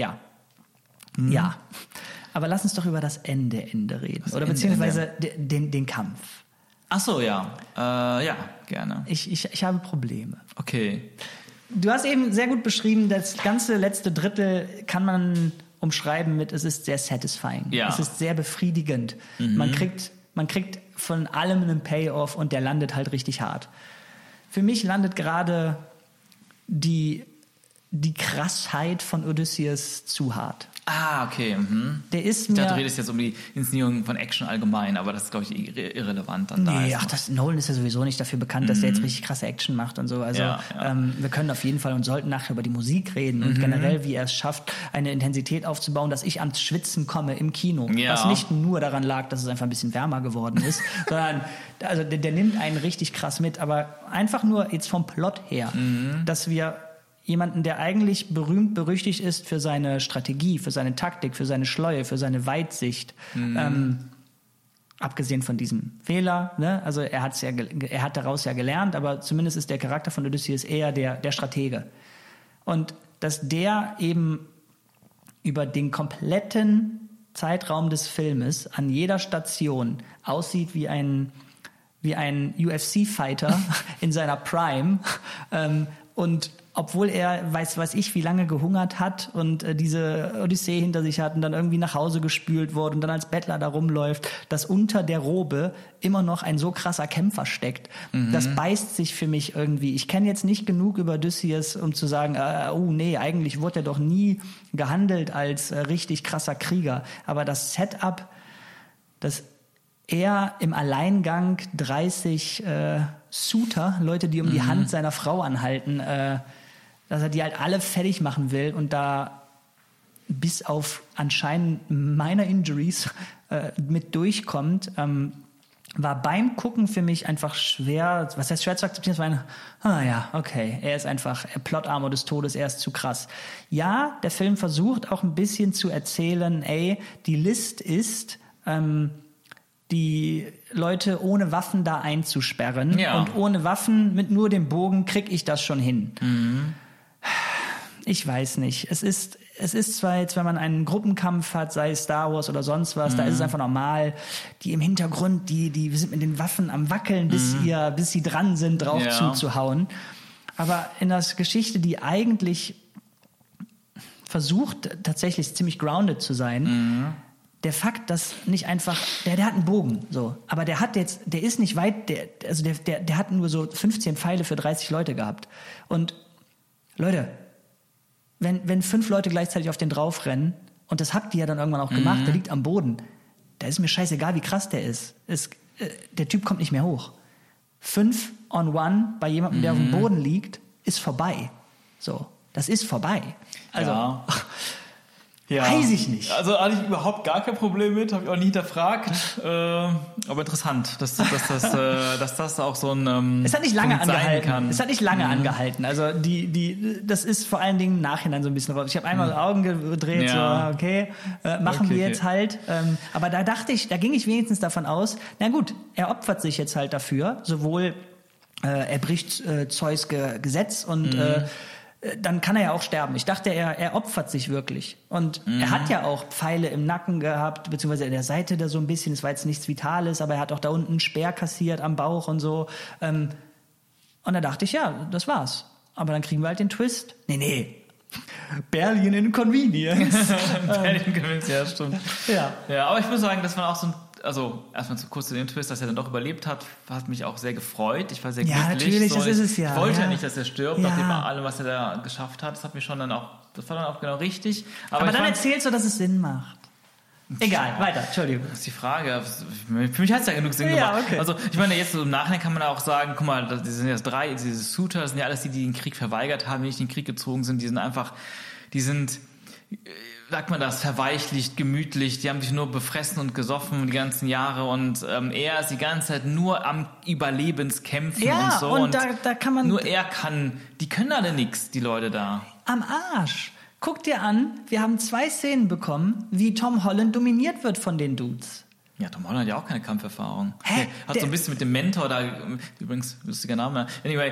Ja. Aber lass uns doch über das Ende reden. Oder beziehungsweise den Kampf.
Ach so, ja, gerne.
Ich habe Probleme.
Okay.
Du hast eben sehr gut beschrieben, das ganze letzte Drittel kann man umschreiben mit, es ist sehr satisfying.
Ja.
Es ist sehr befriedigend. Man kriegt von allem einen Payoff und der landet halt richtig hart. Für mich landet gerade die Krassheit von Odysseus zu hart.
Okay.
Der ist
ich dachte, du redest jetzt um die Inszenierung von Action allgemein, aber das ist, glaube ich, irrelevant dann da.
Nolan ist ja sowieso nicht dafür bekannt, dass der jetzt richtig krasse Action macht und so. Also wir können auf jeden Fall und sollten nachher über die Musik reden und generell, wie er es schafft, eine Intensität aufzubauen, dass ich ans Schwitzen komme im Kino. Ja. Was nicht nur daran lag, dass es einfach ein bisschen wärmer geworden ist, sondern also der nimmt einen richtig krass mit. Aber einfach nur jetzt vom Plot her, dass wir jemanden, der eigentlich berühmt-berüchtigt ist für seine Strategie, für seine Taktik, für seine Schleue, für seine Weitsicht, abgesehen von diesem Fehler, ne? Also er hat daraus ja gelernt, aber zumindest ist der Charakter von Odysseus eher der Stratege. Und dass der eben über den kompletten Zeitraum des Filmes an jeder Station aussieht wie ein UFC-Fighter in seiner Prime und obwohl er weiß ich wie lange gehungert hat und diese Odyssee hinter sich hat und dann irgendwie nach Hause gespült wurde und dann als Bettler da rumläuft, dass unter der Robe immer noch ein so krasser Kämpfer steckt. Das beißt sich für mich irgendwie. Ich kenne jetzt nicht genug über Odysseus, um zu sagen, eigentlich wurde er doch nie gehandelt als richtig krasser Krieger. Aber das Setup, dass er im Alleingang 30 Suitor, Leute, die um die Hand seiner Frau anhalten, dass er die halt alle fertig machen will und da bis auf anscheinend minor Injuries mit durchkommt, war beim Gucken für mich einfach schwer, was heißt schwer zu akzeptieren, es war er ist einfach Plot-Armor des Todes, er ist zu krass. Ja, der Film versucht auch ein bisschen zu erzählen, die List ist, die Leute ohne Waffen da einzusperren und ohne Waffen mit nur dem Bogen krieg ich das schon hin. Ich weiß nicht. Es ist es ist zwar jetzt, wenn man einen Gruppenkampf hat, sei es Star Wars oder sonst was, da ist es einfach normal, die im Hintergrund, die sind mit den Waffen am Wackeln, bis sie dran sind, drauf zuzuhauen. Aber in der Geschichte, die eigentlich versucht, tatsächlich ziemlich grounded zu sein, der Fakt, dass nicht einfach, der hat einen Bogen, so, aber der ist nicht weit, der hat nur so 15 Pfeile für 30 Leute gehabt. Und Leute, wenn 5 Leute gleichzeitig auf den drauf rennen, und das habt ihr ja dann irgendwann auch gemacht, der liegt am Boden, da ist mir scheißegal, wie krass der ist. Der Typ kommt nicht mehr hoch. 5 on 1 bei jemandem, der auf dem Boden liegt, ist vorbei. So, das ist vorbei. Also, weiß ich nicht.
Also hatte ich überhaupt gar kein Problem mit, habe ich auch nie hinterfragt. Aber interessant, dass das auch so ein
es hat nicht lange
Punkt sein
angehalten.
kann.
Es hat nicht lange angehalten. Also das ist vor allen Dingen im Nachhinein so ein bisschen raus. Ich habe einmal Augen gedreht,
Ja.
so okay, machen wir jetzt halt. Aber da ging ich wenigstens davon aus, na gut, er opfert sich jetzt halt dafür, sowohl er bricht Zeus Gesetz und dann kann er ja auch sterben. Ich dachte, er opfert sich wirklich. Und er hat ja auch Pfeile im Nacken gehabt, beziehungsweise in der Seite da so ein bisschen. Es war jetzt nichts Vitales, aber er hat auch da unten einen Speer kassiert am Bauch und so. Und da dachte ich, ja, das war's. Aber dann kriegen wir halt den Twist. Nee. Berlin Inconvenience.
Berlin Inconvenience, ja, stimmt.
Ja,
aber ich muss sagen, das war auch so ein, also erstmal kurz zu dem Twist, dass er dann doch überlebt hat, hat mich auch sehr gefreut. Ich war sehr glücklich.
Ja, natürlich, das ist es ja.
Ich wollte ja
ja
nicht, dass er stirbt,
Ja.
nachdem allem, was er da geschafft hat. Das hat mich schon dann auch, das war dann auch genau richtig.
Aber
ich
dann
fand,
erzählst du, dass es Sinn macht. Egal, weiter, Entschuldigung.
das ist die Frage. Für mich hat es ja genug Sinn
Ja,
gemacht.
okay.
Also ich meine, jetzt so im Nachhinein kann man auch sagen, guck mal, das sind jetzt 3, diese Suitor, das sind ja alles die den Krieg verweigert haben, die nicht in den Krieg gezogen sind. Die sind, sagt man das, verweichlicht, gemütlich, die haben sich nur befressen und gesoffen die ganzen Jahre und er ist die ganze Zeit nur am Überlebenskämpfen und so.
Und da kann man...
Nur er kann, die können alle nix, die Leute da.
Am Arsch. Guck dir an, wir haben 2 Szenen bekommen, wie Tom Holland dominiert wird von den Dudes.
Ja, Tom Holland hat ja auch keine Kampferfahrung.
Hä?
Der hat so ein bisschen mit dem Mentor da, übrigens, lustiger Name. Anyway,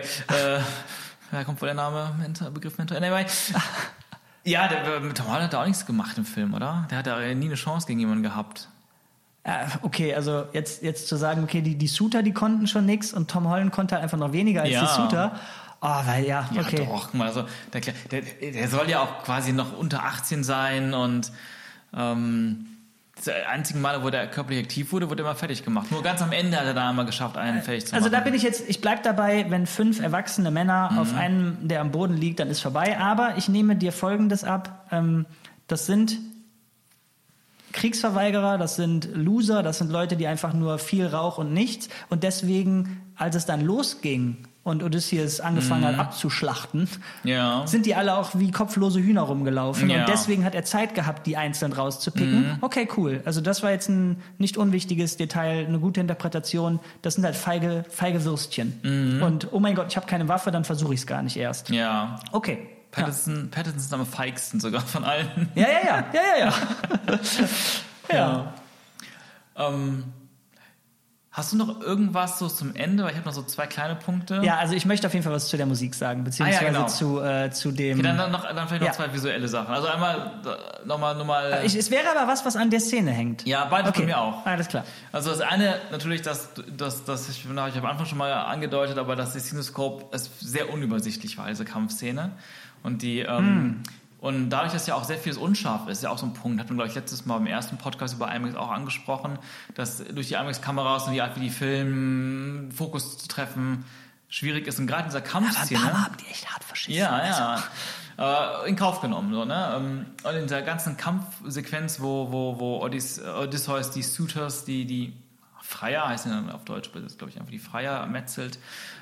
wer kommt wohl der Name, Begriff Mentor? Anyway, ja, Tom Holland hat da auch nichts gemacht im Film, oder? Der hat da nie eine Chance gegen jemanden gehabt.
Okay, also jetzt zu sagen, okay, die Suitor, die konnten schon nix und Tom Holland konnte halt einfach noch weniger als die Suitor. Oh, weil ja, okay.
Ja, doch, mal so, der soll ja auch quasi noch unter 18 sein und das einzige Mal, wo der körperlich aktiv wurde er immer fertig gemacht. Nur ganz am Ende hat er da einmal geschafft, einen fertig zu machen.
Also da bin ich bleib dabei, wenn 5 erwachsene Männer auf einem, der am Boden liegt, dann ist vorbei. Aber ich nehme dir Folgendes ab. Das sind Kriegsverweigerer, das sind Loser, das sind Leute, die einfach nur viel Rauch und nichts. Und deswegen, als es dann losging und Odysseus angefangen hat abzuschlachten, sind die alle auch wie kopflose Hühner rumgelaufen.
Ja.
Und deswegen hat er Zeit gehabt, die einzeln rauszupicken. Okay, cool. Also das war jetzt ein nicht unwichtiges Detail, eine gute Interpretation. Das sind halt feige Würstchen. Und oh mein Gott, ich habe keine Waffe, dann versuche ich es gar nicht erst.
Ja.
Okay.
Pattinson ist am feigsten sogar von allen.
Ja.
Ja. Hast du noch irgendwas so zum Ende? Weil ich habe noch so 2 kleine Punkte.
Ja, also ich möchte auf jeden Fall was zu der Musik sagen, beziehungsweise zu dem...
Okay, dann vielleicht noch 2 visuelle Sachen. Also einmal nochmal.
Es wäre aber was an der Szene hängt.
Ja, beides bei mir auch.
Alles klar.
Also das eine natürlich, das ich habe am Anfang schon mal angedeutet, aber dass die Cinescope sehr unübersichtlich war, diese Kampfszene. Und und dadurch, dass ja auch sehr vieles unscharf ist, ja auch so ein Punkt, hat man, glaube ich, letztes Mal im ersten Podcast über IMAX auch angesprochen, dass durch die IMAX-Kameras und die Art, wie die filmen, Fokus zu treffen, schwierig ist. Und gerade in dieser Kampfszene...
Aber ein paar Mal haben die echt hart verschissen.
Ja. In Kauf genommen. So, ne? Und in dieser ganzen Kampfsequenz, wo Odysseus die Suitors, die Freier, heißt ja auf Deutsch, das ist, glaube ich, einfach die Freier metzelt,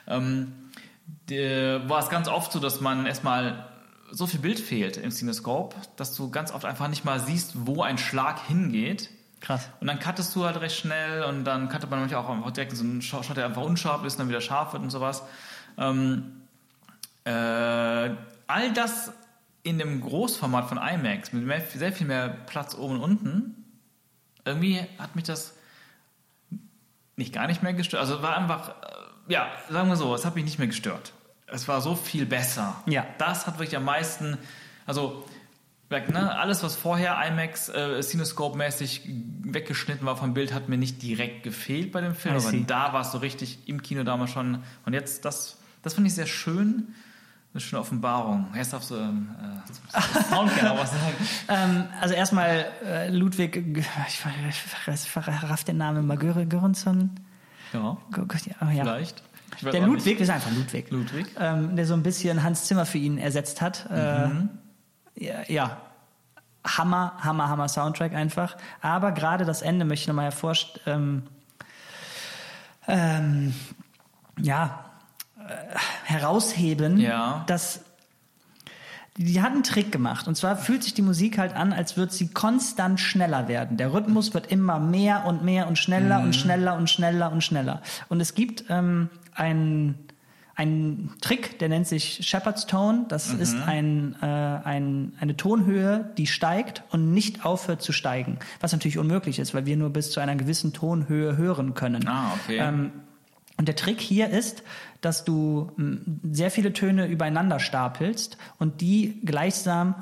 war es ganz oft so, dass man erstmal so viel Bild fehlt im Cinescope, dass du ganz oft einfach nicht mal siehst, wo ein Schlag hingeht.
Krass.
Und dann cuttest du halt recht schnell und dann cuttet man manchmal auch direkt so einen Shot, der einfach unscharf ist und dann wieder scharf wird und sowas. All das in dem Großformat von IMAX mit sehr viel mehr Platz oben und unten, irgendwie hat mich das gar nicht mehr gestört. Also war einfach, sagen wir so, es hat mich nicht mehr gestört. Es war so viel besser.
Ja.
Das hat wirklich am meisten, also Ne? Alles, was vorher IMAX Cinescope-mäßig weggeschnitten war vom Bild, hat mir nicht direkt gefehlt bei dem Film, aber da war es so richtig im Kino damals schon. Und jetzt, das fand ich sehr schön. Eine schöne Offenbarung. Jetzt darfst du Sound gerne was sagen.
Also erstmal Ludwig, ich verraff den Namen mal, Göransson.
Ja, vielleicht.
Der Ludwig, wir sagen einfach Ludwig. Der so ein bisschen Hans Zimmer für ihn ersetzt hat. Ja, Hammer Soundtrack einfach. Aber gerade das Ende möchte ich nochmal herausheben, dass die hat einen Trick gemacht. Und zwar fühlt sich die Musik halt an, als würde sie konstant schneller werden. Der Rhythmus wird immer mehr und mehr und schneller und schneller und schneller und schneller. Und es gibt einen Trick, der nennt sich Shepherd's Tone. Das ist eine Tonhöhe, die steigt und nicht aufhört zu steigen. Was natürlich unmöglich ist, weil wir nur bis zu einer gewissen Tonhöhe hören können. Und der Trick hier ist, dass du sehr viele Töne übereinander stapelst und die gleichsam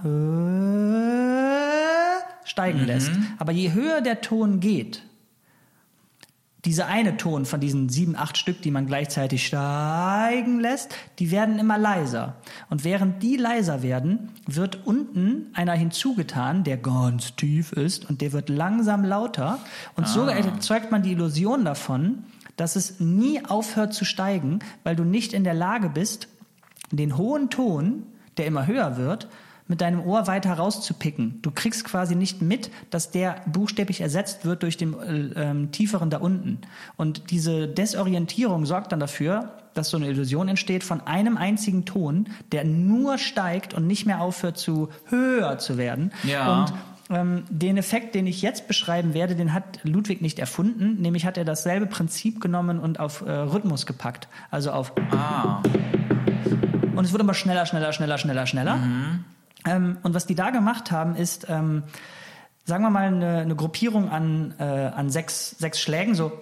steigen lässt. Aber je höher der Ton geht, dieser eine Ton von diesen 7, 8 Stück, die man gleichzeitig steigen lässt, die werden immer leiser. Und während die leiser werden, wird unten einer hinzugetan, der ganz tief ist und der wird langsam lauter. Und so erzeugt man die Illusion davon, dass es nie aufhört zu steigen, weil du nicht in der Lage bist, den hohen Ton, der immer höher wird, mit deinem Ohr weiter rauszupicken. Du kriegst quasi nicht mit, dass der buchstäblich ersetzt wird durch den tieferen da unten. Und diese Desorientierung sorgt dann dafür, dass so eine Illusion entsteht von einem einzigen Ton, der nur steigt und nicht mehr aufhört höher zu werden.
Ja.
Und den Effekt, den ich jetzt beschreiben werde, den hat Ludwig nicht erfunden. Nämlich hat er dasselbe Prinzip genommen und auf Rhythmus gepackt. Also auf... Und es wurde immer schneller. Und was die da gemacht haben, ist, sagen wir mal, eine Gruppierung an 6 Schlägen, so.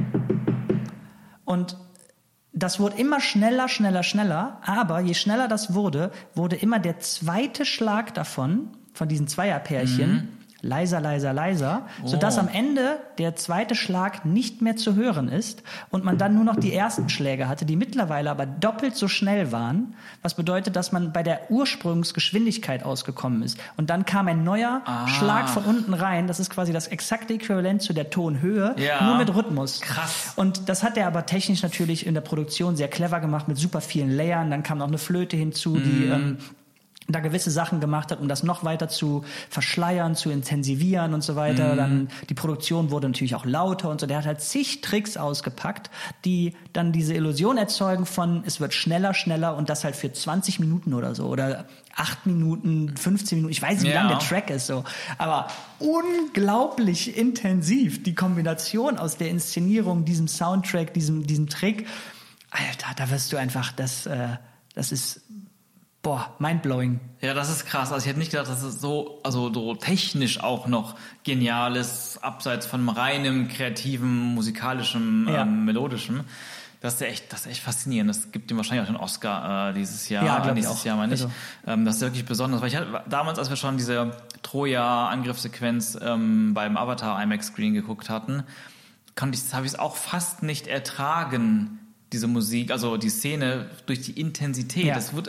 Und das wurde immer schneller, aber je schneller das wurde immer der zweite Schlag davon, von diesen Zweierpärchen, leiser, sodass am Ende der zweite Schlag nicht mehr zu hören ist und man dann nur noch die ersten Schläge hatte, die mittlerweile aber doppelt so schnell waren, was bedeutet, dass man bei der Ursprungsgeschwindigkeit ausgekommen ist. Und dann kam ein neuer Schlag von unten rein, das ist quasi das exakte Äquivalent zu der Tonhöhe, nur mit Rhythmus.
Krass.
Und das hat er aber technisch natürlich in der Produktion sehr clever gemacht, mit super vielen Layern, dann kam noch eine Flöte hinzu, die... da gewisse Sachen gemacht hat, um das noch weiter zu verschleiern, zu intensivieren und so weiter. Dann die Produktion wurde natürlich auch lauter und so. Der hat halt zig Tricks ausgepackt, die dann diese Illusion erzeugen von, es wird schneller und das halt für 20 Minuten oder so oder 8 Minuten, 15 Minuten. Ich weiß nicht, wie lang der Track ist so. Aber unglaublich intensiv. Die Kombination aus der Inszenierung, diesem Soundtrack, diesem Trick. Alter, da wirst du einfach, das ist... mindblowing.
Ja, das ist krass. Also ich hätte nicht gedacht, dass es so technisch auch noch genial ist, abseits von reinem kreativen, musikalischen, melodischen. Das ist echt faszinierend. Das gibt ihm wahrscheinlich auch den Oscar dieses Jahr.
Ja,
nächstes Jahr meine ich. Also. Das ist wirklich besonders. Weil ich hatte damals, als wir schon diese Troja-Angriffssequenz beim Avatar IMAX Screen geguckt hatten, habe ich es auch fast nicht ertragen, diese Musik, also die Szene durch die Intensität.
Ja.
Es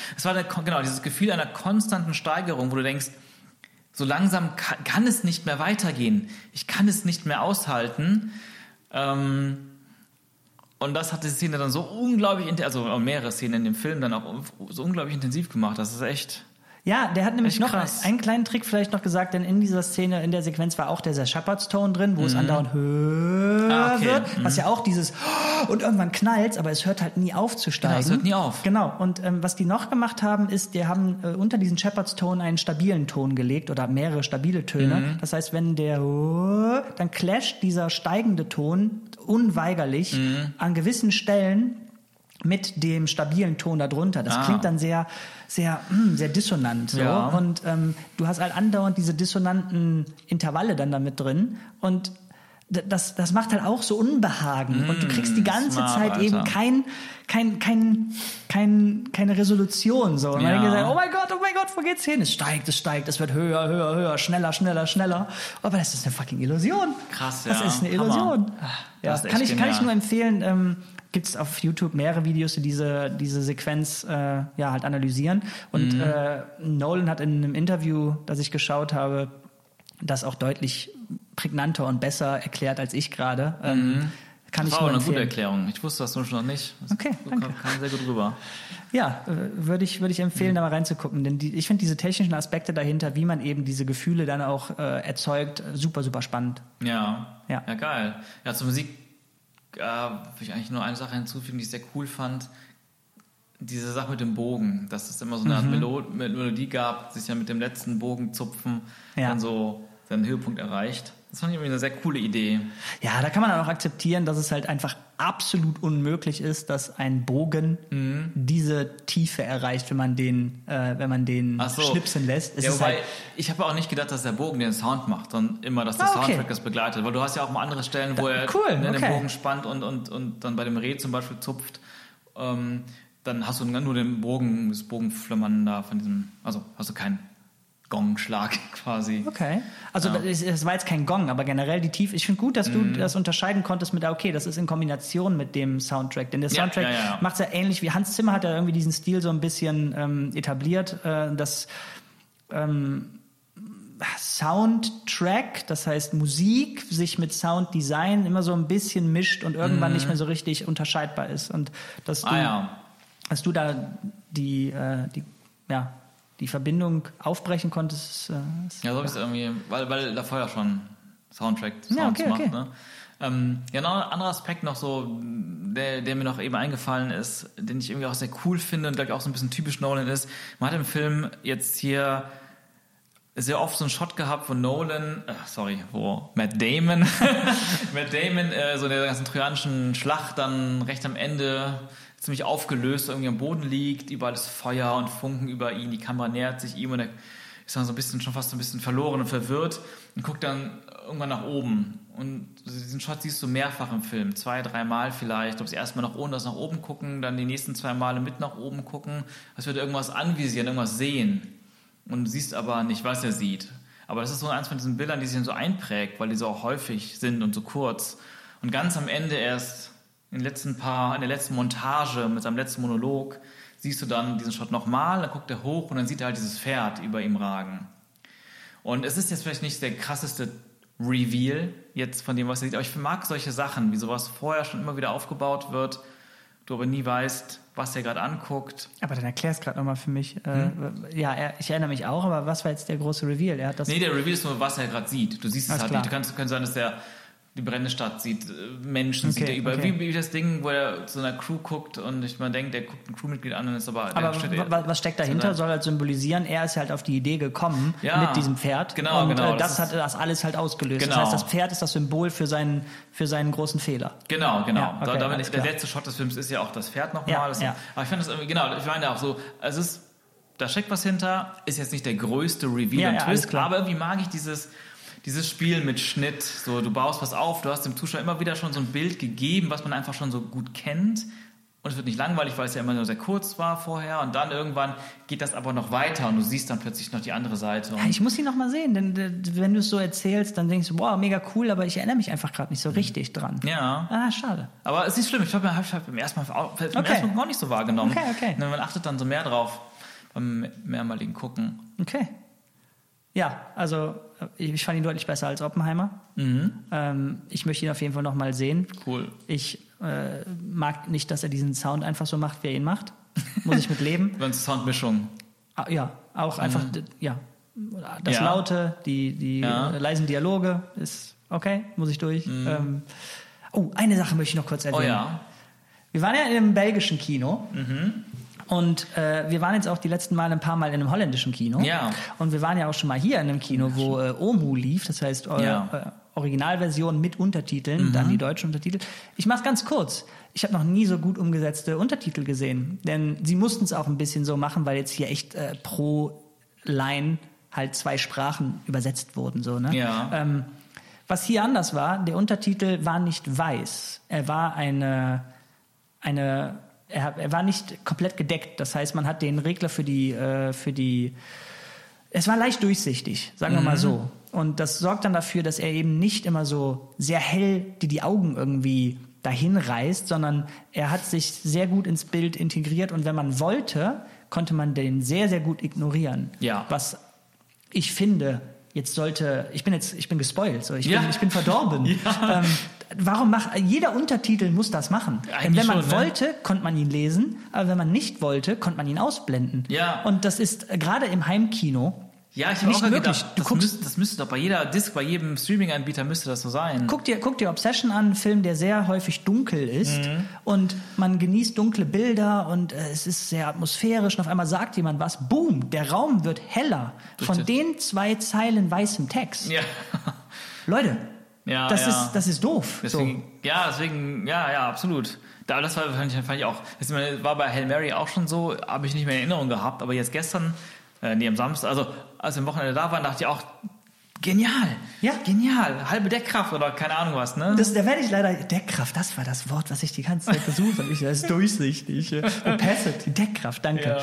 war dieses Gefühl einer konstanten Steigerung, wo du denkst, so langsam kann es nicht mehr weitergehen. Ich kann es nicht mehr aushalten. Und das hat die Szene dann so unglaublich, also mehrere Szenen in dem Film dann auch so unglaublich intensiv gemacht. Das ist echt...
Ja, der hat nämlich noch
krass.
einen kleinen Trick vielleicht noch gesagt, denn in dieser Szene, in der Sequenz war auch dieser Shepherd's Tone drin, wo es andauernd höher wird, was ja auch dieses und irgendwann knallt's, aber es hört halt nie auf zu steigen.
Genau, es hört nie auf.
Genau, und was die noch gemacht haben, ist, die haben unter diesen Shepherd's Tone einen stabilen Ton gelegt oder mehrere stabile Töne. Das heißt, wenn dann clasht dieser steigende Ton unweigerlich an gewissen Stellen mit dem stabilen Ton darunter. Das klingt dann sehr, sehr, sehr dissonant. So.
Ja.
Und du hast halt andauernd diese dissonanten Intervalle dann damit drin. Und das macht halt auch so Unbehagen. Und du kriegst die ganze
smart,
Zeit
Alter.
eben keine Resolution. So. Und dann denke ich, oh mein Gott, wo geht's hin? Es steigt, es wird höher, höher, höher, schneller, schneller, schneller. Aber das ist eine fucking Illusion.
Krass, ja.
Das ist eine Illusion. Ja,
Das ist
kann
echt
ich nur empfehlen. Gibt es auf YouTube mehrere Videos, die diese Sequenz halt analysieren. Und Nolan hat in einem Interview, das ich geschaut habe, das auch deutlich prägnanter und besser erklärt als ich gerade. Kann ich
Das war
nur
auch eine gute
empfehlen.
Erklärung. Ich wusste das nur schon noch nicht. Das
Okay, danke.
kam sehr gut rüber.
Ja, würde ich empfehlen, da mal reinzugucken. Denn ich finde diese technischen Aspekte dahinter, wie man eben diese Gefühle dann auch erzeugt, super, super spannend.
Ja,
Ja.
Geil. Ja, zur Musik will ich eigentlich nur eine Sache hinzufügen, die ich sehr cool fand. Diese Sache mit dem Bogen, dass es immer so eine Art Melodie gab, sich ja mit dem letzten Bogenzupfen dann so seinen Höhepunkt erreicht. Das fand ich irgendwie eine sehr coole Idee.
Ja, da kann man dann auch akzeptieren, dass es halt einfach absolut unmöglich ist, dass ein Bogen diese Tiefe erreicht, wenn man den schnipsen lässt. Es
Ja,
ist
wobei,
halt,
ich habe auch nicht gedacht, dass der Bogen den Sound macht, sondern immer, dass der Soundtrack das begleitet. Weil du hast ja auch mal andere Stellen, wo er den Bogen spannt und dann bei dem Reh zum Beispiel zupft. Dann hast du nur das Bogenflimmern da von diesem, also hast du keinen Gongschlag quasi.
okay. Also das war jetzt kein Gong, aber generell die Tiefe. Ich finde gut, dass du das unterscheiden konntest mit, okay, das ist in Kombination mit dem Soundtrack. Denn der Soundtrack macht es ja ähnlich wie Hans Zimmer hat ja irgendwie diesen Stil so ein bisschen etabliert, dass Soundtrack, das heißt Musik, sich mit Sounddesign immer so ein bisschen mischt und irgendwann nicht mehr so richtig unterscheidbar ist. Und dass du da die Verbindung aufbrechen konntest.
So habe ich es irgendwie, weil da vorher schon Soundtrack
okay,
macht.
okay.
Ne? Noch ein anderer Aspekt noch so, der mir noch eben eingefallen ist, den ich irgendwie auch sehr cool finde und glaube ich auch so ein bisschen typisch Nolan ist. Man hat im Film jetzt hier sehr oft so einen Shot gehabt, wo Matt Damon so in der ganzen trojanischen Schlacht dann recht am Ende ziemlich aufgelöst irgendwie am Boden liegt, überall ist Feuer und Funken über ihn, die Kamera nähert sich ihm und er ist dann schon fast so ein bisschen verloren und verwirrt und guckt dann irgendwann nach oben. Und diesen Shot siehst du mehrfach im Film, 2-3 Mal vielleicht. Du das erste Mal ohne das nach oben gucken, dann die nächsten 2 Male mit nach oben gucken, als würde irgendwas anvisieren, irgendwas sehen. Und du siehst aber nicht, was er sieht. Aber das ist so eins von diesen Bildern, die sich dann so einprägt, weil die so auch häufig sind und so kurz. Und ganz am Ende erst in der letzten Montage mit seinem letzten Monolog siehst du dann diesen Shot nochmal, dann guckt er hoch und dann sieht er halt dieses Pferd über ihm ragen. Und es ist jetzt vielleicht nicht der krasseste Reveal jetzt von dem, was er sieht, aber ich mag solche Sachen, wie sowas vorher schon immer wieder aufgebaut wird, du aber nie weißt, was er gerade anguckt.
Aber dann erklär es gerade nochmal für mich. Ich erinnere mich auch, aber was war jetzt der große Reveal? Der
Reveal ist nur, was er gerade sieht. Du siehst es halt nicht. Kann sein, dass der die brennende Stadt sieht, Menschen sieht er überall. Wie das Ding, wo er zu einer Crew guckt und man denkt, der guckt ein Crewmitglied an und ist aber
was steckt dahinter? Soll halt symbolisieren, er ist halt auf die Idee gekommen mit diesem Pferd.
Genau.
Das hat das alles halt ausgelöst.
Genau.
Das heißt, das Pferd ist das Symbol für seinen großen Fehler.
Genau.
Ja, okay,
der letzte Shot des Films ist ja auch das Pferd nochmal.
Ja.
Aber ich fand das irgendwie, ich meine auch so, da steckt was hinter, ist jetzt nicht der größte Reveal und Twist, aber irgendwie mag ich dieses Spiel mit Schnitt, so du baust was auf, du hast dem Zuschauer immer wieder schon so ein Bild gegeben, was man einfach schon so gut kennt und es wird nicht langweilig, weil es ja immer nur sehr kurz war vorher und dann irgendwann geht das aber noch weiter und du siehst dann plötzlich noch die andere Seite.
Ja, ich muss ihn noch mal sehen, denn wenn du es so erzählst, dann denkst du, wow, mega cool, aber ich erinnere mich einfach gerade nicht so richtig dran.
Ja.
Schade.
Aber es ist nicht schlimm, ich habe beim ersten Mal auch nicht so wahrgenommen.
Okay.
Man achtet dann so mehr drauf beim mehrmaligen Gucken.
Okay. Ja, also ich fand ihn deutlich besser als Oppenheimer. Ich möchte ihn auf jeden Fall noch mal sehen.
Cool.
Ich mag nicht, dass er diesen Sound einfach so macht, wie er ihn macht. Muss ich mit leben.
Über eine Soundmischung.
Ja, auch einfach, das Laute, die leisen Dialoge ist okay, muss ich durch. Eine Sache möchte ich noch kurz erwähnen.
Oh ja.
Wir waren ja in einem belgischen Kino. Und wir waren jetzt auch die letzten Male ein paar Mal in einem holländischen Kino.
Ja.
Und wir waren ja auch schon mal hier in einem Kino, wo Omu lief, das heißt Originalversion mit Untertiteln, dann die deutschen Untertitel. Ich mach's ganz kurz. Ich habe noch nie so gut umgesetzte Untertitel gesehen. Denn sie mussten es auch ein bisschen so machen, weil jetzt hier echt pro Line halt 2 Sprachen übersetzt wurden. So, ne?
Ja.
Was hier anders war, der Untertitel war nicht weiß. Er war er war nicht komplett gedeckt. Das heißt, man hat den Regler für die es war leicht durchsichtig, sagen wir mal so. Und das sorgt dann dafür, dass er eben nicht immer so sehr hell die Augen irgendwie dahin reißt, sondern er hat sich sehr gut ins Bild integriert und wenn man wollte, konnte man den sehr, sehr gut ignorieren.
Ja.
Was ich finde, ich bin gespoilt, so. Ich bin verdorben.
Ja.
Jeder Untertitel muss das machen. Denn wenn man wollte, konnte man ihn lesen, aber wenn man nicht wollte, konnte man ihn ausblenden.
Ja.
Und das ist gerade im Heimkino
ja, ich habe auch
möglich.
Gedacht, das müsste doch bei jeder Disc, bei jedem Streaming-Anbieter müsste das so sein.
Guck dir Obsession an, ein Film, der sehr häufig dunkel ist und man genießt dunkle Bilder und es ist sehr atmosphärisch und auf einmal sagt jemand was, boom, der Raum wird heller von den 2 Zeilen weißem Text.
Ja.
Leute,
ja,
das ist doof.
Deswegen, absolut. Das fand ich auch. Das war bei Hail Mary auch schon so, habe ich nicht mehr in Erinnerung gehabt, aber jetzt gestern, am Samstag, also als wir am Wochenende da waren, dachte ich auch, genial. Ja. Genial. Halbe Deckkraft oder keine Ahnung was, ne?
Da werde ich leider, Deckkraft, das war das Wort, was ich die ganze Zeit gesucht habe. Das ist durchsichtig. Opacity, Deckkraft, danke.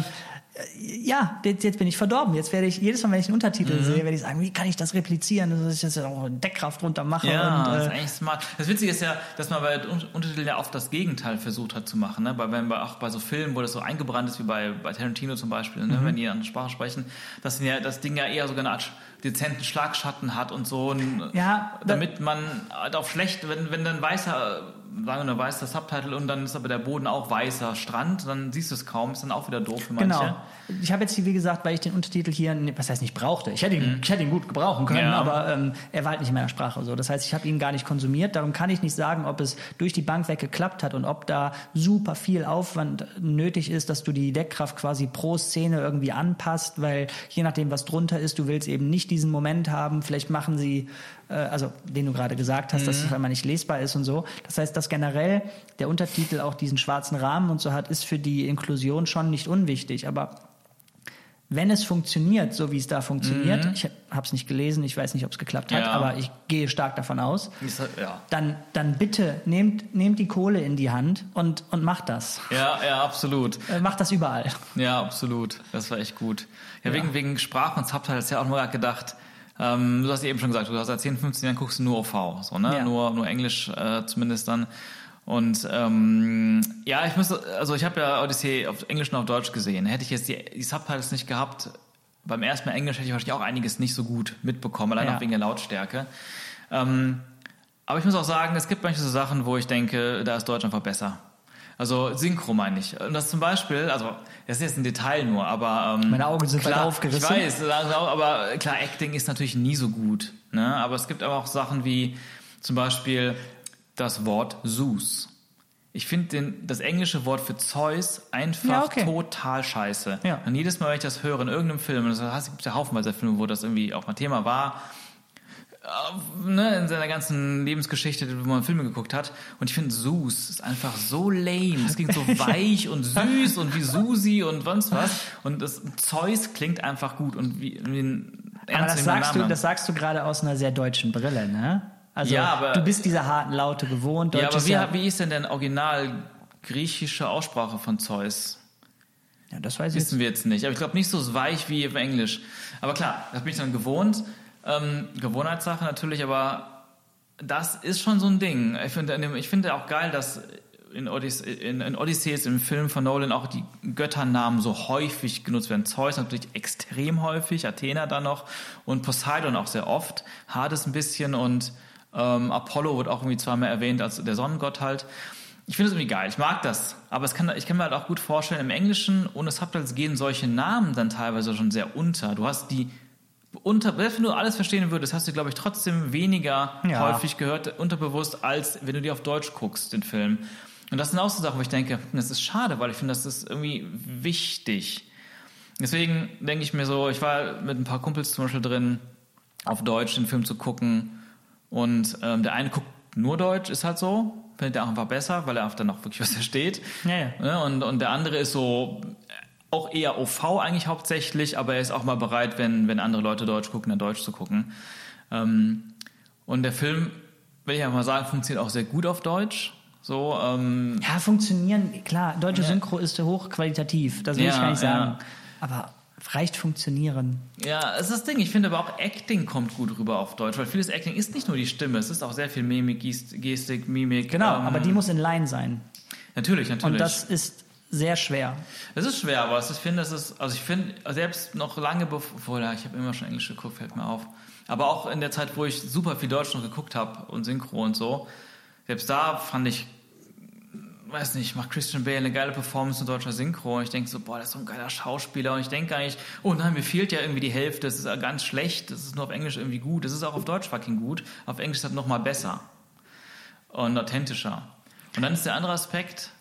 Ja. Jetzt bin ich verdorben. Jetzt werde ich, jedes Mal, wenn ich einen Untertitel sehe, werde ich sagen, wie kann ich das replizieren, dass ich das auch Deckkraft runter mache.
Ja, das ist eigentlich smart. Das Witzige ist ja, dass man bei Untertiteln ja oft das Gegenteil versucht hat zu machen. Ne? Auch bei so Filmen, wo das so eingebrannt ist, wie bei Tarantino zum Beispiel, ne? Wenn die eine Sprache sprechen, dass das Ding ja eher so eine Art dezenten Schlagschatten hat und so. Damit man halt auf schlecht, wenn dann weißer Subtitle und dann ist aber der Boden auch weißer Strand, dann siehst du es kaum, ist dann auch wieder doof für manche.
Genau. Ich habe jetzt, wie gesagt, weil ich den Untertitel hier, was heißt nicht brauchte, ich hätte ihn gut gebrauchen können, aber er war halt nicht in meiner Sprache so. Das heißt, ich habe ihn gar nicht konsumiert, darum kann ich nicht sagen, ob es durch die Bank weg geklappt hat und ob da super viel Aufwand nötig ist, dass du die Deckkraft quasi pro Szene irgendwie anpasst, weil je nachdem, was drunter ist, du willst eben nicht diesen Moment haben, vielleicht machen sie, den du gerade gesagt hast, dass es auf einmal nicht lesbar ist und so. Das heißt, dass generell der Untertitel auch diesen schwarzen Rahmen und so hat, ist für die Inklusion schon nicht unwichtig, aber wenn es funktioniert, so wie es da funktioniert, ich habe es nicht gelesen, ich weiß nicht, ob es geklappt hat, aber ich gehe stark davon aus, dann bitte nehmt die Kohle in die Hand und macht das.
Ja, absolut.
Macht das überall.
Ja, absolut. Das war echt gut. Ja, wegen Sprache und Subtitles ja auch nur gedacht, du hast eben schon gesagt, du hast seit 10, 15 Jahren guckst du nur OV, so, ne? Ja. Nur Englisch zumindest dann. Und ich habe ja Odyssey auf Englisch und auf Deutsch gesehen. Hätte ich jetzt die Subtitles nicht gehabt, beim ersten Mal Englisch hätte ich wahrscheinlich auch einiges nicht so gut mitbekommen, allein auch wegen der Lautstärke. Aber ich muss auch sagen, es gibt manche so Sachen, wo ich denke, da ist Deutsch einfach besser. Also Synchro meine ich. Und das zum Beispiel, also das ist jetzt ein Detail nur, aber
meine Augen sind klar aufgerissen.
Ich weiß, aber klar, Acting ist natürlich nie so gut. Ne? Aber es gibt aber auch Sachen wie zum Beispiel das Wort Zeus. Ich finde das englische Wort für Zeus einfach total scheiße. Ja. Und jedes Mal, wenn ich das höre in irgendeinem Film, und es gibt ja haufenweise Filme, wo das irgendwie auch mal Thema war, in seiner ganzen Lebensgeschichte, wo man Filme geguckt hat. Und ich finde, Zeus ist einfach so lame. Es klingt so weich und süß und wie Susi und sonst was. Und das Zeus klingt einfach gut und wie ein
Aber das sagst du gerade aus einer sehr deutschen Brille, ne? Also du bist diese harten Laute gewohnt.
Deutsch wie ist denn original griechische Aussprache von Zeus?
Ja, das weiß ich.
Wissen wir jetzt nicht. Aber ich glaube nicht so weich wie im Englisch. Aber klar, das bin ich dann gewohnt. Gewohnheitssache natürlich, aber das ist schon so ein Ding. Ich finde auch geil, dass in Odysseus, im Film von Nolan, auch die Götternamen so häufig genutzt werden. Zeus natürlich extrem häufig, Athena dann noch und Poseidon auch sehr oft. Hades ein bisschen und Apollo wird auch irgendwie zweimal erwähnt als der Sonnengott halt. Ich finde es irgendwie geil, ich mag das. Aber ich kann mir halt auch gut vorstellen, im Englischen ohne Subtitles gehen solche Namen dann teilweise schon sehr unter. Du hast wenn du alles verstehen würdest, hast du, glaube ich, trotzdem weniger häufig gehört, unterbewusst, als wenn du dir auf Deutsch guckst, den Film. Und das sind auch so Sachen, wo ich denke, das ist schade, weil ich finde, das ist irgendwie wichtig. Deswegen denke ich mir so, ich war mit ein paar Kumpels zum Beispiel drin, auf Deutsch den Film zu gucken. Und der eine guckt nur Deutsch, ist halt so, findet er auch einfach besser, weil er einfach dann auch wirklich was versteht. Ja. Und der andere ist so auch eher OV eigentlich hauptsächlich, aber er ist auch mal bereit, wenn andere Leute Deutsch gucken, dann Deutsch zu gucken. Und Und der Film, will ich einfach mal sagen, funktioniert auch sehr gut auf Deutsch. So,
ja, funktionieren, klar, deutsche Synchro ist hochqualitativ, das will ich gar nicht sagen. Aber reicht funktionieren.
Ja, es ist das Ding. Ich finde aber auch Acting kommt gut rüber auf Deutsch, weil vieles Acting ist nicht nur die Stimme, es ist auch sehr viel Mimik, Gestik, Mimik.
Genau, aber die muss in Line sein.
Natürlich.
Und das ist sehr schwer.
Es ist schwer, aber ich finde, selbst noch lange bevor, ich habe immer schon Englisch geguckt, fällt mir auf, aber auch in der Zeit, wo ich super viel Deutsch noch geguckt habe und Synchro und so, selbst da fand ich, weiß nicht, macht Christian Bale eine geile Performance in deutscher Synchro und ich denke so, boah, das ist so ein geiler Schauspieler und ich denke eigentlich, oh nein, mir fehlt ja irgendwie die Hälfte, das ist ja ganz schlecht, das ist nur auf Englisch irgendwie gut, das ist auch auf Deutsch fucking gut, auf Englisch ist das nochmal besser und authentischer. Und dann ist der andere Aspekt,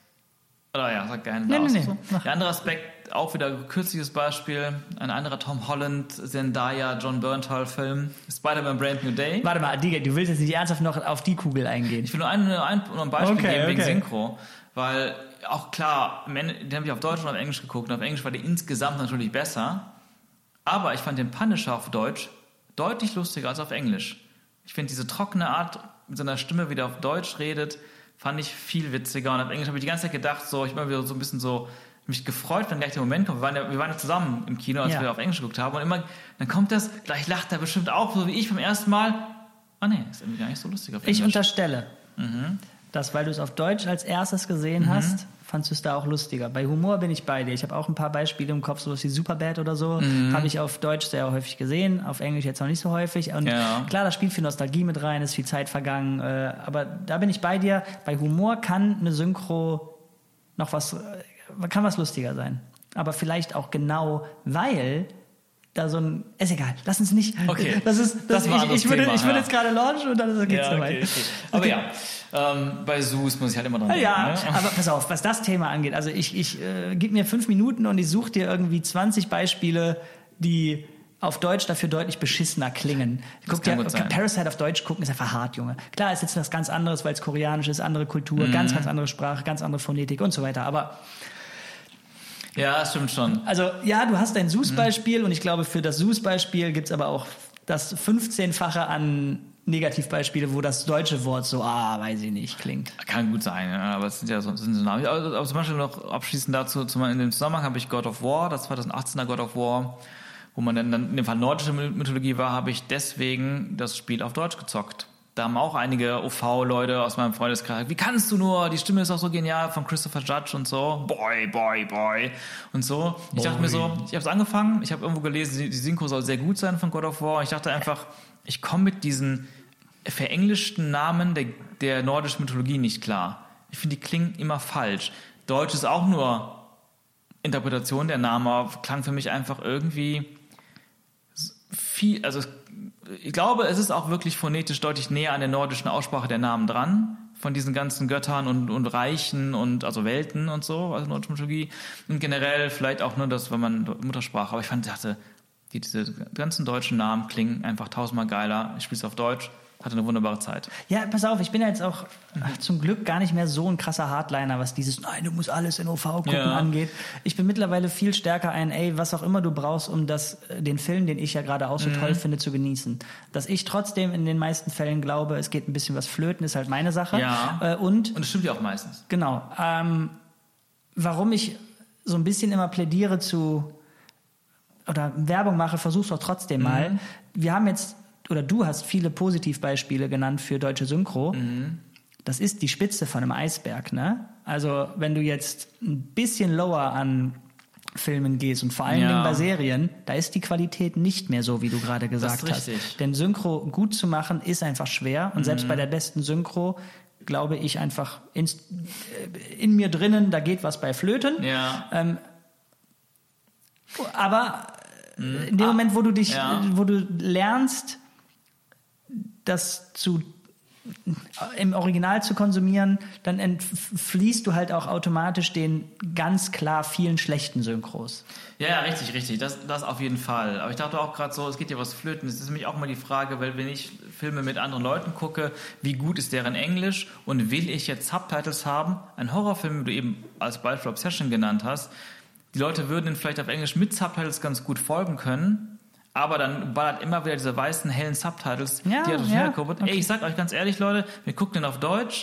sag gerne da aus. So. Der andere Aspekt, auch wieder ein kürzliches Beispiel, ein anderer Tom Holland, Zendaya, John Bernthal-Film, Spider-Man Brand New Day.
Warte mal, Digga, du willst jetzt nicht ernsthaft noch auf die Kugel eingehen.
Ich will nur ein Beispiel geben wegen Synchro, weil auch klar, den habe ich auf Deutsch und auf Englisch geguckt und auf Englisch war der insgesamt natürlich besser, aber ich fand den Punisher auf Deutsch deutlich lustiger als auf Englisch. Ich finde diese trockene Art, mit seiner Stimme wieder auf Deutsch redet, fand ich viel witziger. Und auf Englisch habe ich die ganze Zeit gedacht, so, ich bin wieder so ein bisschen so, mich gefreut, wenn gleich der Moment kommt. Wir waren ja zusammen im Kino, als wir auf Englisch geguckt haben. Und immer, dann kommt das, gleich lacht er bestimmt auch, so wie ich beim ersten Mal. Ist irgendwie gar nicht so lustig auf Englisch.
Ich unterstelle, dass, weil du es auf Deutsch als erstes gesehen hast, fandst du es da auch lustiger. Bei Humor bin ich bei dir. Ich habe auch ein paar Beispiele im Kopf, sowas wie Superbad oder so. Habe ich auf Deutsch sehr häufig gesehen, auf Englisch jetzt noch nicht so häufig. Und klar, da spielt viel Nostalgie mit rein, ist viel Zeit vergangen. Aber da bin ich bei dir. Bei Humor kann eine Synchro noch was lustiger sein. Aber vielleicht auch genau, weil da so ein... Ist egal, lass uns nicht...
Okay,
ich würde jetzt gerade launchen und dann geht's so weit.
Aber bei Zeus muss ich halt immer dran denken.
Ja, aber pass auf, was das Thema angeht, also ich gib mir 5 Minuten und ich suche dir irgendwie 20 Beispiele, die auf Deutsch dafür deutlich beschissener klingen. Guck dir, Parasite auf Deutsch gucken ist einfach hart, Junge. Klar, ist jetzt was ganz anderes, weil es koreanisch ist, andere Kultur, ganz andere Sprache, ganz andere Phonetik und so weiter, aber...
Ja, stimmt schon.
Also ja, du hast dein Zeus-Beispiel und ich glaube, für das Zeus-Beispiel gibt's aber auch das 15-fache an Negativbeispiele, wo das deutsche Wort so, weiß ich nicht, klingt.
Kann gut sein, ja, aber es sind ja so Namen. Aber zum Beispiel noch abschließend dazu, in dem Zusammenhang habe ich God of War, das 2018er God of War, wo man dann in dem Fall nordische Mythologie war, habe ich deswegen das Spiel auf Deutsch gezockt. Da haben auch einige OV-Leute aus meinem Freundeskreis, wie kannst du nur, die Stimme ist auch so genial von Christopher Judge und so, boy und so. Ich dachte mir so, ich habe es angefangen, ich habe irgendwo gelesen, die Synchro soll sehr gut sein von God of War. Ich dachte einfach, ich komme mit diesen verenglischten Namen der nordischen Mythologie nicht klar. Ich finde, die klingen immer falsch. Deutsch ist auch nur Interpretation der Namen, aber klang für mich einfach irgendwie viel, also ich glaube, es ist auch wirklich phonetisch deutlich näher an der nordischen Aussprache der Namen dran, von diesen ganzen Göttern und Reichen und also Welten und so, also nordische Mythologie. Und generell vielleicht auch nur das, wenn man Muttersprache, aber ich dachte, diese ganzen deutschen Namen klingen einfach 1000-mal geiler. Ich spiele es auf Deutsch, hatte eine wunderbare Zeit.
Ja, pass auf, ich bin ja jetzt auch zum Glück gar nicht mehr so ein krasser Hardliner, was dieses, nein, du musst alles in OV gucken angeht. Ich bin mittlerweile viel stärker was auch immer du brauchst, um den Film, den ich ja gerade auch so toll finde, zu genießen. Dass ich trotzdem in den meisten Fällen glaube, es geht ein bisschen was flöten, ist halt meine Sache.
Ja, und das stimmt ja auch meistens.
Genau. Warum ich so ein bisschen immer plädiere oder Werbung mache, versuch's doch trotzdem mal. Wir haben jetzt oder du hast viele Positivbeispiele genannt für deutsche Synchro. Das ist die Spitze von einem Eisberg, ne? Also wenn du jetzt ein bisschen lower an Filmen gehst und vor allen Dingen bei Serien, da ist die Qualität nicht mehr so, wie du gerade gesagt hast. Denn Synchro gut zu machen ist einfach schwer und selbst bei der besten Synchro glaube ich einfach in mir drinnen, da geht was bei Flöten.
Ja.
Aber in dem Moment, wo du lernst, das im Original zu konsumieren, dann entfließt du halt auch automatisch den ganz klar vielen schlechten Synchros.
Ja, richtig. Das auf jeden Fall. Aber ich dachte auch gerade so, es geht ja was flöten. Es ist nämlich auch mal die Frage, weil wenn ich Filme mit anderen Leuten gucke, wie gut ist deren Englisch und will ich jetzt Subtitles haben? Ein Horrorfilm, wie du eben als Beispiel Obsession genannt hast, die Leute würden ihn vielleicht auf Englisch mit Subtitles ganz gut folgen können, aber dann ballert immer wieder diese weißen, hellen Subtitles,
Ja,
die total
ja,
kaputt.
okay.
Ey, ich sag euch ganz ehrlich, Leute, wir gucken den auf Deutsch.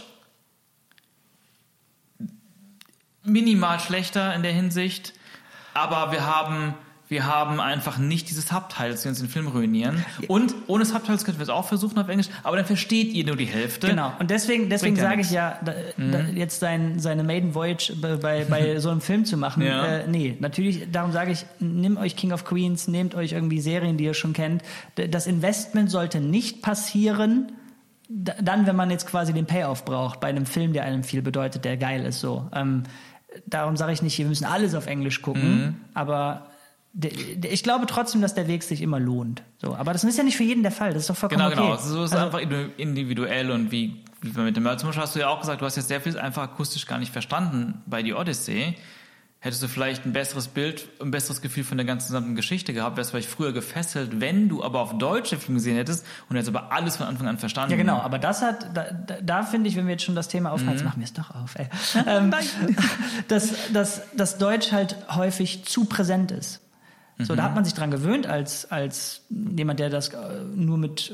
Minimal schlechter in der Hinsicht, aber wir haben einfach nicht diese Subtitles, die uns den Film ruinieren. Und ohne Subtitles könnten wir es auch versuchen auf Englisch, aber dann versteht ihr nur die Hälfte.
Genau, und deswegen sage ich ja,
Mhm.
jetzt seine Maiden Voyage bei so einem Film zu machen,
Ja.
nee, natürlich, darum sage ich, nehmt euch King of Queens, nehmt euch irgendwie Serien, die ihr schon kennt. Das Investment sollte nicht passieren, dann, wenn man jetzt quasi den Payoff braucht, bei einem Film, der einem viel bedeutet, der geil ist, so. Darum sage ich nicht, wir müssen alles auf Englisch gucken, aber ich glaube trotzdem, dass der Weg sich immer lohnt. So, aber das ist ja nicht für jeden der Fall. Das ist doch vollkommen
Genau.
okay.
So ist es einfach individuell und wie mit dem zum Beispiel hast du ja auch gesagt, du hast jetzt sehr viel einfach akustisch gar nicht verstanden bei die Odyssey. Hättest du vielleicht ein besseres Bild, ein besseres Gefühl von der ganzen gesamten Geschichte gehabt, wärst vielleicht früher gefesselt, wenn du aber auf deutsche Filme gesehen hättest und hättest aber alles von Anfang an verstanden.
Ja, genau, aber da finde ich, wenn wir jetzt schon das Thema aufmachen, jetzt machen wir es doch auf, ey. Dass Deutsch halt häufig zu präsent ist. So, da hat man sich dran gewöhnt, als jemand, der das nur mit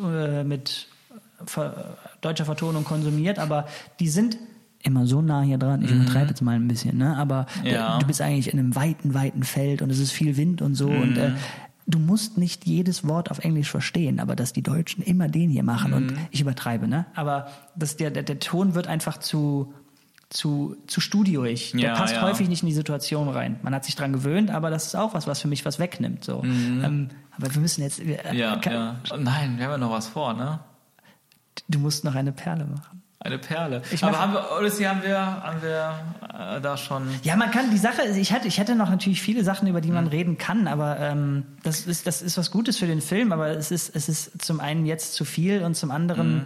deutscher Vertonung konsumiert, aber die sind immer so nah hier dran. Ich übertreibe jetzt mal ein bisschen, ne? Aber
Ja.
du bist eigentlich in einem weiten Feld und es ist viel Wind und so und du musst nicht jedes Wort auf Englisch verstehen, aber dass die Deutschen immer den hier machen und ich übertreibe, ne? Aber der Ton wird einfach zu studioig. Der
Ja,
passt
ja.
häufig nicht in die Situation rein. Man hat sich dran gewöhnt, aber das ist auch was für mich was wegnimmt. So. Aber wir müssen jetzt...
Ja. Nein, wir haben ja noch was vor, ne?
Du musst noch eine Perle machen.
Eine Perle.
Ich
Aber
mach-
Odyssey haben wir da schon...
Ja, man kann die Sache, ich hätte noch natürlich viele Sachen, über die man reden kann, aber das ist was Gutes für den Film, aber es ist zum einen jetzt zu viel und zum anderen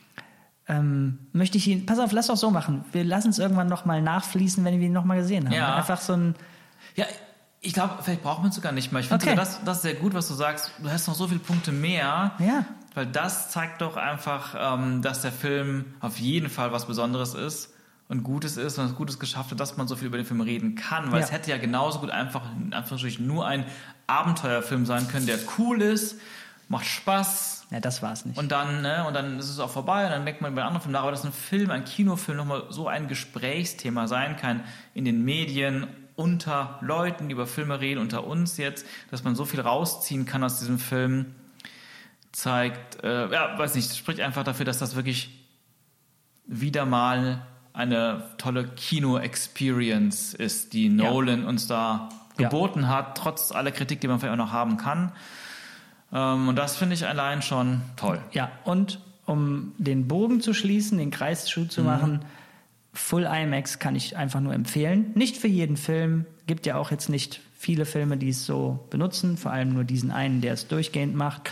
möchte ich ihn, pass auf, lass doch so machen. Wir lassen es irgendwann nochmal nachfließen, wenn wir ihn nochmal gesehen haben.
Ja.
Einfach so ein,
Ja, ich glaube, vielleicht braucht man es sogar nicht mehr. Ich finde
Okay.
sogar das ist sehr gut, was du sagst. Du hast noch so viele Punkte mehr.
Ja.
Weil das zeigt doch einfach, dass der Film auf jeden Fall was Besonderes ist und Gutes ist und es Gutes geschafft hat, dass man so viel über den Film reden kann. Weil
Ja.
es hätte ja genauso gut einfach, in Anführungsstrichen, nur ein Abenteuerfilm sein können, der cool ist, macht Spaß.
ja, das war's nicht.
Und dann ist es auch vorbei und dann denkt man über einen anderen Film nach. Aber dass ein Film, ein Kinofilm nochmal so ein Gesprächsthema sein kann in den Medien, unter Leuten, die über Filme reden, unter uns jetzt, dass man so viel rausziehen kann aus diesem Film, zeigt, weiß nicht, spricht einfach dafür, dass das wirklich wieder mal eine tolle Kino-Experience ist, die Nolan uns da geboten hat, trotz aller Kritik, die man vielleicht auch noch haben kann. Und das finde ich allein schon toll.
Ja, und um den Bogen zu schließen, den Kreis zu machen, Full IMAX kann ich einfach nur empfehlen. Nicht für jeden Film. Gibt ja auch jetzt nicht viele Filme, die es so benutzen. Vor allem nur diesen einen, der es durchgehend macht.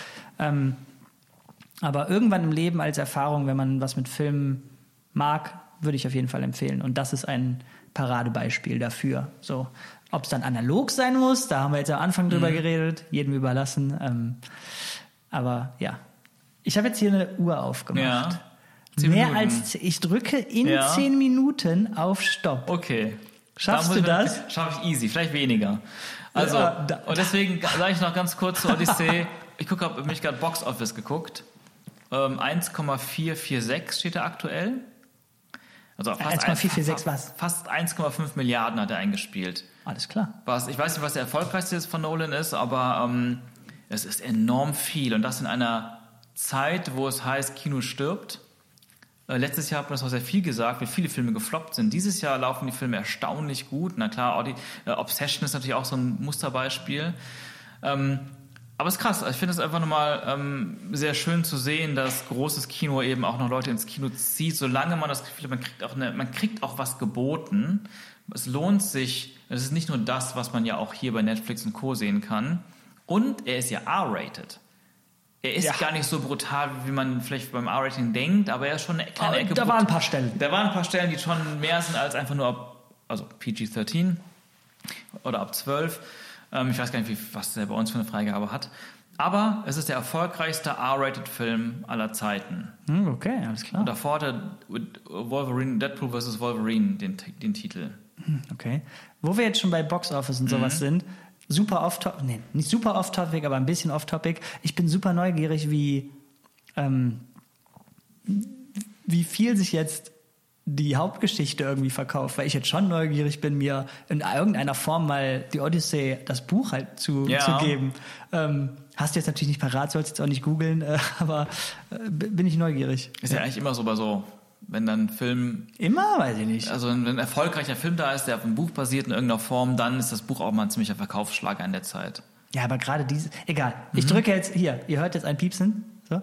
Aber irgendwann im Leben als Erfahrung, wenn man was mit Filmen mag, würde ich auf jeden Fall empfehlen. Und das ist ein Paradebeispiel dafür. So, ob es dann analog sein muss, da haben wir jetzt am Anfang drüber geredet, jedem überlassen. Aber ja, ich habe jetzt hier eine Uhr aufgemacht.
Ja. 10
Mehr
Minuten.
als ich drücke in
Ja.
10 Minuten auf Stopp.
Okay.
Schaffst
Da
du
muss ich-
das?
Schaffe ich easy, vielleicht weniger. Also, und deswegen sage ich noch ganz kurz zur Odyssey. Ich habe mich gerade Box Office geguckt. 1,446 steht da aktuell. Also fast
1,446 was?
Fast 1,5 Milliarden hat er eingespielt.
Alles klar.
Ich weiß nicht, was der erfolgreichste von Nolan ist, aber es ist enorm viel. Und das in einer Zeit, wo es heißt, Kino stirbt. Letztes Jahr hat man das auch sehr viel gesagt, wie viele Filme gefloppt sind. Dieses Jahr laufen die Filme erstaunlich gut. Na klar, Obsession ist natürlich auch so ein Musterbeispiel. Aber es ist krass. Ich finde es einfach nochmal sehr schön zu sehen, dass großes Kino eben auch noch Leute ins Kino zieht, solange man das Gefühl hat, man kriegt auch was geboten. Es lohnt sich. Es ist nicht nur das, was man ja auch hier bei Netflix und Co. sehen kann. Und er ist ja R-rated. Er ist gar nicht so brutal, wie man vielleicht beim R-Rating denkt, aber er ist schon eine kleine Ecke.
Da waren ein paar Stellen.
Da waren ein paar Stellen, die schon mehr sind als einfach nur also PG-13 oder ab 12. Ich weiß gar nicht, was der bei uns für eine Freigabe hat. Aber es ist der erfolgreichste R-Rated-Film aller Zeiten.
Okay, alles klar.
Und davor hatte Deadpool vs. Wolverine den Titel.
Okay. Wo wir jetzt schon bei Box Office und sowas sind, super off-topic, nee, nicht super off-topic, aber ein bisschen off-topic. Ich bin super neugierig, wie viel sich jetzt die Hauptgeschichte irgendwie verkauft, weil ich jetzt schon neugierig bin, mir in irgendeiner Form mal die Odyssey, das Buch halt zu geben. Hast du jetzt natürlich nicht parat, sollst jetzt auch nicht googeln, aber bin ich neugierig.
Ist ja eigentlich immer so bei so, wenn dann ein Film...
Immer? Weiß ich nicht.
Also wenn ein erfolgreicher Film da ist, der auf einem Buch basiert in irgendeiner Form, dann ist das Buch auch mal ein ziemlicher Verkaufsschlager in der Zeit.
Ja, aber gerade diese... Egal, ich drücke jetzt... Hier, ihr hört jetzt ein Piepsen. So.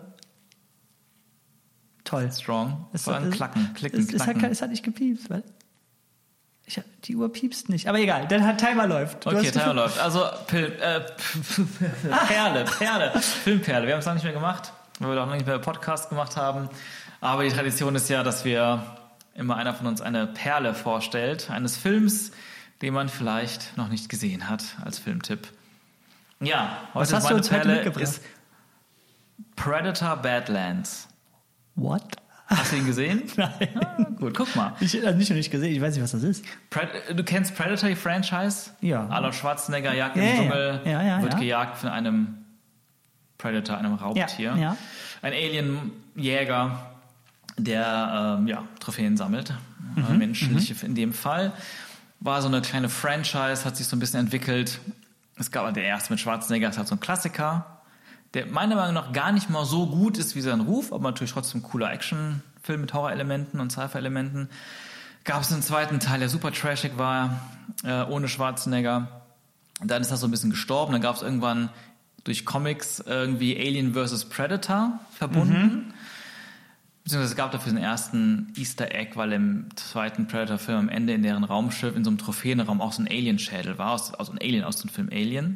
Toll.
Strong. Es war ein Klacken, Klicken, Knacken.
Es hat nicht gepiepst, weil... Die Uhr piepst nicht. Aber egal, der Timer läuft.
Okay, Timer läuft. Also Perle. Filmperle. Wir haben es noch nicht mehr gemacht, weil wir auch noch nicht mehr Podcast gemacht haben. Aber die Tradition ist ja, dass wir immer einer von uns eine Perle vorstellt, eines Films, den man vielleicht noch nicht gesehen hat, als Filmtipp. Ja,
was hast du uns heute mitgebracht?
Ist Predator Badlands.
What?
Hast du ihn gesehen?
Nein.
Ah, gut, guck mal.
Ich habe nicht gesehen, ich weiß nicht, was das ist.
Du kennst Predator, die Franchise?
Ja.
Arnold Schwarzenegger jagt im Dschungel, wird gejagt von einem Predator, einem Raubtier.
Ja.
Ein Alienjäger, der Trophäen sammelt, menschliche in dem Fall. War so eine kleine Franchise, hat sich so ein bisschen entwickelt. Es gab der erste mit Schwarzenegger, ist halt so ein Klassiker, der meiner Meinung nach gar nicht mal so gut ist wie sein Ruf, aber natürlich trotzdem ein cooler Actionfilm mit Horrorelementen und Sci-Fi-Elementen. Gab es einen zweiten Teil, der super trashig war, ohne Schwarzenegger. Dann ist das so ein bisschen gestorben. Dann gab es irgendwann durch Comics irgendwie Alien vs. Predator verbunden. Beziehungsweise es gab dafür den ersten Easter Egg, weil im zweiten Predator-Film am Ende in deren Raumschiff in so einem Trophäenraum auch so ein Alien-Schädel war, also ein Alien aus dem Film Alien.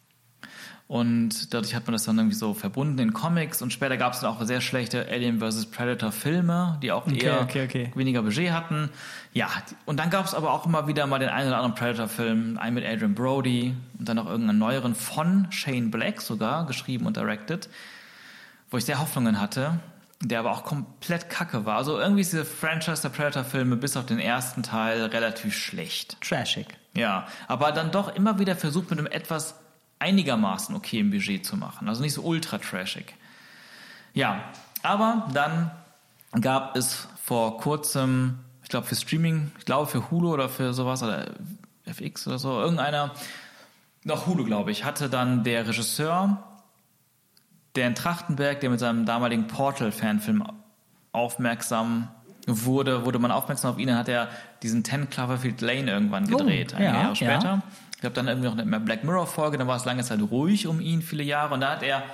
Und dadurch hat man das dann irgendwie so verbunden in Comics. Und später gab es dann auch sehr schlechte Alien vs. Predator-Filme, die auch eher weniger Budget hatten. Ja, und dann gab es aber auch immer wieder mal den einen oder anderen Predator-Film, einen mit Adrian Brody und dann noch irgendeinen neueren von Shane Black sogar, geschrieben und directed, wo ich sehr Hoffnungen hatte, der aber auch komplett kacke war. Also irgendwie ist diese Franchise der Predator-Filme bis auf den ersten Teil relativ schlecht.
Trashig.
Ja, aber dann doch immer wieder versucht, mit einem etwas einigermaßen okay im Budget zu machen. Also nicht so ultra trashig. Ja, aber dann gab es vor kurzem, ich glaube für Streaming, ich glaube für Hulu oder für sowas oder FX oder so, irgendeiner, noch Hulu glaube ich, hatte dann der Regisseur, Dan Trachtenberg, der mit seinem damaligen Portal-Fanfilm aufmerksam wurde man aufmerksam auf ihn, dann hat er diesen 10 Cloverfield Lane irgendwann gedreht, einige Jahre später. Ja. Ich glaube, dann irgendwie noch eine Black Mirror-Folge, dann war es lange Zeit ruhig um ihn, viele Jahre, und da hat er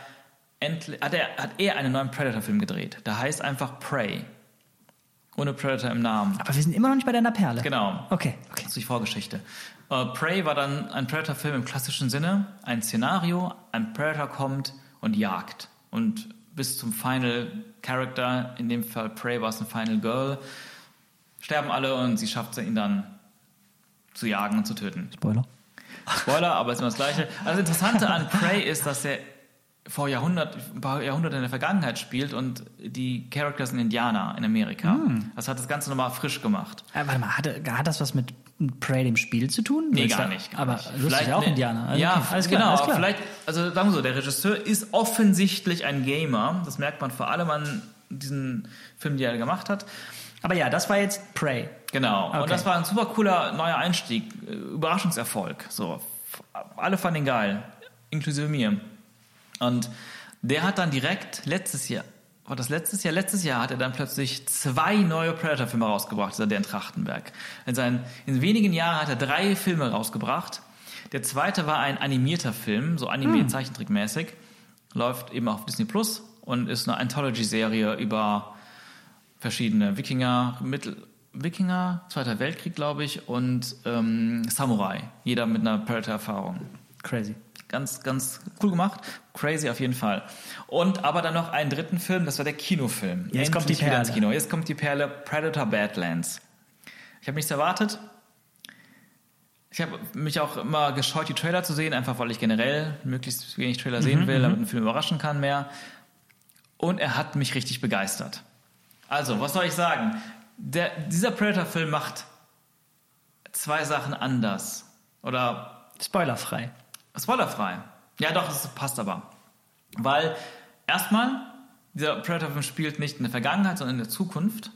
einen neuen Predator-Film gedreht. Der heißt einfach Prey. Ohne Predator im Namen.
Aber wir sind immer noch nicht bei deiner Perle.
Genau.
Okay.
Das ist die Vorgeschichte. Prey war dann ein Predator-Film im klassischen Sinne. Ein Szenario, ein Predator kommt und jagt. Und bis zum Final Character, in dem Fall Prey war es ein Final Girl, sterben alle und sie schafft es ihn dann zu jagen und zu töten. Spoiler, aber es ist immer das Gleiche. Also das Interessante an Prey ist, dass er vor ein paar Jahrhunderten in der Vergangenheit spielt und die Charakter sind Indianer in Amerika. Das hat das Ganze nochmal frisch gemacht.
Warte mal, hat das was mit Prey, dem Spiel, zu tun?
Nee, gar nicht.
Aber du bist ja auch Indianer. Also
ja,
okay, alles
genau.
klar, alles klar.
Vielleicht, also sagen wir so, der Regisseur ist offensichtlich ein Gamer. Das merkt man vor allem an diesen Film, den er gemacht hat.
Aber ja, das war jetzt Prey.
Genau. Okay. Und das war ein super cooler neuer Einstieg. Überraschungserfolg. So. Alle fanden ihn geil. Inklusive mir. Und der hat dann direkt letztes Jahr hat er dann plötzlich 2 neue Predator-Filme rausgebracht, dieser Dan Trachtenberg. In wenigen Jahren hat er 3 Filme rausgebracht. Der zweite war ein animierter Film, so Anime-Zeichentrickmäßig. Läuft eben auf Disney Plus und ist eine Anthology-Serie über verschiedene Wikinger, Zweiter Weltkrieg, glaube ich, und Samurai. Jeder mit einer Predator-Erfahrung.
Crazy.
Ganz, ganz cool gemacht. Crazy auf jeden Fall. Und aber dann noch einen dritten Film, das war der Kinofilm.
Jetzt kommt die Perle.
Ins Kino. Jetzt kommt die Perle, Predator Badlands. Ich habe nichts erwartet. Ich habe mich auch immer gescheut, die Trailer zu sehen, einfach weil ich generell möglichst wenig Trailer sehen will, damit ein Film überraschen kann mehr. Und er hat mich richtig begeistert. Also, was soll ich sagen? Dieser Predator-Film macht 2 Sachen anders. Oder
spoilerfrei.
Spoilerfrei. Ja, doch, das passt aber. Weil erstmal, dieser Predator-Film spielt nicht in der Vergangenheit, sondern in der Zukunft.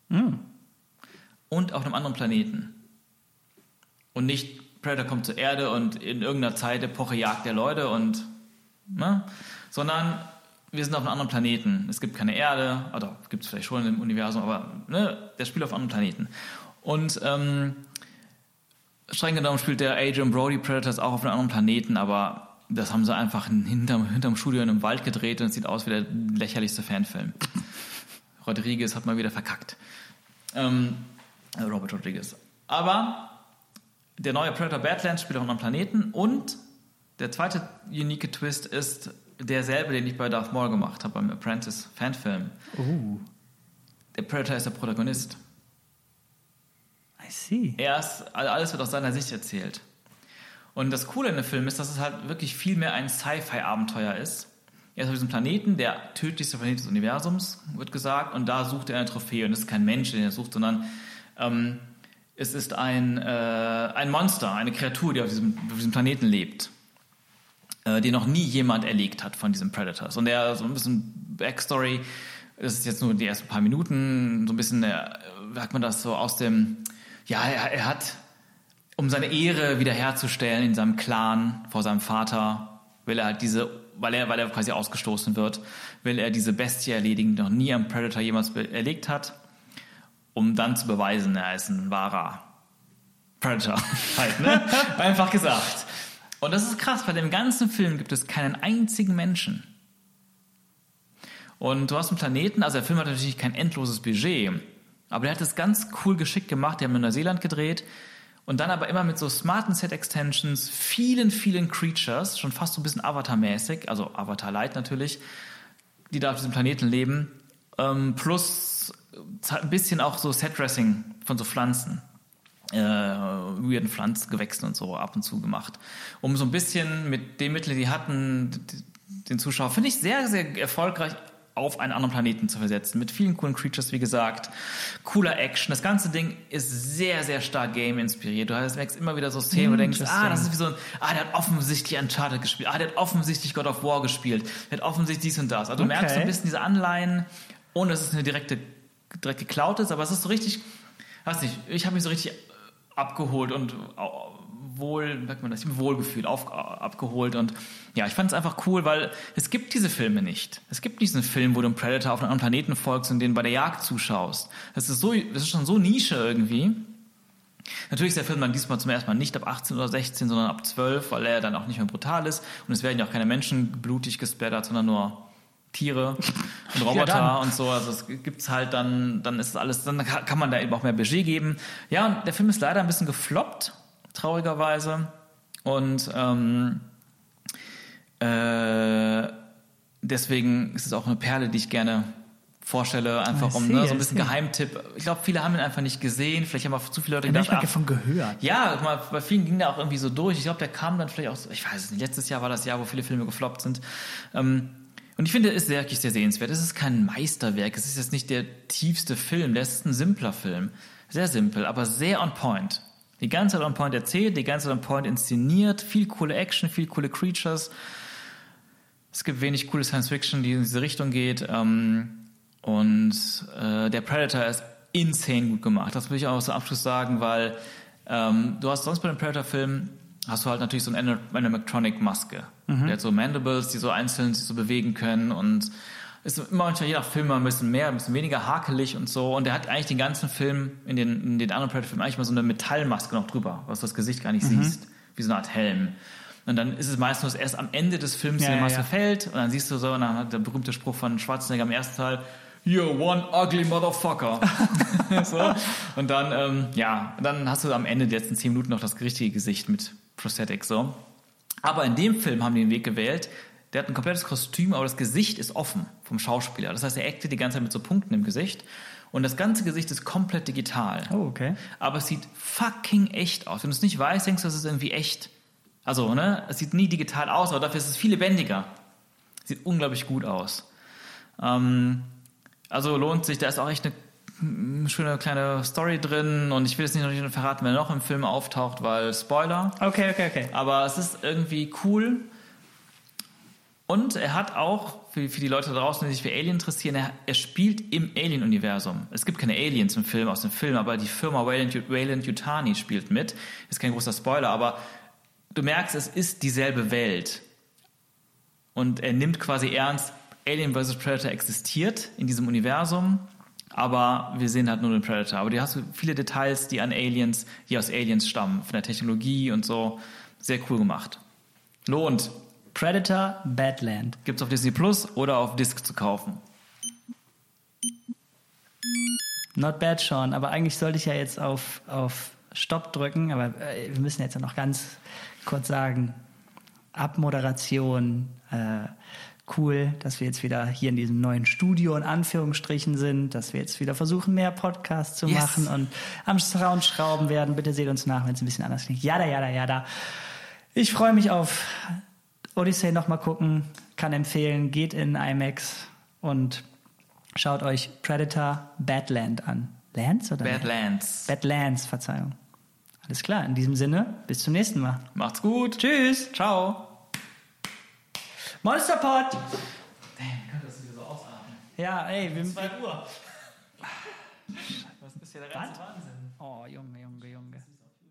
Und auf einem anderen Planeten. Und nicht Predator kommt zur Erde und in irgendeiner Zeitepoche jagt der Leute und, ne? Sondern wir sind auf einem anderen Planeten. Es gibt keine Erde, oder gibt es vielleicht schon im Universum, aber ne, der spielt auf einem anderen Planeten. Und streng genommen spielt der Adrian Brody Predators auch auf einem anderen Planeten, aber das haben sie einfach hinterm Studio in einem Wald gedreht und es sieht aus wie der lächerlichste Fanfilm. Rodriguez hat mal wieder verkackt. Robert Rodriguez. Aber der neue Predator Badlands spielt auf einem Planeten und der zweite unique Twist ist derselbe, den ich bei Darth Maul gemacht habe, beim Apprentice Fanfilm. Der Predator ist der Protagonist.
I see.
Alles wird aus seiner Sicht erzählt. Und das Coole in dem Film ist, dass es halt wirklich viel mehr ein Sci-Fi-Abenteuer ist. Er ist auf diesem Planeten, der tödlichste Planet des Universums, wird gesagt, und da sucht er eine Trophäe. Und es ist kein Mensch, den er sucht, sondern es ist ein Monster, eine Kreatur, die auf diesem Planeten lebt, den noch nie jemand erlegt hat von diesen Predators. Und der so ein bisschen Backstory, das ist jetzt nur die ersten paar Minuten, so ein bisschen, sagt man das so aus dem, ja, er hat, um seine Ehre wiederherzustellen in seinem Clan vor seinem Vater, will er halt weil er quasi ausgestoßen wird, will er diese Bestie erledigen, die noch nie ein Predator jemals erlegt hat, um dann zu beweisen, er ist ein wahrer Predator. Halt, ne? Einfach gesagt. Und das ist krass, weil im ganzen Film gibt es keinen einzigen Menschen. Und du hast einen Planeten, also der Film hat natürlich kein endloses Budget, aber der hat es ganz cool geschickt gemacht, die haben in Neuseeland gedreht und dann aber immer mit so smarten Set-Extensions, vielen, vielen Creatures, schon fast so ein bisschen Avatar-mäßig, also Avatar-Light natürlich, die da auf diesem Planeten leben, plus ein bisschen auch so Set-Dressing von so Pflanzen, weirden Pflanzengewächsen und so ab und zu gemacht, um so ein bisschen mit den Mitteln, die hatten, den Zuschauer, finde ich, sehr, sehr erfolgreich auf einen anderen Planeten zu versetzen. Mit vielen coolen Creatures, wie gesagt. Cooler Action. Das ganze Ding ist sehr, sehr stark Game-inspiriert. Du merkst immer wieder so Szenen, wo du denkst, das ist wie so der hat offensichtlich Uncharted gespielt. Der hat offensichtlich God of War gespielt. Der hat offensichtlich dies und das. Also du merkst so ein bisschen diese Anleihen, ohne dass es eine direkt geklaut ist, aber es ist so richtig, weiß nicht, ich habe mich so richtig abgeholt und Wohlgefühl abgeholt und ja, ich fand es einfach cool, weil es gibt diese Filme nicht. Es gibt diesen Film, wo du einem Predator auf einem anderen Planeten folgst und den bei der Jagd zuschaust. Das ist schon so Nische irgendwie. Natürlich ist der Film dann diesmal zum ersten Mal nicht ab 18 oder 16, sondern ab 12, weil er dann auch nicht mehr brutal ist und es werden ja auch keine Menschen blutig gesplattert, sondern nur Tiere und Roboter und so. Also es gibt's halt dann ist alles, dann kann man da eben auch mehr Budget geben. Ja, und der Film ist leider ein bisschen gefloppt, traurigerweise. Und deswegen ist es auch eine Perle, die ich gerne vorstelle, einfach so ein bisschen Geheimtipp. Ich glaube, viele haben ihn einfach nicht gesehen. Vielleicht haben auch zu viele Leute
gedacht, ich habe davon gehört.
Ja, bei vielen ging der auch irgendwie so durch. Ich glaube, der kam dann vielleicht auch, ich weiß es nicht, letztes Jahr war das Jahr, wo viele Filme gefloppt sind. Und ich finde, er ist wirklich sehr sehenswert. Es ist kein Meisterwerk. Es ist jetzt nicht der tiefste Film. Das ist ein simpler Film. Sehr simpel, aber sehr on point. Die ganze Zeit on point erzählt, die ganze Zeit on point inszeniert. Viel coole Action, viel coole Creatures. Es gibt wenig coole Science-Fiction, die in diese Richtung geht. Der Predator ist insane gut gemacht. Das will ich auch zum Abschluss sagen, weil du hast sonst bei den Predator-Filmen hast du halt natürlich so eine Animatronic-Maske. Der hat so Mandibles, die so einzeln sich so bewegen können und ist immer manchmal je nach Film ein bisschen mehr, ein bisschen weniger hakelig und so. Und der hat eigentlich den ganzen Film, in den anderen Predator-Filmen eigentlich mal so eine Metallmaske noch drüber, was du das Gesicht gar nicht siehst. Wie so eine Art Helm. Und dann ist es meistens erst am Ende des Films, die Maske fällt und dann siehst du so, und dann hat der berühmte Spruch von Schwarzenegger im ersten Teil, "You're one ugly motherfucker." So. Und dann, dann hast du am Ende der letzten 10 Minuten noch das richtige Gesicht mit Prosthetic, so. Aber in dem Film haben die den Weg gewählt, der hat ein komplettes Kostüm, aber das Gesicht ist offen vom Schauspieler. Das heißt, er actet die ganze Zeit mit so Punkten im Gesicht und das ganze Gesicht ist komplett digital.
Oh, okay.
Aber es sieht fucking echt aus. Wenn du es nicht weißt, denkst du, das ist irgendwie echt. Also, ne, es sieht nie digital aus, aber dafür ist es viel lebendiger. Sieht unglaublich gut aus. Also lohnt sich, da ist auch echt eine schöne kleine Story drin und ich will jetzt nicht noch verraten, wer noch im Film auftaucht, weil Spoiler.
Okay.
Aber es ist irgendwie cool. Und er hat auch, für die Leute da draußen, die sich für Alien interessieren, er spielt im Alien-Universum. Es gibt keine Aliens aus dem Film, aber die Firma Weyland-Yutani spielt mit. Ist kein großer Spoiler, aber du merkst, es ist dieselbe Welt. Und er nimmt quasi ernst, Alien vs. Predator existiert in diesem Universum, aber wir sehen halt nur den Predator. Aber du hast viele Details, die aus Aliens stammen, von der Technologie und so. Sehr cool gemacht. Lohnt.
Predator Badland.
Gibt's auf Disney Plus oder auf Disc zu kaufen.
Not bad, Sean. Aber eigentlich sollte ich ja jetzt auf Stopp drücken. Aber wir müssen jetzt ja noch ganz kurz sagen, Abmoderation, cool, dass wir jetzt wieder hier in diesem neuen Studio in Anführungsstrichen sind, dass wir jetzt wieder versuchen, mehr Podcasts zu machen und am Soundschrauben werden. Bitte seht uns nach, wenn es ein bisschen anders klingt. Jada. Ich freue mich auf Odyssey nochmal gucken, kann empfehlen, geht in IMAX und schaut euch Predator Badland an. Lands oder?
Badlands.
Badlands, Verzeihung. Alles klar, in diesem Sinne, bis zum nächsten Mal.
Macht's gut.
Tschüss.
Ciao.
Monsterpod.
Damn, könnte das wieder so ausatmen.
Ja, ey, wir
2 Uhr. Was ist hier der ganze Wahnsinn?
Oh, Junge.